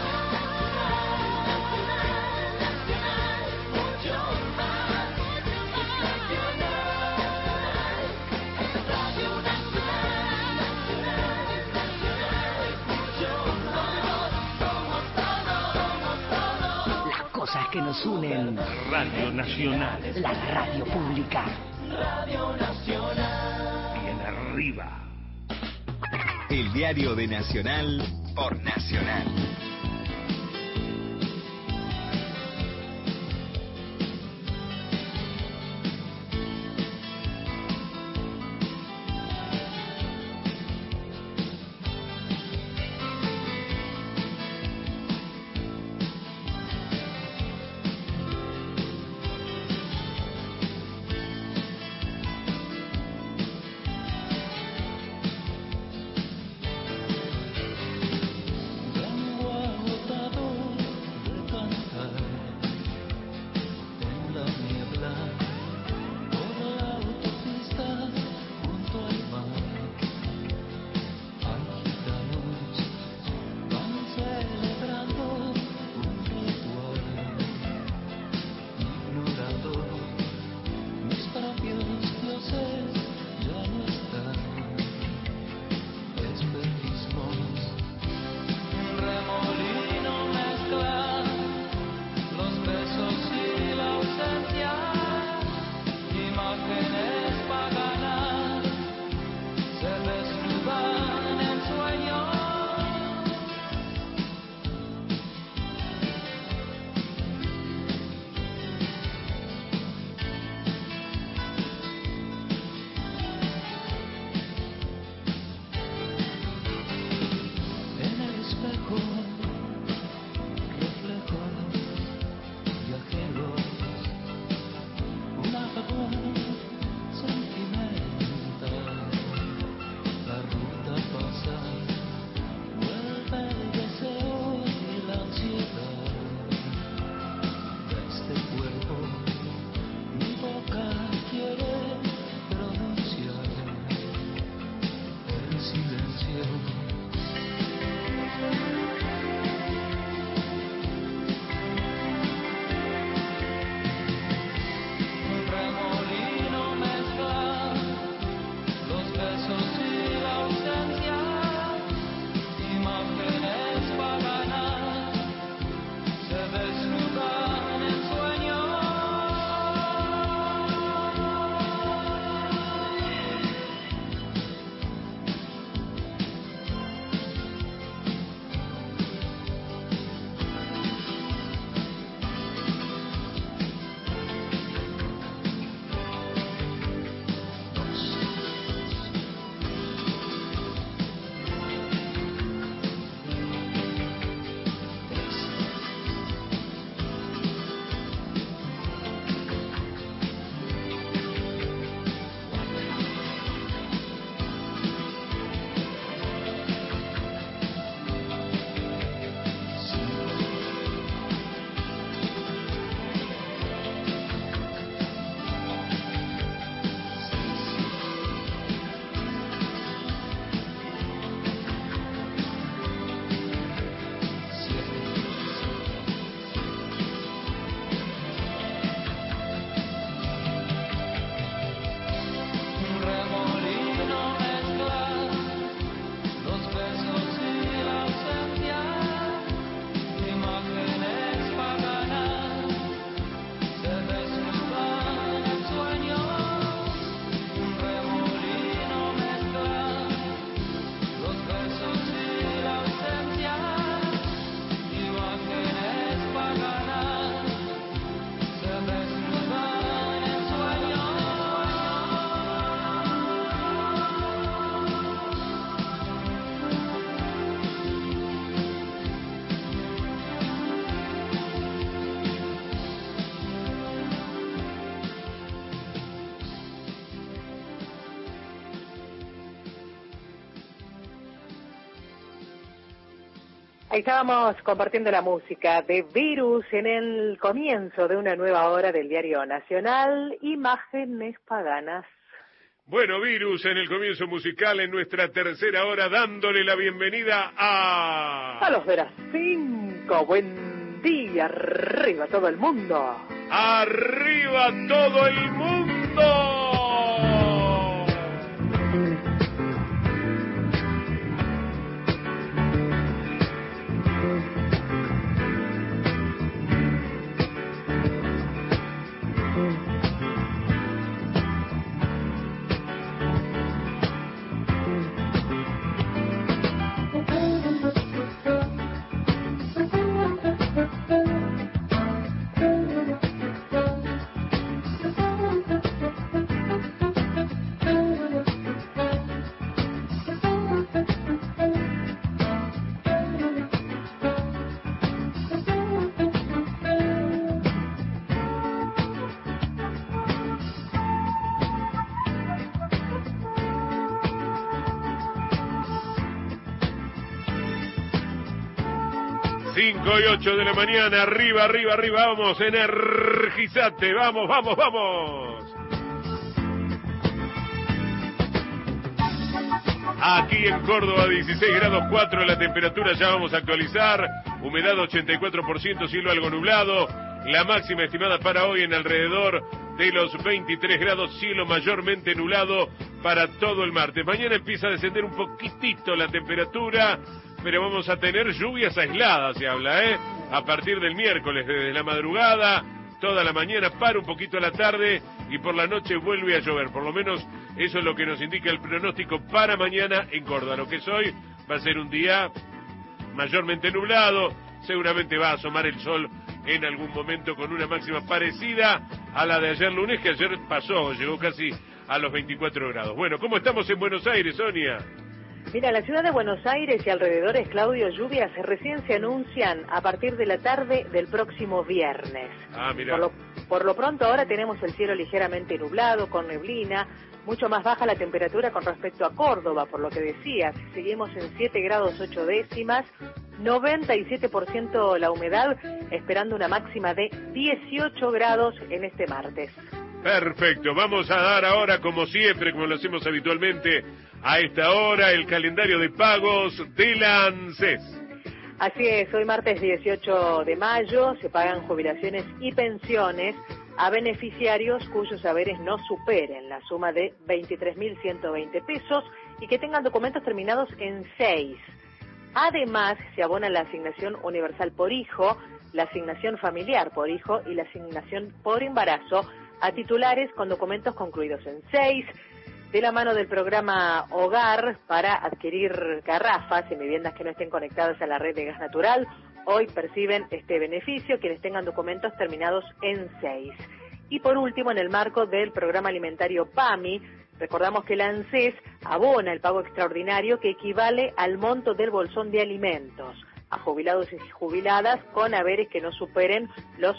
Cosas que nos unen. Radio Nacional. La radio pública. Radio Nacional. Bien arriba. El diario de Nacional por Nacional. Ahí estábamos compartiendo la música de Virus en el comienzo de una nueva hora del Diario Nacional, Imágenes Paganas. Bueno, Virus en el comienzo musical en nuestra tercera hora, dándole la bienvenida a los de las 5. Buen día, arriba todo el mundo. ¡Arriba todo el mundo! 5 y 8 de la mañana, arriba, vamos, energizate, vamos. Aquí en Córdoba, 16 grados 4 la temperatura, ya vamos a actualizar, humedad 84%, cielo algo nublado, la máxima estimada para hoy en alrededor de los 23 grados, cielo mayormente nublado para todo el martes. Mañana empieza a descender un poquitito la temperatura, pero vamos a tener lluvias aisladas, se habla, a partir del miércoles, desde la madrugada, toda la mañana, para un poquito a la tarde, y por la noche vuelve a llover. Por lo menos eso es lo que nos indica el pronóstico para mañana en Córdoba. Lo que es hoy va a ser un día mayormente nublado, seguramente va a asomar el sol en algún momento con una máxima parecida a la de ayer lunes, que ayer pasó, llegó casi a los 24 grados. Bueno, ¿cómo estamos en Buenos Aires, Sonia? Mira, la ciudad de Buenos Aires y alrededores, Claudio, lluvias recién se anuncian a partir de la tarde del próximo viernes. Ah, mira. Por lo pronto ahora tenemos el cielo ligeramente nublado, con neblina, mucho más baja la temperatura con respecto a Córdoba, por lo que decías, seguimos en 7 grados 8 décimas, 97% la humedad, esperando una máxima de 18 grados en este martes. Perfecto, vamos a dar ahora, como siempre, como lo hacemos habitualmente, a esta hora, el calendario de pagos de la ANSES. Así es, hoy martes 18 de mayo se pagan jubilaciones y pensiones a beneficiarios cuyos haberes no superen la suma de 23.120 pesos y que tengan documentos terminados en 6. Además, se abona la asignación universal por hijo, la asignación familiar por hijo y la asignación por embarazo a titulares con documentos concluidos en 6, de la mano del programa Hogar para adquirir garrafas en viviendas que no estén conectadas a la red de gas natural. Hoy perciben este beneficio quienes tengan documentos terminados en 6. Y por último, en el marco del programa alimentario PAMI, recordamos que la ANSES abona el pago extraordinario que equivale al monto del bolsón de alimentos a jubilados y jubiladas con haberes que no superen los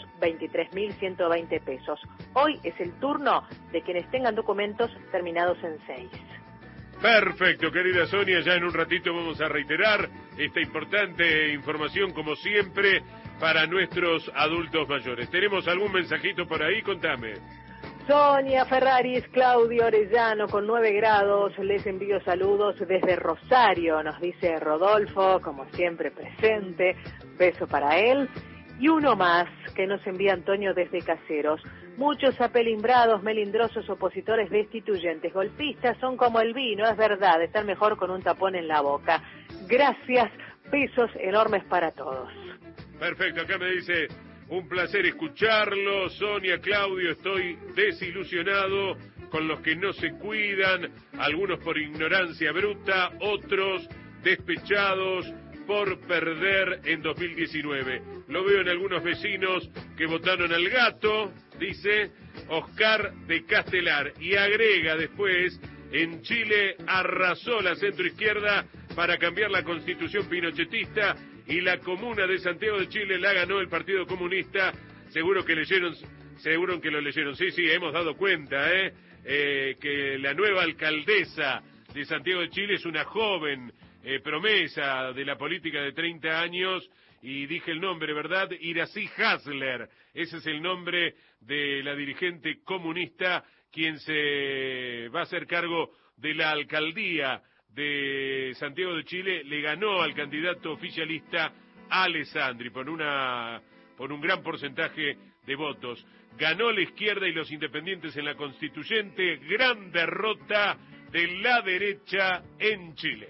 23.120 pesos. Hoy es el turno de quienes tengan documentos terminados en 6. Perfecto, querida Sonia, ya en un ratito vamos a reiterar esta importante información, como siempre, para nuestros adultos mayores. ¿Tenemos algún mensajito por ahí? Contame. Sonia Ferraris, Claudio Orellano con 9 grados, les envío saludos desde Rosario, nos dice Rodolfo, como siempre presente, beso para él. Y uno más que nos envía Antonio desde Caseros. Muchos apelimbrados, melindrosos, opositores destituyentes, golpistas son como el vino, es verdad, están mejor con un tapón en la boca. Gracias, besos enormes para todos. Perfecto, acá me dice... Un placer escucharlo, Sonia, Claudio, estoy desilusionado con los que no se cuidan, algunos por ignorancia bruta, otros despechados por perder en 2019. Lo veo en algunos vecinos que votaron al gato, dice Oscar de Castelar, y agrega después, en Chile arrasó la centroizquierda para cambiar la constitución pinochetista y la comuna de Santiago de Chile la ganó el Partido Comunista. Seguro que lo leyeron. Sí, hemos dado cuenta, que la nueva alcaldesa de Santiago de Chile es una joven promesa de la política de 30 años, y dije el nombre, ¿verdad? Iracy Hasler, ese es el nombre de la dirigente comunista, quien se va a hacer cargo de la alcaldía de Santiago de Chile. Le ganó al candidato oficialista Alessandri por un gran porcentaje de votos. Ganó la izquierda y los independientes en la constituyente, gran derrota de la derecha en Chile.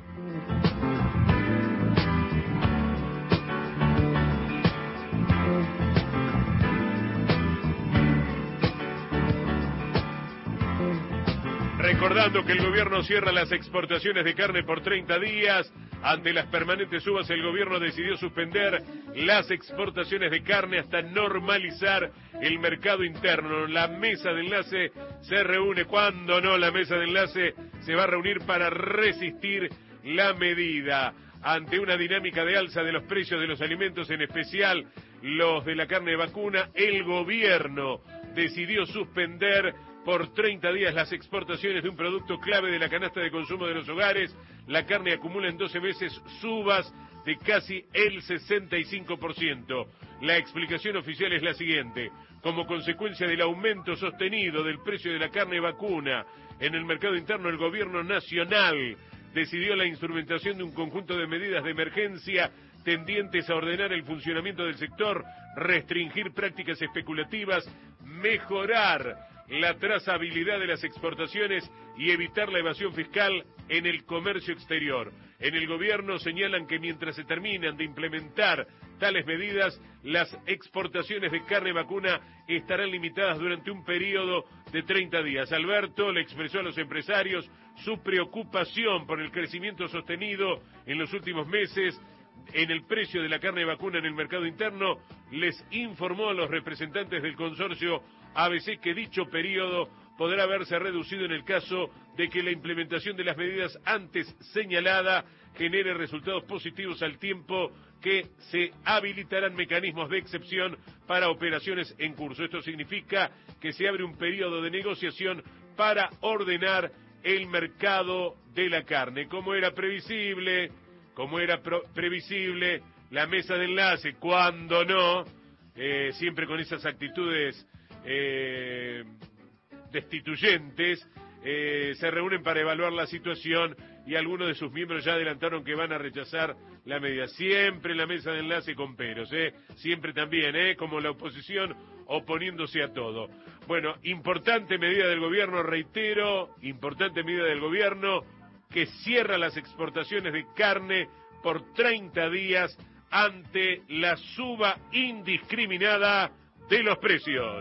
Recordando que el gobierno cierra las exportaciones de carne por 30 días. Ante las permanentes subas, el gobierno decidió suspender las exportaciones de carne hasta normalizar el mercado interno. La mesa de enlace se reúne. ¿Cuándo no? La mesa de enlace se va a reunir para resistir la medida. Ante una dinámica de alza de los precios de los alimentos, en especial los de la carne de vacuna, el gobierno decidió suspender por 30 días las exportaciones de un producto clave de la canasta de consumo de los hogares. La carne acumula en 12 meses subas de casi el 65%. La explicación oficial es la siguiente: como consecuencia del aumento sostenido del precio de la carne vacuna en el mercado interno, el gobierno nacional decidió la instrumentación de un conjunto de medidas de emergencia tendientes a ordenar el funcionamiento del sector, restringir prácticas especulativas, mejorar la trazabilidad de las exportaciones y evitar la evasión fiscal en el comercio exterior. En el gobierno señalan que mientras se terminan de implementar tales medidas, las exportaciones de carne vacuna estarán limitadas durante un periodo de 30 días. Alberto le expresó a los empresarios su preocupación por el crecimiento sostenido en los últimos meses en el precio de la carne vacuna en el mercado interno. Les informó a los representantes del consorcio ABC que dicho periodo podrá verse reducido en el caso de que la implementación de las medidas antes señalada genere resultados positivos, al tiempo que se habilitarán mecanismos de excepción para operaciones en curso. Esto significa que se abre un periodo de negociación para ordenar el mercado de la carne. Como era previsible, la mesa de enlace, cuando no, siempre con esas actitudes destituyentes, se reúnen para evaluar la situación, y algunos de sus miembros ya adelantaron que van a rechazar la medida. Siempre la mesa de enlace con peros, siempre también, como la oposición oponiéndose a todo. Bueno, importante medida del gobierno, reitero, importante medida del gobierno que cierra las exportaciones de carne por 30 días ante la suba indiscriminada de los precios.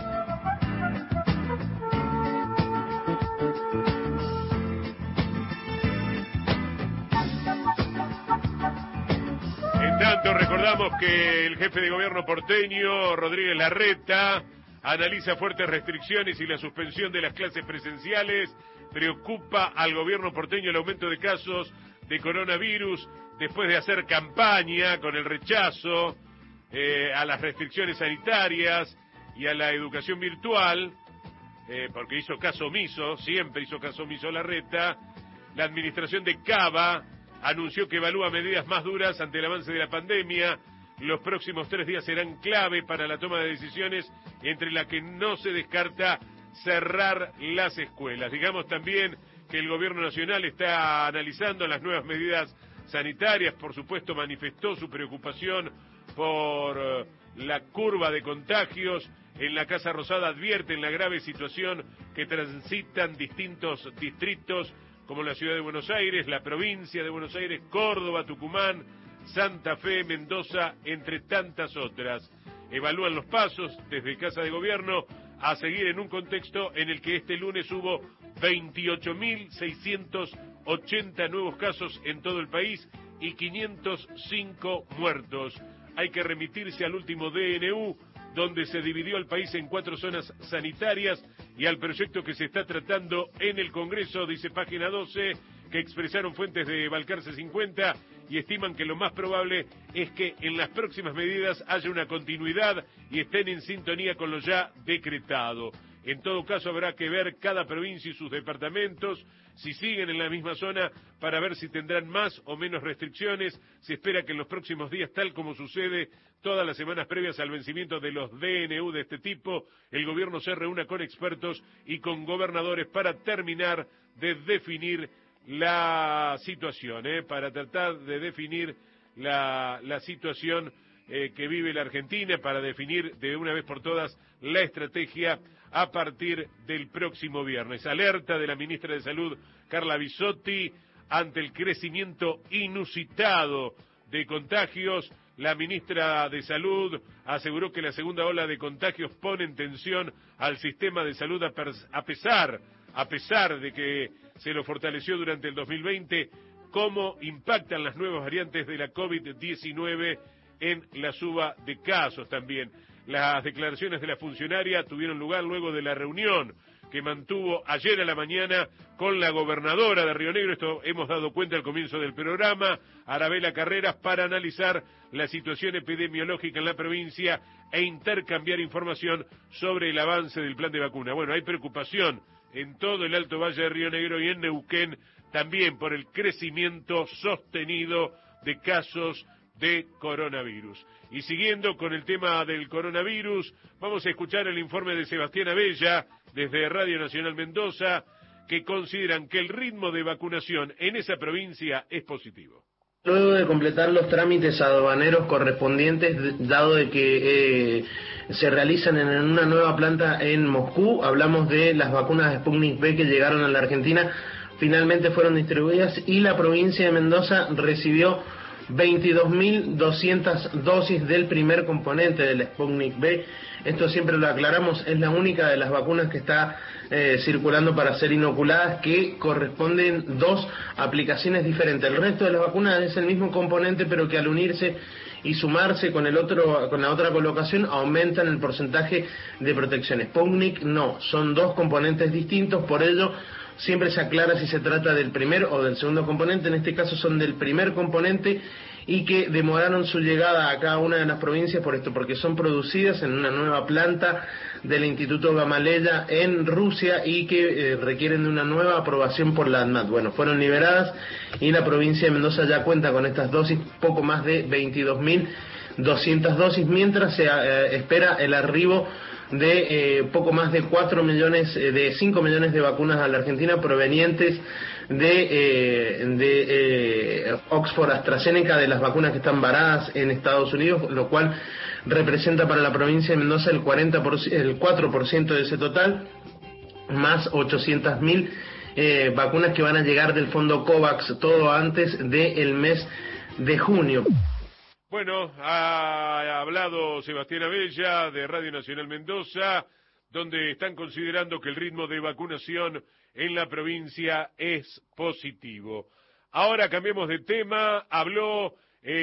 En tanto, recordamos que el jefe de gobierno porteño, Rodríguez Larreta, analiza fuertes restricciones y la suspensión de las clases presenciales. Preocupa al gobierno porteño el aumento de casos de coronavirus después de hacer campaña con el rechazo a las restricciones sanitarias y a la educación virtual, porque hizo caso omiso, siempre hizo caso omiso Larreta. La administración de Cava anunció que evalúa medidas más duras ante el avance de la pandemia. Los próximos 3 días serán clave para la toma de decisiones, entre las que no se descarta cerrar las escuelas. Digamos también que el gobierno nacional está analizando las nuevas medidas sanitarias. Por supuesto, manifestó su preocupación por la curva de contagios. En la Casa Rosada advierten la grave situación que transitan distintos distritos como la ciudad de Buenos Aires, la provincia de Buenos Aires, Córdoba, Tucumán, Santa Fe, Mendoza, entre tantas otras. Evalúan los pasos desde Casa de Gobierno a seguir en un contexto en el que este lunes hubo 28.680 nuevos casos en todo el país y 505 muertos. Hay que remitirse al último DNU, donde se dividió el país en 4 zonas sanitarias, y al proyecto que se está tratando en el Congreso, dice página 12, que expresaron fuentes de Balcarce 50 y estiman que lo más probable es que en las próximas medidas haya una continuidad y estén en sintonía con lo ya decretado. En todo caso habrá que ver cada provincia y sus departamentos, si siguen en la misma zona, para ver si tendrán más o menos restricciones. Se espera que en los próximos días, tal como sucede todas las semanas previas al vencimiento de los DNU de este tipo, el gobierno se reúna con expertos y con gobernadores para terminar de definir la situación, para tratar de definir la situación que vive la Argentina, para definir de una vez por todas la estrategia a partir del próximo viernes. Alerta de la ministra de Salud, Carla Bisotti, ante el crecimiento inusitado de contagios. La ministra de Salud aseguró que la segunda ola de contagios pone en tensión al sistema de salud a pesar de que se lo fortaleció durante el 2020. ¿Cómo impactan las nuevas variantes de la COVID-19 en la suba de casos también? Las declaraciones de la funcionaria tuvieron lugar luego de la reunión que mantuvo ayer a la mañana con la gobernadora de Río Negro. Esto hemos dado cuenta al comienzo del programa, Arabela Carreras, para analizar la situación epidemiológica en la provincia e intercambiar información sobre el avance del plan de vacuna. Bueno, hay preocupación en todo el Alto Valle de Río Negro y en Neuquén también por el crecimiento sostenido de casos de coronavirus. Y siguiendo con el tema del coronavirus, vamos a escuchar el informe de Sebastián Abella desde Radio Nacional Mendoza, que consideran que el ritmo de vacunación en esa provincia es positivo. Luego de completar los trámites aduaneros correspondientes, dado de que se realizan en una nueva planta en Moscú, hablamos de las vacunas de Sputnik V que llegaron a la Argentina, finalmente fueron distribuidas y la provincia de Mendoza recibió 22.200 dosis del primer componente del Sputnik V. Esto siempre lo aclaramos, es la única de las vacunas que está circulando para ser inoculadas, que corresponden 2 aplicaciones diferentes. El resto de las vacunas es el mismo componente, pero que al unirse y sumarse con la otra colocación aumentan el porcentaje de protección. Sputnik no, son 2 componentes distintos, por ello siempre se aclara si se trata del primer o del segundo componente. En este caso son del primer componente y que demoraron su llegada a cada una de las provincias por esto, porque son producidas en una nueva planta del Instituto Gamaleya en Rusia y que requieren de una nueva aprobación por la ANMAT. Bueno, fueron liberadas y la provincia de Mendoza ya cuenta con estas dosis, poco más de 22.200 dosis, mientras se espera el arribo de poco más de 5 millones de vacunas a la Argentina provenientes de Oxford AstraZeneca, de las vacunas que están varadas en Estados Unidos, lo cual representa para la provincia de Mendoza el 4% de ese total, más 800.000 vacunas que van a llegar del fondo COVAX, todo antes del mes de junio. Bueno, ha hablado Sebastián Abella de Radio Nacional Mendoza, donde están considerando que el ritmo de vacunación en la provincia es positivo. Ahora cambiemos de tema. Habló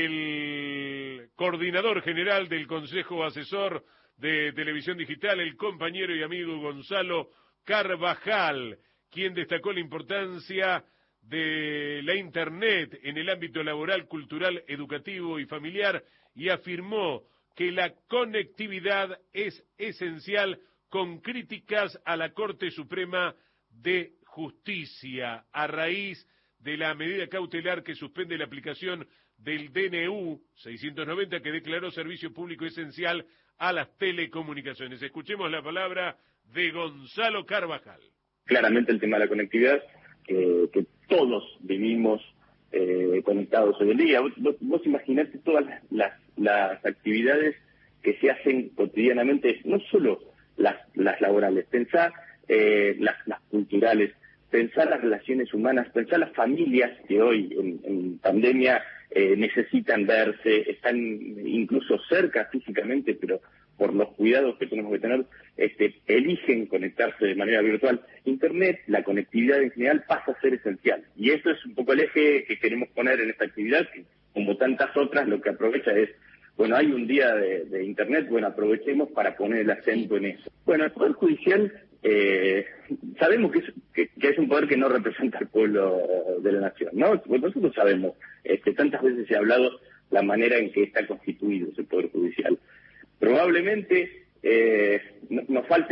el coordinador general del Consejo Asesor de Televisión Digital, el compañero y amigo Gonzalo Carvajal, quien destacó la importancia de la Internet en el ámbito laboral, cultural, educativo y familiar, y afirmó que la conectividad es esencial, con críticas a la Corte Suprema de Justicia a raíz de la medida cautelar que suspende la aplicación del DNU 690, que declaró servicio público esencial a las telecomunicaciones. Escuchemos la palabra de Gonzalo Carvajal. Claramente el tema de la conectividad, que todos vivimos conectados hoy en día. Vos imaginate todas las actividades que se hacen cotidianamente, no solo las laborales, pensar las culturales, pensar las relaciones humanas, pensar las familias que hoy en pandemia necesitan verse, están incluso cerca físicamente, pero por los cuidados que tenemos que tener, eligen conectarse de manera virtual. Internet, la conectividad en general pasa a ser esencial. Y eso es un poco el eje que queremos poner en esta actividad, que como tantas otras lo que aprovecha es, bueno, hay un día de Internet, bueno, aprovechemos para poner el acento en eso. Bueno, el Poder Judicial, sabemos que es un poder que no representa al pueblo de la nación, ¿no? Nosotros sabemos, tantas veces se ha hablado la manera en que está constituido ese Poder Judicial. Probablemente nos falten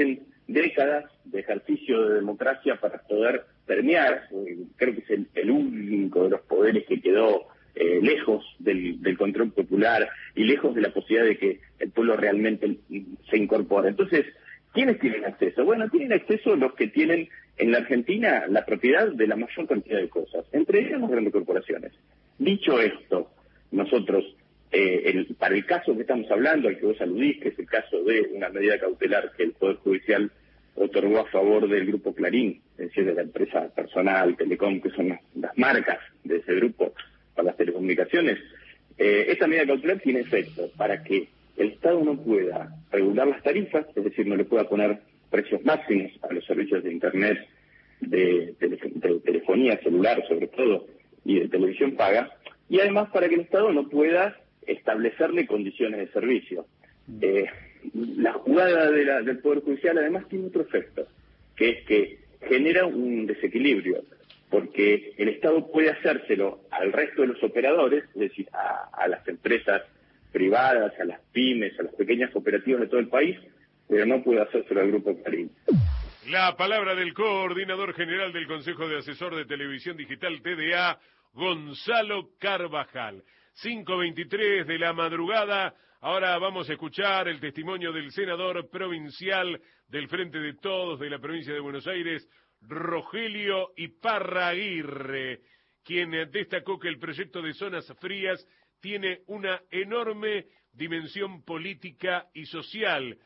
décadas de ejercicio de democracia para poder permear, creo que es el único de los poderes que quedó lejos del control popular y lejos de la posibilidad de que el pueblo realmente se incorpore. Entonces, ¿quiénes tienen acceso? Bueno, tienen acceso los que tienen en la Argentina la propiedad de la mayor cantidad de cosas, entre ellas las grandes corporaciones. Dicho esto, nosotros, para el caso que estamos hablando, al que vos aludís, que es el caso de una medida cautelar que el Poder Judicial otorgó a favor del Grupo Clarín, es decir, de la empresa Personal, Telecom, que son las marcas de ese grupo para las telecomunicaciones, esta medida cautelar tiene efecto para que el Estado no pueda regular las tarifas, es decir, no le pueda poner precios máximos a los servicios de Internet, de telefonía celular sobre todo, y de televisión paga, y además para que el Estado no pueda establecerle condiciones de servicio. La jugada del Poder Judicial además tiene otro efecto, que es que genera un desequilibrio, porque el Estado puede hacérselo al resto de los operadores, es decir, a las empresas privadas, a las pymes, a las pequeñas cooperativas de todo el país, pero no puede hacérselo al Grupo Clarín. La palabra del coordinador general del Consejo de Asesor de Televisión Digital TDA, Gonzalo Carvajal. 5:23 de la madrugada. Ahora vamos a escuchar el testimonio del senador provincial del Frente de Todos de la provincia de Buenos Aires, Rogelio Iparraguirre, quien destacó que el proyecto de zonas frías tiene una enorme dimensión política y social.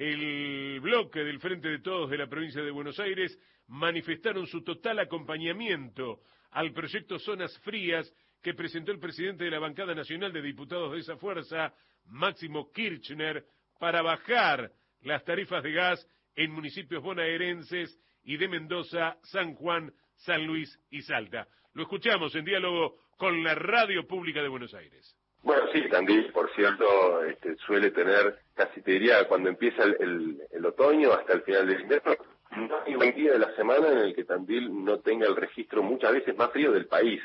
El bloque del Frente de Todos de la provincia de Buenos Aires manifestaron su total acompañamiento al proyecto Zonas Frías que presentó el presidente de la bancada nacional de diputados de esa fuerza, Máximo Kirchner, para bajar las tarifas de gas en municipios bonaerenses y de Mendoza, San Juan, San Luis y Salta. Lo escuchamos en diálogo con la Radio Pública de Buenos Aires. Bueno, sí, Tandil, por cierto, suele tener, casi te diría, cuando empieza el otoño hasta el final del invierno, no hay un día de la semana en el que Tandil no tenga el registro muchas veces más frío del país,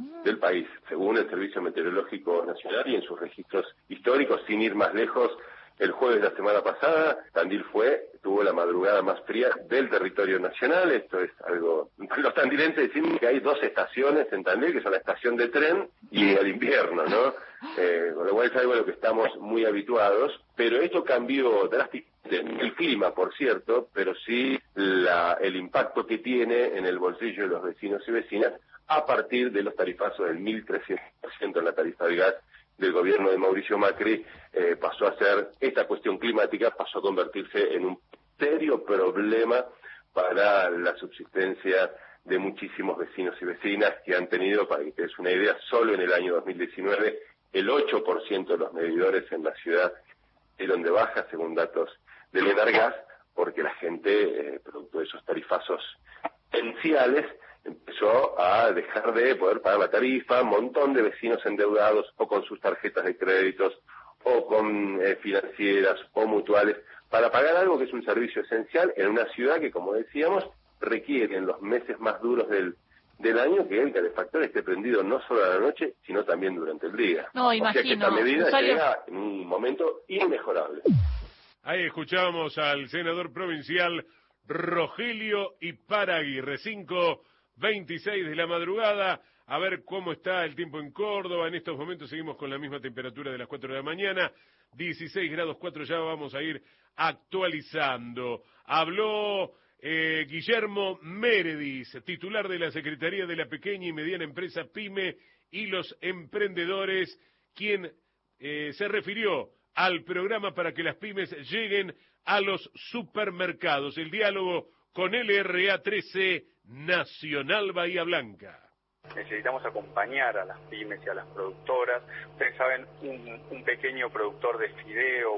según el Servicio Meteorológico Nacional y en sus registros históricos, sin ir más lejos. El jueves de la semana pasada, Tandil tuvo la madrugada más fría del territorio nacional. Esto es algo, los tandilenses decimos que hay dos estaciones en Tandil, que son la estación de tren y el invierno, ¿no? Con lo cual es algo a lo que estamos muy habituados, pero esto cambió drásticamente el clima, por cierto, pero sí el impacto que tiene en el bolsillo de los vecinos y vecinas a partir de los tarifazos del 1.300% en la tarifa de gas del gobierno de Mauricio Macri. Pasó a ser, esta cuestión climática pasó a convertirse en un serio problema para la subsistencia de muchísimos vecinos y vecinas que han tenido, para que te des una idea, solo en el año 2019 el 8% de los medidores en la ciudad dieron de baja, según datos del Enargas, porque la gente, producto de esos tarifazos potenciales, empezó a dejar de poder pagar la tarifa. Un montón de vecinos endeudados o con sus tarjetas de créditos o con financieras o mutuales para pagar algo que es un servicio esencial en una ciudad que, como decíamos, requiere en los meses más duros del año que el calefactor esté prendido no solo a la noche, sino también durante el día. No, imagino. O sea que esta medida llega en un momento inmejorable. Ahí escuchamos al senador provincial Rogelio Iparraguirre. 5:26 de la madrugada. A ver cómo está el tiempo en Córdoba. En estos momentos seguimos con la misma temperatura de las 4 de la mañana. 16 grados 4, ya vamos a ir actualizando. Habló Guillermo Meredith, titular de la Secretaría de la Pequeña y Mediana Empresa PYME y los Emprendedores, quien se refirió al programa para que las pymes lleguen a los supermercados. El diálogo con LRA 13 Nacional Bahía Blanca. Necesitamos acompañar a las pymes y a las productoras. Ustedes saben, un pequeño productor de fideo,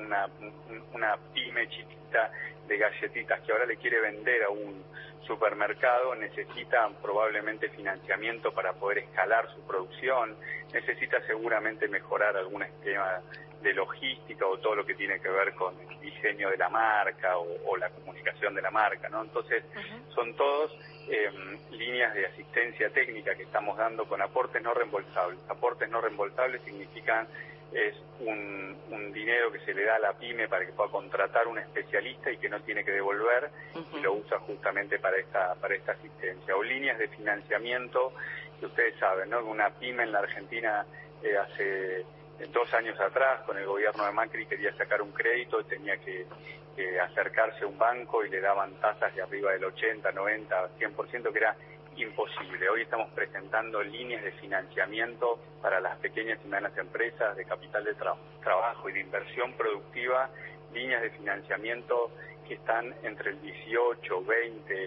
una pyme chiquita de galletitas que ahora le quiere vender a un supermercado, necesita probablemente financiamiento para poder escalar su producción, necesita seguramente mejorar algún esquema de logística o todo lo que tiene que ver con el diseño de la marca o la comunicación de la marca, ¿no? Entonces, son todos líneas de asistencia técnica que estamos dando con aportes no reembolsables. Aportes no reembolsables significan es un dinero que se le da a la pyme para que pueda contratar un especialista y que no tiene que devolver, y lo usa justamente para esta asistencia. O líneas de financiamiento, que ustedes saben, ¿no? Una pyme en la Argentina hace 2 años atrás, con el gobierno de Macri, quería sacar un crédito y tenía que acercarse a un banco y le daban tasas de arriba del 80, 90, 100%, que era imposible. Hoy estamos presentando líneas de financiamiento para las pequeñas y medianas empresas de capital de trabajo y de inversión productiva, líneas de financiamiento que están entre el 18, 20,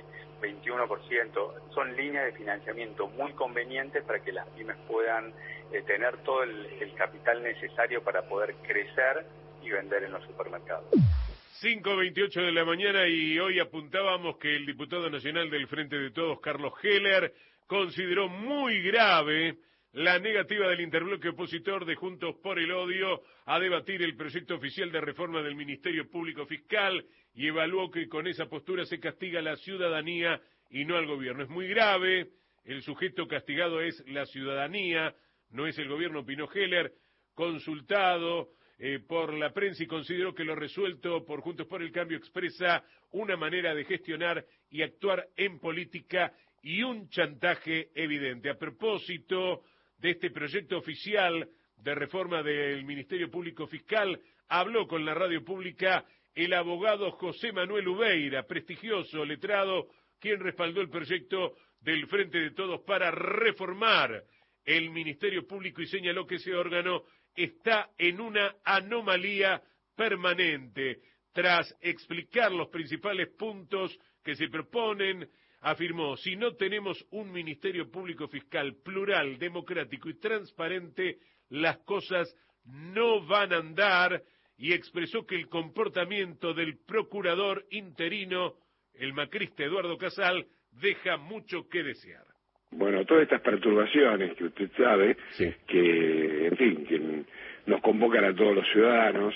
21%. Son líneas de financiamiento muy convenientes para que las pymes puedan tener todo el capital necesario para poder crecer y vender en los supermercados. 5:28 de la mañana, y hoy apuntábamos que el diputado nacional del Frente de Todos, Carlos Heller, consideró muy grave la negativa del interbloque opositor de Juntos por el Odio a debatir el proyecto oficial de reforma del Ministerio Público Fiscal, y evaluó que con esa postura se castiga a la ciudadanía y no al gobierno. Es muy grave, el sujeto castigado es la ciudadanía, no es el gobierno, opinó Heller, consultado por la prensa, y consideró que lo resuelto por Juntos por el Cambio expresa una manera de gestionar y actuar en política y un chantaje evidente. A propósito de este proyecto oficial de reforma del Ministerio Público Fiscal, habló con la radio pública el abogado José Manuel Ubeira, prestigioso letrado, quien respaldó el proyecto del Frente de Todos para reformar el Ministerio Público, y señaló que ese órgano está en una anomalía permanente. Tras explicar los principales puntos que se proponen, afirmó: si no tenemos un Ministerio Público Fiscal plural, democrático y transparente, las cosas no van a andar, y expresó que el comportamiento del procurador interino, el macrista Eduardo Casal, deja mucho que desear. Bueno, todas estas perturbaciones que usted sabe, que, en fin, que nos convocan a todos los ciudadanos,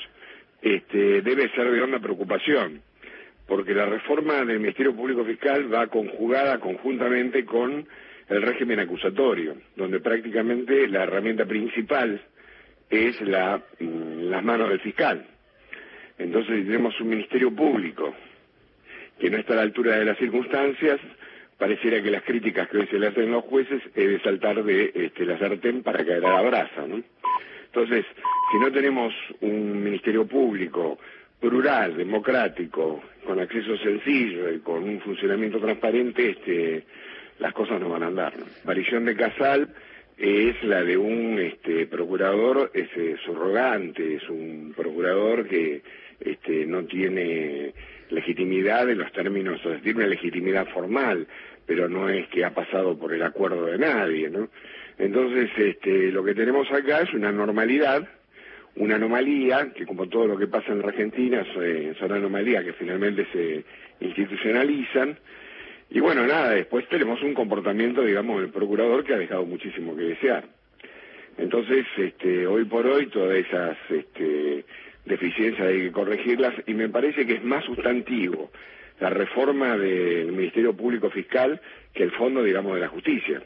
debe ser de honda preocupación, porque la reforma del Ministerio Público Fiscal va conjugada conjuntamente con el régimen acusatorio, donde prácticamente la herramienta principal es las manos del fiscal. Entonces, si tenemos un Ministerio Público que no está a la altura de las circunstancias, pareciera que las críticas que hoy se le hacen los jueces es de saltar de la sartén para caer a la brasa, ¿no? Entonces, si no tenemos un Ministerio Público plural, democrático, con acceso sencillo y con un funcionamiento transparente, las cosas no van a andar, ¿no? La aparición de Casal es la de un procurador subrogante, es un procurador que no tiene legitimidad en los términos, es decir, una legitimidad formal, pero no es que ha pasado por el acuerdo de nadie, ¿no? Entonces, lo que tenemos acá es una normalidad, una anomalía, que como todo lo que pasa en la Argentina son anomalías que finalmente se institucionalizan, y bueno, nada, después tenemos un comportamiento, digamos, del procurador que ha dejado muchísimo que desear. Entonces, hoy por hoy, todas esas deficiencias hay que corregirlas, y me parece que es más sustantivo la reforma del Ministerio Público Fiscal que el fondo, digamos, de la justicia.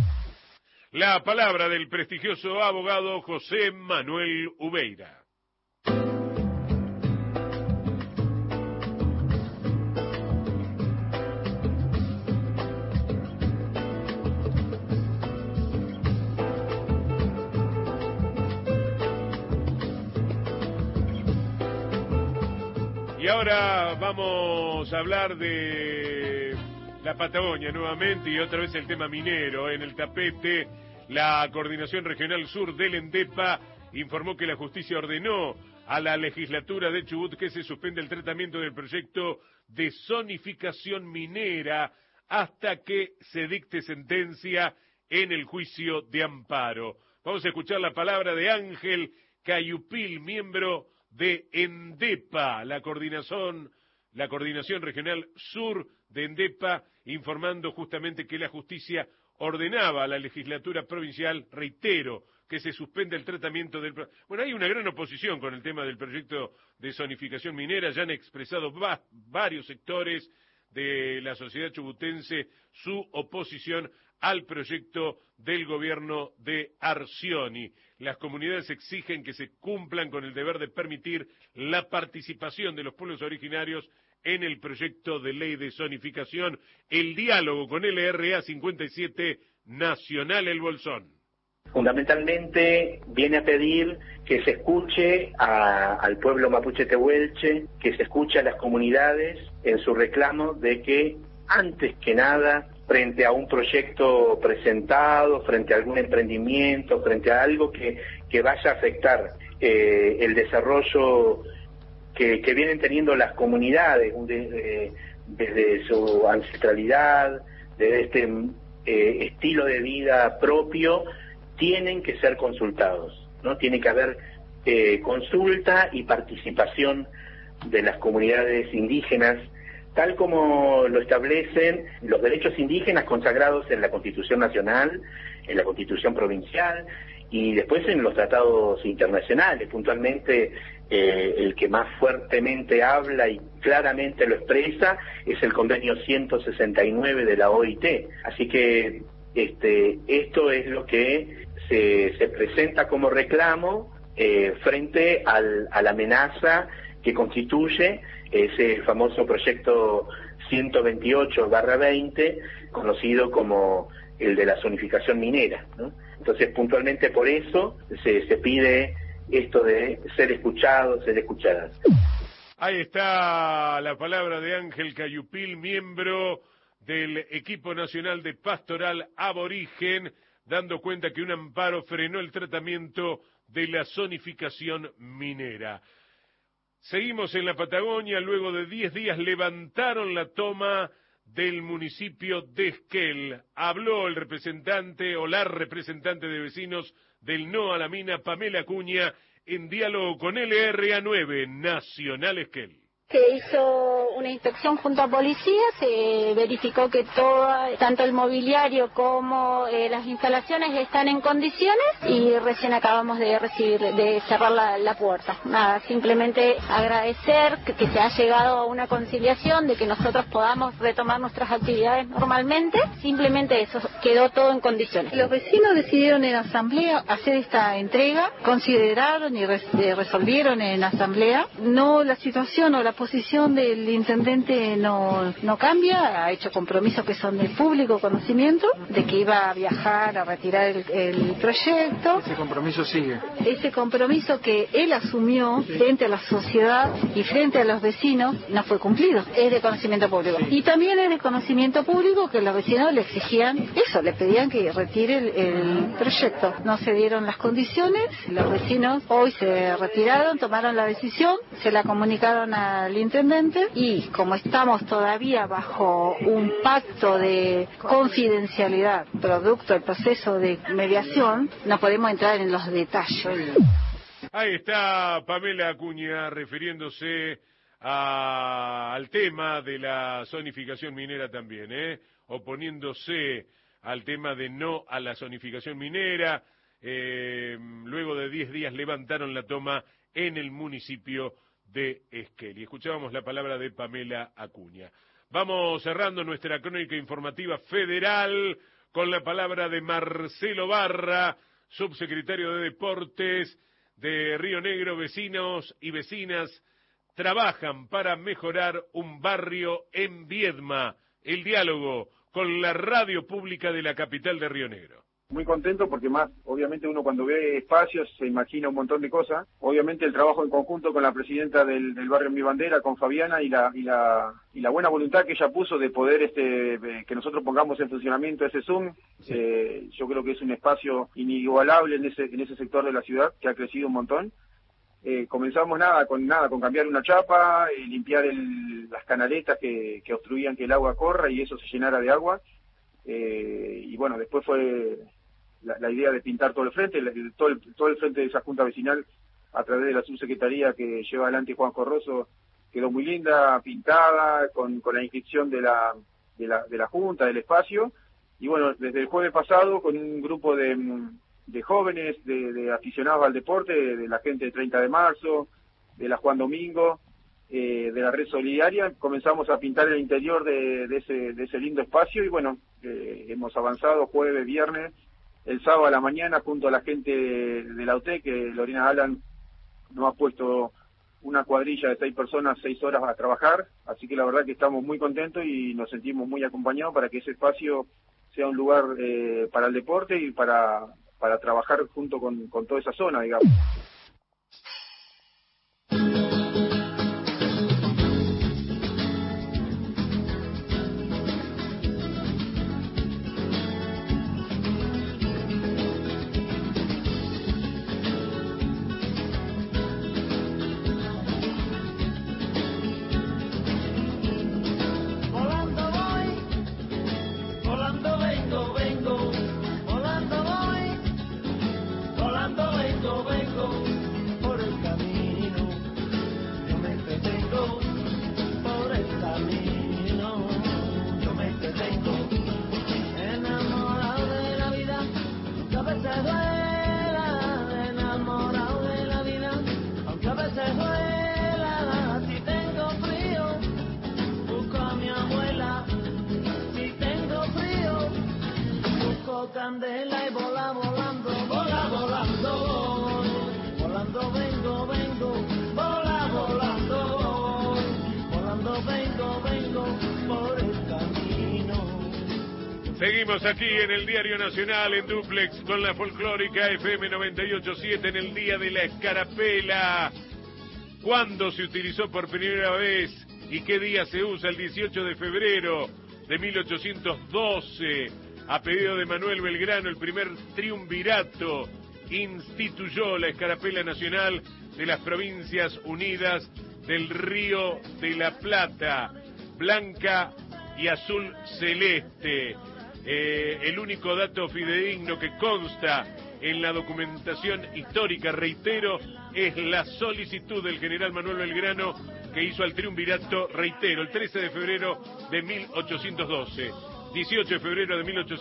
La palabra del prestigioso abogado José Manuel Ubeira. Y ahora vamos a hablar de la Patagonia nuevamente, y otra vez el tema minero en el tapete. La Coordinación Regional Sur del ENDEPA informó que la justicia ordenó a la legislatura de Chubut que se suspende el tratamiento del proyecto de zonificación minera hasta que se dicte sentencia en el juicio de amparo. Vamos a escuchar la palabra de Ángel Cayupil, miembro de ENDEPA, la coordinación regional sur de ENDEPA, informando justamente que la justicia ordenaba a la legislatura provincial, reitero, que se suspende el tratamiento del... Bueno, hay una gran oposición con el tema del proyecto de zonificación minera, ya han expresado varios sectores de la sociedad chubutense su oposición al proyecto del gobierno de Arcioni. Las comunidades exigen que se cumplan con el deber de permitir la participación de los pueblos originarios en el proyecto de ley de zonificación. El diálogo con LRA 57 Nacional El Bolsón. Fundamentalmente viene a pedir que se escuche al pueblo mapuche tehuelche, que se escuche a las comunidades en su reclamo de que, antes que nada, frente a un proyecto presentado, frente a algún emprendimiento, frente a algo que vaya a afectar el desarrollo que vienen teniendo las comunidades desde su ancestralidad, desde este estilo de vida propio, tienen que ser consultados, ¿no? Tiene que haber consulta y participación de las comunidades indígenas, tal como lo establecen los derechos indígenas consagrados en la Constitución Nacional, en la Constitución Provincial y después en los tratados internacionales. Puntualmente, el que más fuertemente habla y claramente lo expresa es el Convenio 169 de la OIT. Así que esto es lo que se presenta como reclamo frente a la amenaza que constituye ese famoso proyecto 128/20, conocido como el de la zonificación minera, ¿no? Entonces, puntualmente por eso se pide esto de ser escuchados, ser escuchadas. Ahí está la palabra de Ángel Cayupil, miembro del equipo nacional de pastoral aborigen, dando cuenta que un amparo frenó el tratamiento de la zonificación minera. Seguimos en la Patagonia. Luego de 10 días levantaron la toma del municipio de Esquel. Habló el representante o la representante de vecinos del No a la Mina, Pamela Acuña, en diálogo con LRA 9 Nacional Esquel. Se hizo una inspección junto a policía, se verificó que tanto el mobiliario como las instalaciones están en condiciones y recién acabamos de cerrar la puerta. Nada, simplemente agradecer que se ha llegado a una conciliación de que nosotros podamos retomar nuestras actividades normalmente. Simplemente eso, quedó todo en condiciones. Los vecinos decidieron en asamblea hacer esta entrega, consideraron y resolvieron en asamblea. No, la situación o la posición del intendente no cambia, ha hecho compromisos que son de público conocimiento, de que iba a viajar a retirar el proyecto. Ese compromiso sigue. Ese compromiso que él asumió frente a la sociedad y frente a los vecinos no fue cumplido, es de conocimiento público. Y también es de conocimiento público que los vecinos le exigían eso, le pedían que retire el proyecto. No se dieron las condiciones, los vecinos hoy se retiraron, tomaron la decisión, se la comunicaron al intendente y como estamos todavía bajo un pacto de confidencialidad producto del proceso de mediación, no podemos entrar en los detalles. Ahí está Pamela Acuña refiriéndose al tema de la zonificación minera también, oponiéndose al tema de no a la zonificación minera. Luego de 10 días levantaron la toma en el municipio de Esquel. Y escuchábamos la palabra de Pamela Acuña. Vamos cerrando nuestra crónica informativa federal con la palabra de Marcelo Barra, subsecretario de Deportes de Río Negro. Vecinos y vecinas trabajan para mejorar un barrio en Viedma. El diálogo con la radio pública de la capital de Río Negro. Muy contento porque más, obviamente uno cuando ve espacios se imagina un montón de cosas. Obviamente el trabajo en conjunto con la presidenta del barrio Mi Bandera, con Fabiana, y la buena voluntad que ella puso de poder que nosotros pongamos en funcionamiento ese Zoom. Yo creo que es un espacio inigualable en ese sector de la ciudad que ha crecido un montón. Comenzamos con cambiar una chapa, limpiar las canaletas que obstruían que el agua corra y eso se llenara de agua. Y bueno, después fue la idea de pintar todo el frente, todo el frente de esa junta vecinal a través de la subsecretaría que lleva adelante Juan Corroso, quedó muy linda, pintada, con la inscripción de la junta, del espacio. Y bueno, desde el jueves pasado, con un grupo de jóvenes, de aficionados al deporte, de la gente de 30 de marzo, de la Juan Domingo, de la red solidaria, comenzamos a pintar el interior de ese lindo espacio y bueno, hemos avanzado jueves, viernes, el sábado a la mañana junto a la gente de la UTE, que Lorena Alan nos ha puesto una cuadrilla de 6 personas, 6 horas a trabajar, así que la verdad que estamos muy contentos y nos sentimos muy acompañados para que ese espacio sea un lugar para el deporte y para trabajar junto con toda esa zona, digamos. Candela y vola volando, volando vengo, vola volando vengo por el camino. Seguimos aquí en el Diario Nacional, en Duplex, con la folclórica FM 98.7 en el Día de la Escarapela. ¿Cuándo se utilizó por primera vez y qué día se usa? El 18 de febrero de 1812. A pedido de Manuel Belgrano, el primer triunvirato instituyó la Escarapela Nacional de las Provincias Unidas del Río de la Plata, blanca y azul celeste. El único dato fidedigno que consta en la documentación histórica, reitero, es la solicitud del general Manuel Belgrano que hizo al triunvirato, reitero, el 13 de febrero de 1812. 18 de febrero de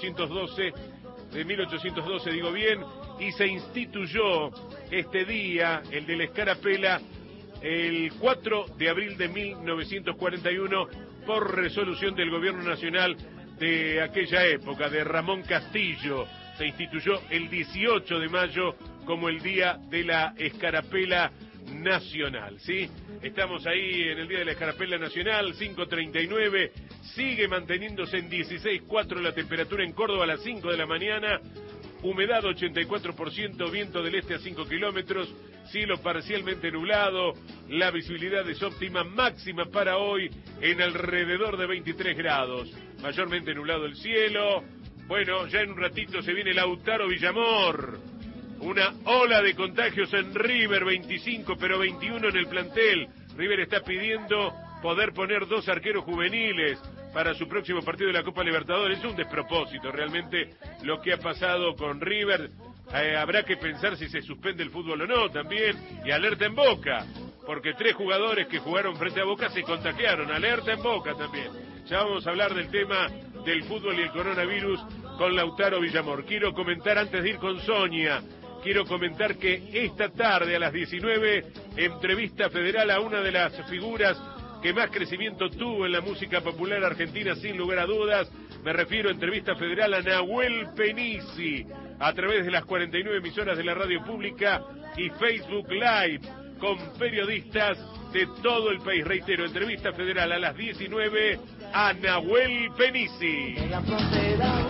1812 digo bien, y se instituyó este día, el de la Escarapela, el 4 de abril de 1941, por resolución del Gobierno Nacional de aquella época, de Ramón Castillo. Se instituyó el 18 de mayo como el Día de la Escarapela Nacional, ¿sí? Estamos ahí en el Día de la Escarapela Nacional, 5:39, sigue manteniéndose en 16,4 la temperatura en Córdoba a las 5 de la mañana, humedad 84%, viento del este a 5 kilómetros, cielo parcialmente nublado, la visibilidad es óptima, máxima para hoy en alrededor de 23 grados, mayormente nublado el cielo. Bueno, ya en un ratito se viene Lautaro Villamor. Una ola de contagios en River, 25, pero 21 en el plantel. River está pidiendo poder poner 2 arqueros juveniles para su próximo partido de la Copa Libertadores. Es un despropósito realmente lo que ha pasado con River. Habrá que pensar si se suspende el fútbol o no también. Y alerta en Boca, porque 3 jugadores que jugaron frente a Boca se contagiaron. Alerta en Boca también. Ya vamos a hablar del tema del fútbol y el coronavirus con Lautaro Villamor. Quiero comentar antes de ir con Sonia. Quiero comentar que esta tarde a las 19, entrevista federal a una de las figuras que más crecimiento tuvo en la música popular argentina, sin lugar a dudas. Me refiero a entrevista federal a Nahuel Penisi, a través de las 49 emisoras de la radio pública y Facebook Live, con periodistas de todo el país. Reitero, entrevista federal a las 19 a Nahuel Penisi. En la frontera,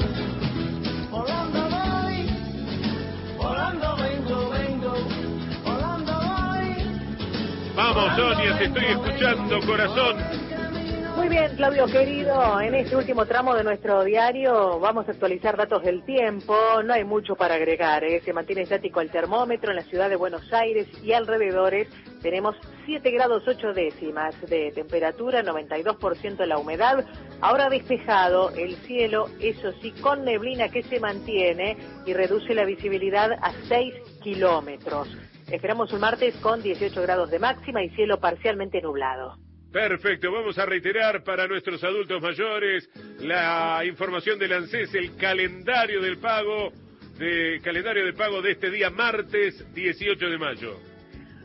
volando vengo, volando voy. Vamos, Sonia, te estoy escuchando, corazón. Muy bien, Claudio querido, en este último tramo de nuestro diario vamos a actualizar datos del tiempo, no hay mucho para agregar, se mantiene estático el termómetro en la ciudad de Buenos Aires y alrededores, tenemos 7 grados 8 décimas de temperatura, 92% la humedad, ahora despejado el cielo, eso sí, con neblina que se mantiene y reduce la visibilidad a 6 kilómetros. Esperamos un martes con 18 grados de máxima y cielo parcialmente nublado. Perfecto, vamos a reiterar para nuestros adultos mayores la información del ANSES, el calendario de pago de este día martes 18 de mayo.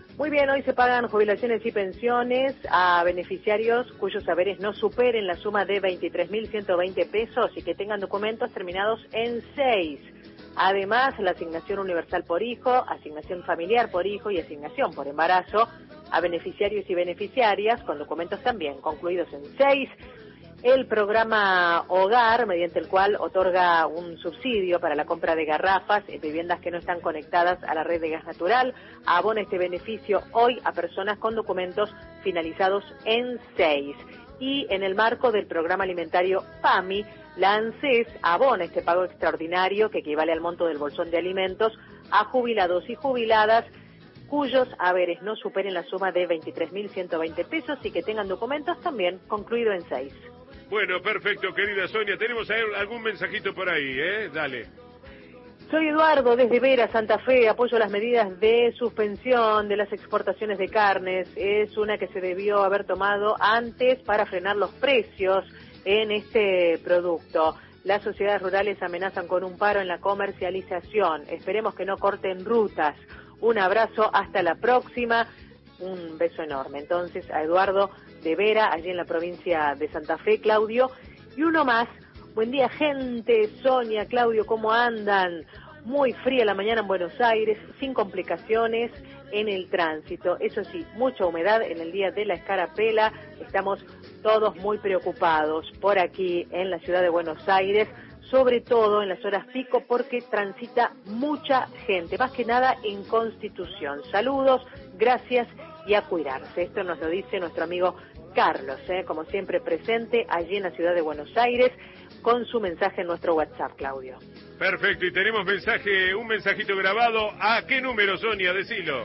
Muy bien, hoy se pagan jubilaciones y pensiones a beneficiarios cuyos haberes no superen la suma de 23.120 pesos y que tengan documentos terminados en 6. Además, la asignación universal por hijo, asignación familiar por hijo y asignación por embarazo a beneficiarios y beneficiarias con documentos también concluidos en 6. El programa Hogar, mediante el cual otorga un subsidio para la compra de garrafas en viviendas que no están conectadas a la red de gas natural, abona este beneficio hoy a personas con documentos finalizados en 6. Y en el marco del programa alimentario PAMI, la ANSES abona este pago extraordinario que equivale al monto del bolsón de alimentos a jubilados y jubiladas cuyos haberes no superen la suma de 23.120 pesos y que tengan documentos también concluido en 6. Bueno, perfecto, querida Sonia. Tenemos algún mensajito por ahí, Dale. Soy Eduardo, desde Vera, Santa Fe. Apoyo las medidas de suspensión de las exportaciones de carnes. Es una que se debió haber tomado antes para frenar los precios en este producto. Las sociedades rurales amenazan con un paro en la comercialización. Esperemos que no corten rutas. Un abrazo, hasta la próxima. Un beso enorme. Entonces, a Eduardo de Vera, allí en la provincia de Santa Fe, Claudio. Y uno más. Buen día, gente. Sonia, Claudio, ¿cómo andan? Muy fría la mañana en Buenos Aires, sin complicaciones en el tránsito. Eso sí, mucha humedad en el día de la Escarapela. Estamos todos muy preocupados por aquí en la ciudad de Buenos Aires, sobre todo en las horas pico, porque transita mucha gente, más que nada en Constitución. Saludos, gracias y a cuidarse. Esto nos lo dice nuestro amigo Carlos, como siempre presente allí en la ciudad de Buenos Aires, con su mensaje en nuestro WhatsApp, Claudio. Perfecto, y tenemos un mensajito grabado. ¿A qué número, Sonia? Decilo.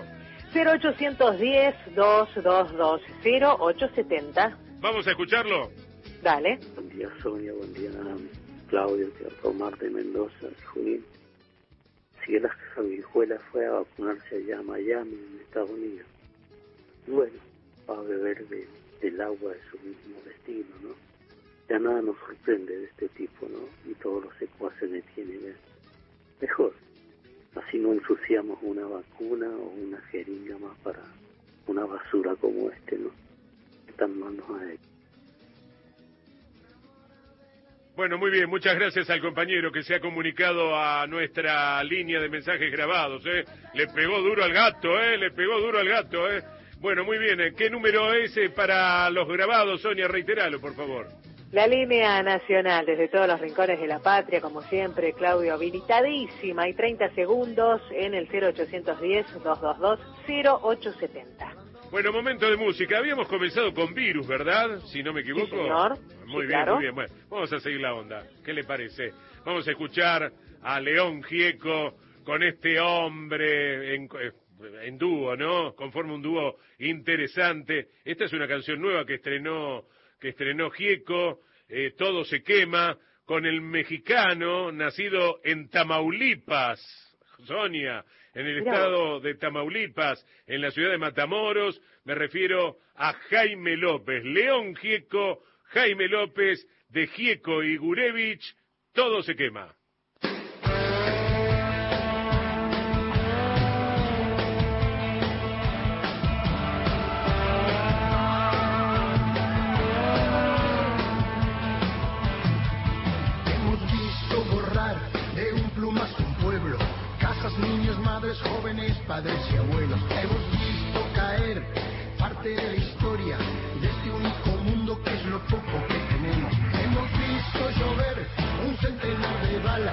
0810-222-0870. Vamos a escucharlo. Dale. Buen día, Sonia. Buen día, Claudio. Te habla Omar de Mendoza, Junín. Si la Sanguijuela fue a vacunarse allá a Miami, en Estados Unidos, bueno, va a beber del agua de su mismo destino, ¿no? Ya nada nos sorprende de este tipo, ¿no? Y todos los secuaces le tienen mejor. Así no ensuciamos una vacuna o una jeringa más para una basura como ¿no? Están manos a él. Bueno, muy bien, muchas gracias al compañero que se ha comunicado a nuestra línea de mensajes grabados, Le pegó duro al gato, Le pegó duro al gato, Bueno, muy bien, ¿qué número es para los grabados, Sonia? Reiteralo, por favor. La línea nacional, desde todos los rincones de la patria, como siempre, Claudio, habilitadísima. Hay 30 segundos en el 0810-222-0870. Bueno, momento de música. Habíamos comenzado con Virus, ¿verdad? Si no me equivoco. Sí, señor. Muy sí, bien, claro. muy bien. Bueno, vamos a seguir la onda. ¿Qué le parece? Vamos a escuchar a León Gieco con este hombre en dúo, ¿no? Conforma un dúo interesante. Esta es una canción nueva que estrenó Gieco, Todo se quema, con el mexicano nacido en Tamaulipas, Sonia, en el estado de Tamaulipas, en la ciudad de Matamoros. Me refiero a Jaime López, León Gieco, Jaime López, de Gieco y Gurevich, Todo se quema. Niños, madres, jóvenes, padres y abuelos. Hemos visto caer parte de la historia de este único mundo que es lo poco que tenemos. Hemos visto llover un centenar de balas.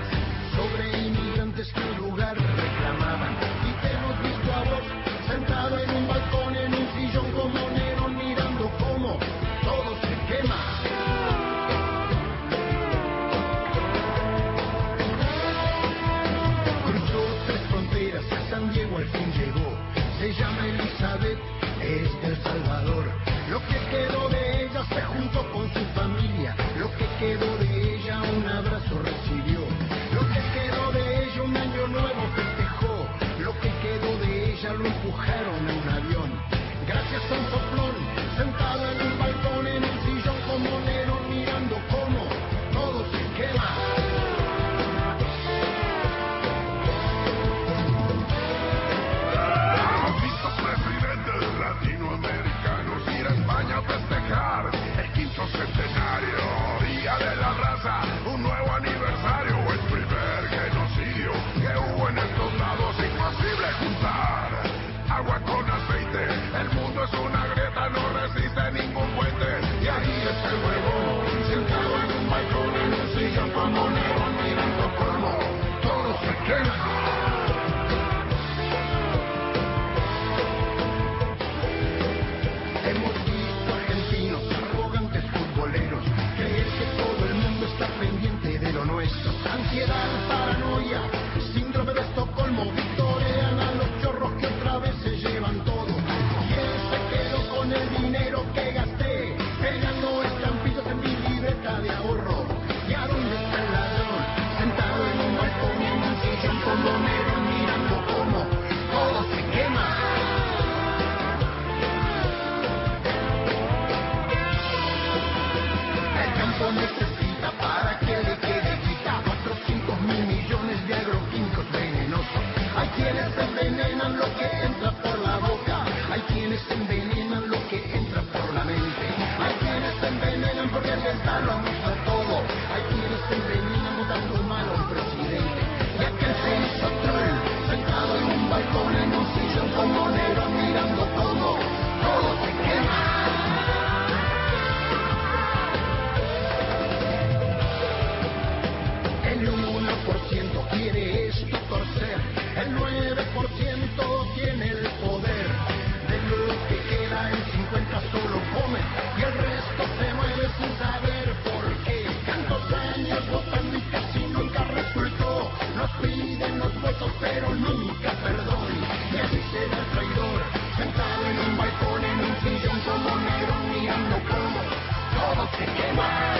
es el huevón, sentado en un balcón en un sillón como Nerón mirando cómo todo se quema. Hemos visto argentinos, arrogantes futboleros, creer que todo el mundo está pendiente de lo nuestro. Ansiedad, paranoia, síndrome de Estocolmo, victorian a los chorros que otra vez se llevan todo. Y él se quedó con el dinero que gasté, pegando estampitos en mi libreta de ahorro. ¿Y a dónde está el ladrón? Sentado en un balcón en un sillón como Nerón mirando cómo todo se quema. El campo necesita para que le quede quita 400.000 millones de agroquímicos venenosos. Hay quienes envenenan lo que entra por la boca, hay quienes envenenan lo que entra por la mente, hay quienes envenenan porque ambiental lo amigo todo, hay quienes envenenan votando mal a un presidente. Y aquel se hizo troll, sentado en un balcón en un sillón como Nerón mirando cómo todo se quema. El 1% quiere esto torcer, el 9% tiene el poder. De lo que queda el 50 solo come y el resto se mueve sin saber por qué. Tantos años votando y casi nunca resultó. Nos piden los votos pero nunca perdón. Y así será el traidor, sentado en un balcón en un sillón como Nerón mirando cómo todo se quema.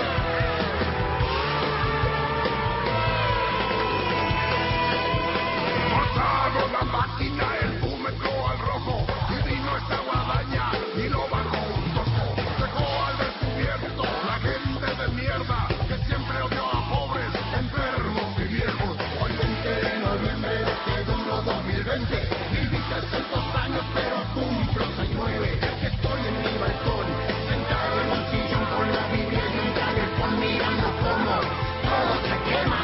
La máquina, el fúmetro al rojo, y vino esta guadaña y lo bajó un toco. Dejó al descubierto la gente de mierda que siempre odió a pobres, enfermos y viejos. Hoy 20 de noviembre de segundo 2020, viví 300 años pero cumplo 69. Estoy en mi balcón, sentado en un sillón con la Biblia y un teléfono mirando cómo todo se quema.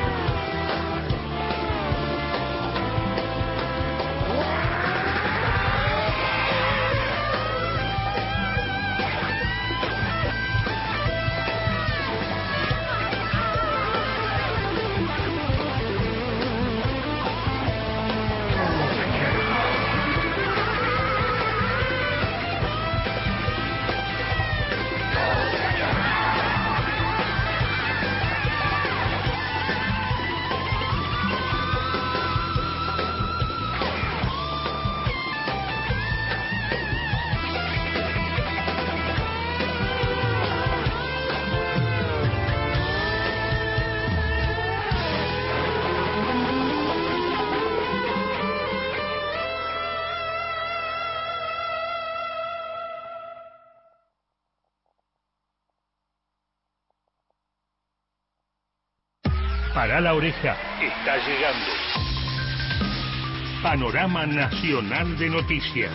Para la oreja, está llegando. Panorama Nacional de Noticias.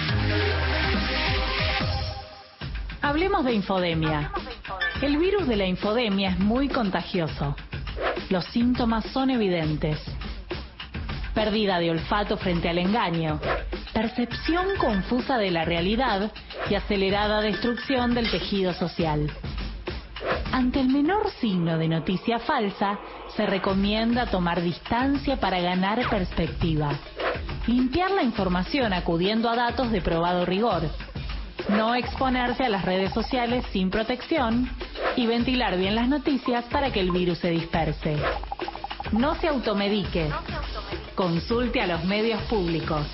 Hablemos de infodemia. El virus de la infodemia es muy contagioso. Los síntomas son evidentes. Pérdida de olfato frente al engaño, percepción confusa de la realidad y acelerada destrucción del tejido social. Ante el menor signo de noticia falsa, se recomienda tomar distancia para ganar perspectiva. Limpiar la información acudiendo a datos de probado rigor. No exponerse a las redes sociales sin protección y ventilar bien las noticias para que el virus se disperse. No se automedique. Consulte a los medios públicos.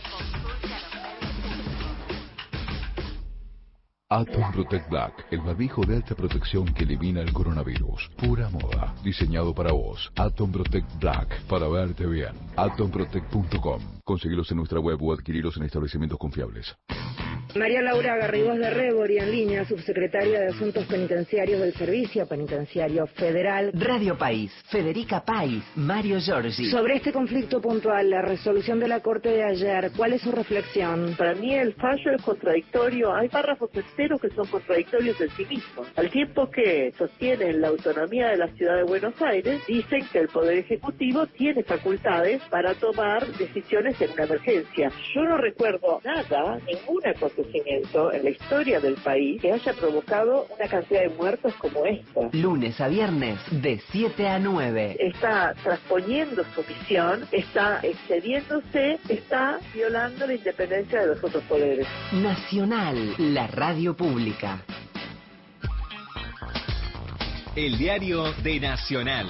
Atom Protect Black, el barbijo de alta protección que elimina el coronavirus. Pura moda, diseñado para vos. Atom Protect Black, para verte bien. atomprotect.com. Conseguilos en nuestra web o adquirilos en establecimientos confiables. María Laura Garrigós de Rebori, en línea, subsecretaria de Asuntos Penitenciarios del Servicio Penitenciario Federal. Radio País, Federica País, Mario Giorgi. Sobre este conflicto puntual, la resolución de la Corte de ayer, ¿cuál es su reflexión? Para mí el fallo es contradictorio. Hay párrafos enteros que son contradictorios en sí mismos. Al tiempo que sostienen la autonomía de la Ciudad de Buenos Aires, dicen que el Poder Ejecutivo tiene facultades para tomar decisiones en una emergencia. Yo no recuerdo nada, ninguna cosa acontecimiento en la historia del país que haya provocado una cantidad de muertos como esta. Lunes a viernes, de 7 a 9. Está transponiendo su misión, está excediéndose, está violando la independencia de los otros poderes. Nacional, la radio pública. El diario de Nacional.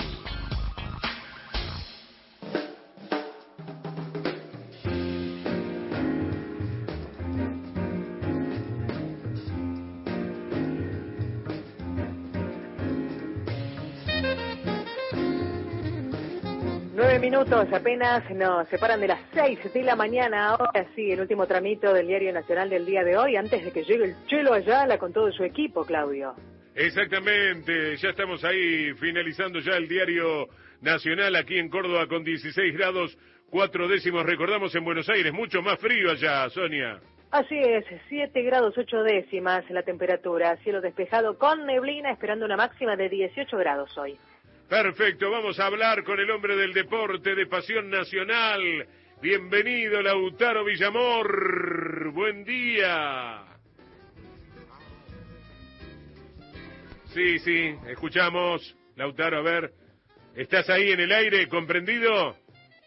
Minutos apenas nos separan de las 6 de la mañana. Ahora sí, el último tramito del Diario Nacional del día de hoy, antes de que llegue el Chelo Ayala con todo su equipo, Claudio. Exactamente, ya estamos ahí finalizando ya el Diario Nacional aquí en Córdoba con 16 grados 4 décimos. Recordamos en Buenos Aires, mucho más frío allá, Sonia. Así es, 7 grados 8 décimas la temperatura, cielo despejado con neblina, esperando una máxima de 18 grados hoy. Perfecto, vamos a hablar con el hombre del deporte de Pasión Nacional. Bienvenido, Lautaro Villamor. Buen día. Sí, escuchamos. Lautaro, a ver, ¿estás ahí en el aire, comprendido?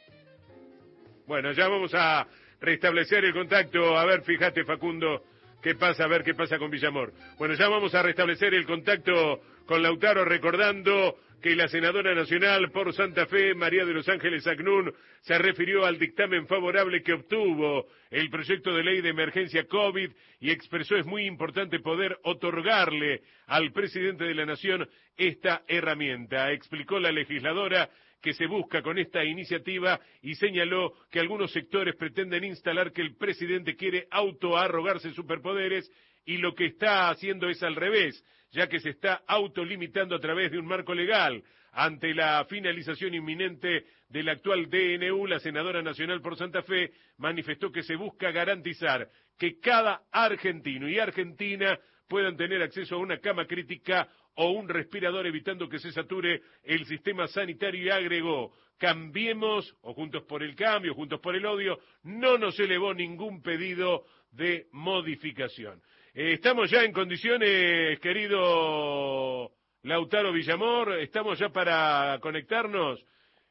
Bueno, ya vamos a restablecer el contacto. A ver, fíjate, Facundo, qué pasa, a ver qué pasa con Villamor. Bueno, ya vamos a restablecer el contacto con Lautaro, recordando que la senadora nacional por Santa Fe, María de los Ángeles Agnún, se refirió al dictamen favorable que obtuvo el proyecto de ley de emergencia COVID y expresó es muy importante poder otorgarle al presidente de la Nación esta herramienta. Explicó la legisladora que se busca con esta iniciativa y señaló que algunos sectores pretenden instalar que el presidente quiere autoarrogarse superpoderes y lo que está haciendo es al revés, ya que se está autolimitando a través de un marco legal. Ante la finalización inminente del actual DNU, la senadora nacional por Santa Fe manifestó que se busca garantizar que cada argentino y argentina puedan tener acceso a una cama crítica o un respirador, evitando que se sature el sistema sanitario, y agregó: cambiemos, o Juntos por el Cambio, Juntos por el Odio, no nos elevó ningún pedido de modificación. Estamos ya en condiciones, querido Lautaro Villamor, estamos ya para conectarnos.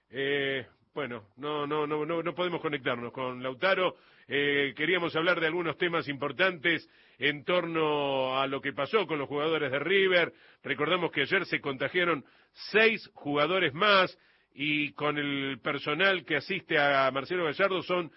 Bueno, no podemos conectarnos con Lautaro. Queríamos hablar de algunos temas importantes en torno a lo que pasó con los jugadores de River. Recordamos que ayer se contagiaron 6 jugadores más y con el personal que asiste a Marcelo Gallardo son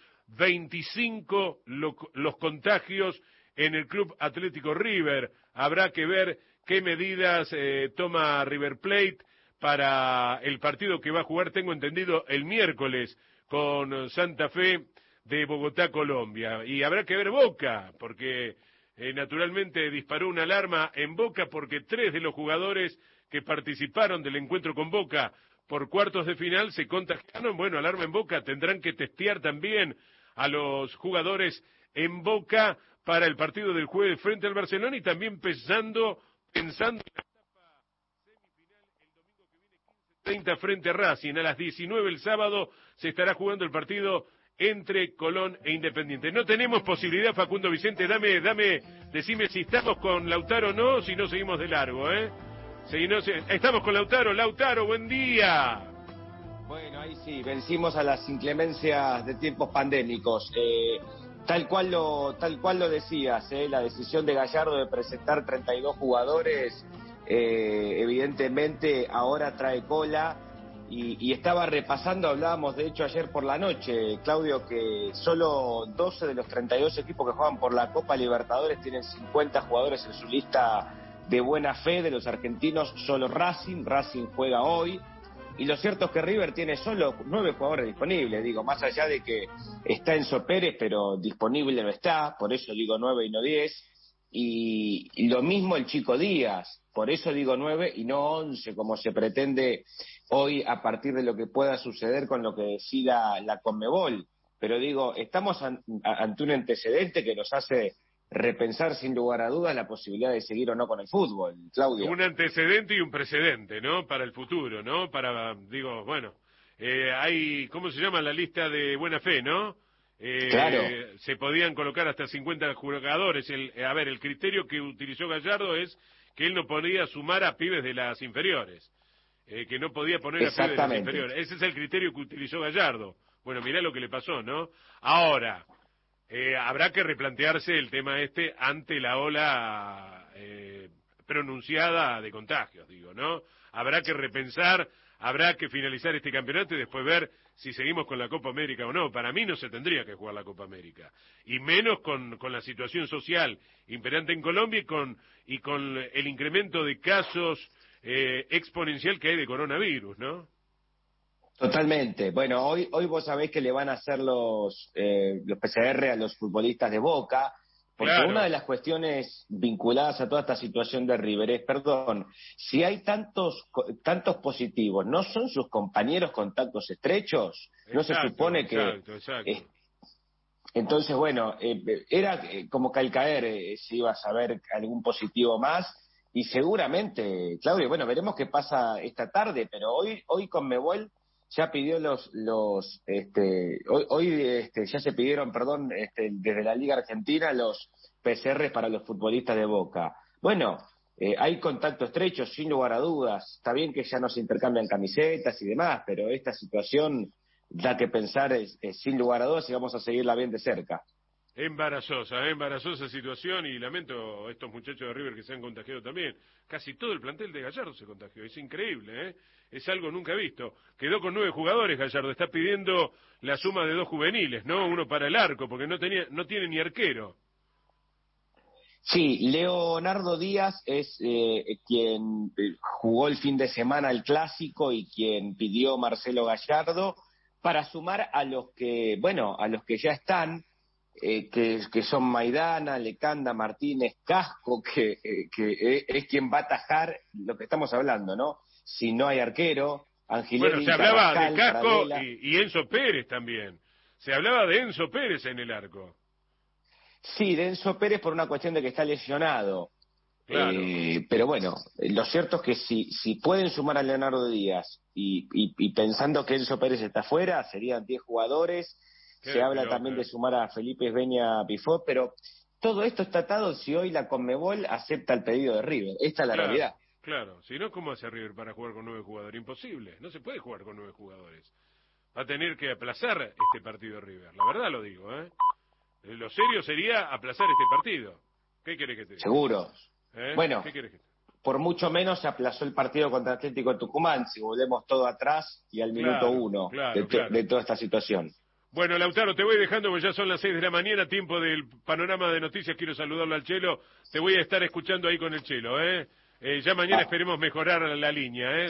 25 los contagios en el Club Atlético River. Habrá que ver qué medidas toma River Plate para el partido que va a jugar, tengo entendido, el miércoles con Santa Fe de Bogotá, Colombia. Y habrá que ver Boca, porque naturalmente disparó una alarma en Boca porque 3 de los jugadores que participaron del encuentro con Boca por cuartos de final se contagiaron. Bueno, alarma en Boca, tendrán que testear también a los jugadores en Boca para el partido del jueves frente al Barcelona, y también pensando en la etapa semifinal el domingo que viene 15:30 frente a Racing. A las 19 el sábado se estará jugando el partido entre Colón e Independiente. No tenemos posibilidad, Facundo Vicente, decime si estamos con Lautaro o no, si no seguimos de largo, ¿eh? Estamos con Lautaro, buen día. Bueno, ahí sí, vencimos a las inclemencias de tiempos pandémicos. Tal cual lo decías, la decisión de Gallardo de presentar 32 jugadores, evidentemente ahora trae cola, y estaba repasando, hablábamos de hecho ayer por la noche, Claudio, que solo 12 de los 32 equipos que juegan por la Copa Libertadores tienen 50 jugadores en su lista de buena fe. De los argentinos, solo Racing juega hoy. Y lo cierto es que River tiene solo 9 jugadores disponibles, digo, más allá de que está Enzo Pérez, pero disponible no está, por eso digo 9 y no 10, y lo mismo el Chico Díaz, por eso digo 9 y no 11, como se pretende hoy a partir de lo que pueda suceder con lo que decida la Conmebol. Pero digo, estamos ante un antecedente que nos hace repensar sin lugar a dudas la posibilidad de seguir o no con el fútbol, Claudio. Un antecedente y un precedente, ¿no? Para el futuro, ¿no? Para, digo, bueno, hay, ¿cómo se llama? La lista de buena fe, ¿no? Claro. Se podían colocar hasta 50 jugadores. El criterio que utilizó Gallardo es que él no podía sumar a pibes de las inferiores, que no podía poner a pibes de las inferiores. Ese es el criterio que utilizó Gallardo. Bueno, mirá lo que le pasó, ¿no? Ahora, habrá que replantearse el tema ante la ola pronunciada de contagios, digo, ¿no? Habrá que repensar, habrá que finalizar este campeonato y después ver si seguimos con la Copa América o no. Para mí no se tendría que jugar la Copa América, y menos con la situación social imperante en Colombia y con el incremento de casos exponencial que hay de coronavirus, ¿no? Totalmente. Bueno, hoy vos sabés que le van a hacer los PCR a los futbolistas de Boca, porque Claro. Una de las cuestiones vinculadas a toda esta situación de River es, si hay tantos positivos, ¿no son sus compañeros contactos estrechos? ¿No se supone que...? Exacto. Entonces, bueno, era como que al caer si iba a saber algún positivo más, y seguramente, Claudio, bueno, veremos qué pasa esta tarde, pero hoy Conmebol ya pidió hoy ya se pidieron, desde la Liga Argentina los PCR para los futbolistas de Boca. Bueno, hay contacto estrecho, sin lugar a dudas. Está bien que ya no se intercambian camisetas y demás, pero esta situación da que pensar sin lugar a dudas y vamos a seguirla bien de cerca. Embarazosa situación, y lamento a estos muchachos de River que se han contagiado también. Casi todo el plantel de Gallardo se contagió, es increíble, ¿eh? Es algo nunca visto. Quedó con 9 jugadores Gallardo, está pidiendo la suma de 2 juveniles, ¿no? Uno para el arco, porque no tiene ni arquero. Sí, Leonardo Díaz es quien jugó el fin de semana el Clásico y quien pidió Marcelo Gallardo para sumar a los que ya están, que son Maidana, Lecanda, Martínez, Casco, que es quien va a atajar lo que estamos hablando, ¿no? Si no hay arquero, Angileri, Bueno, se hablaba Carrascal, de Casco Paradela. y Enzo Pérez también. Se hablaba de Enzo Pérez en el arco. Sí, de Enzo Pérez por una cuestión de que está lesionado. Claro. Pero bueno, lo cierto es que si pueden sumar a Leonardo Díaz y pensando que Enzo Pérez está fuera, serían 10 jugadores. Se habla también de sumar a Felipe Esbeña Pifot, pero todo esto está atado si hoy la Conmebol acepta el pedido de River. Esta es la realidad. Claro, si no, ¿cómo hace River para jugar con 9 jugadores? Imposible, no se puede jugar con 9 jugadores. Va a tener que aplazar este partido de River, la verdad lo digo, ¿eh? Lo serio sería aplazar este partido. ¿Qué querés que te diga? Seguro. Bueno, ¿Qué querés que te diga? Por mucho menos se aplazó el partido contra Atlético Tucumán, si volvemos todo atrás y al minuto 1 de toda esta situación. Bueno, Lautaro, te voy dejando porque ya son las 6 de la mañana, tiempo del panorama de noticias. Quiero saludarlo al Chelo. Te voy a estar escuchando ahí con el Chelo, ¿eh? Ya mañana esperemos mejorar la línea, ¿eh?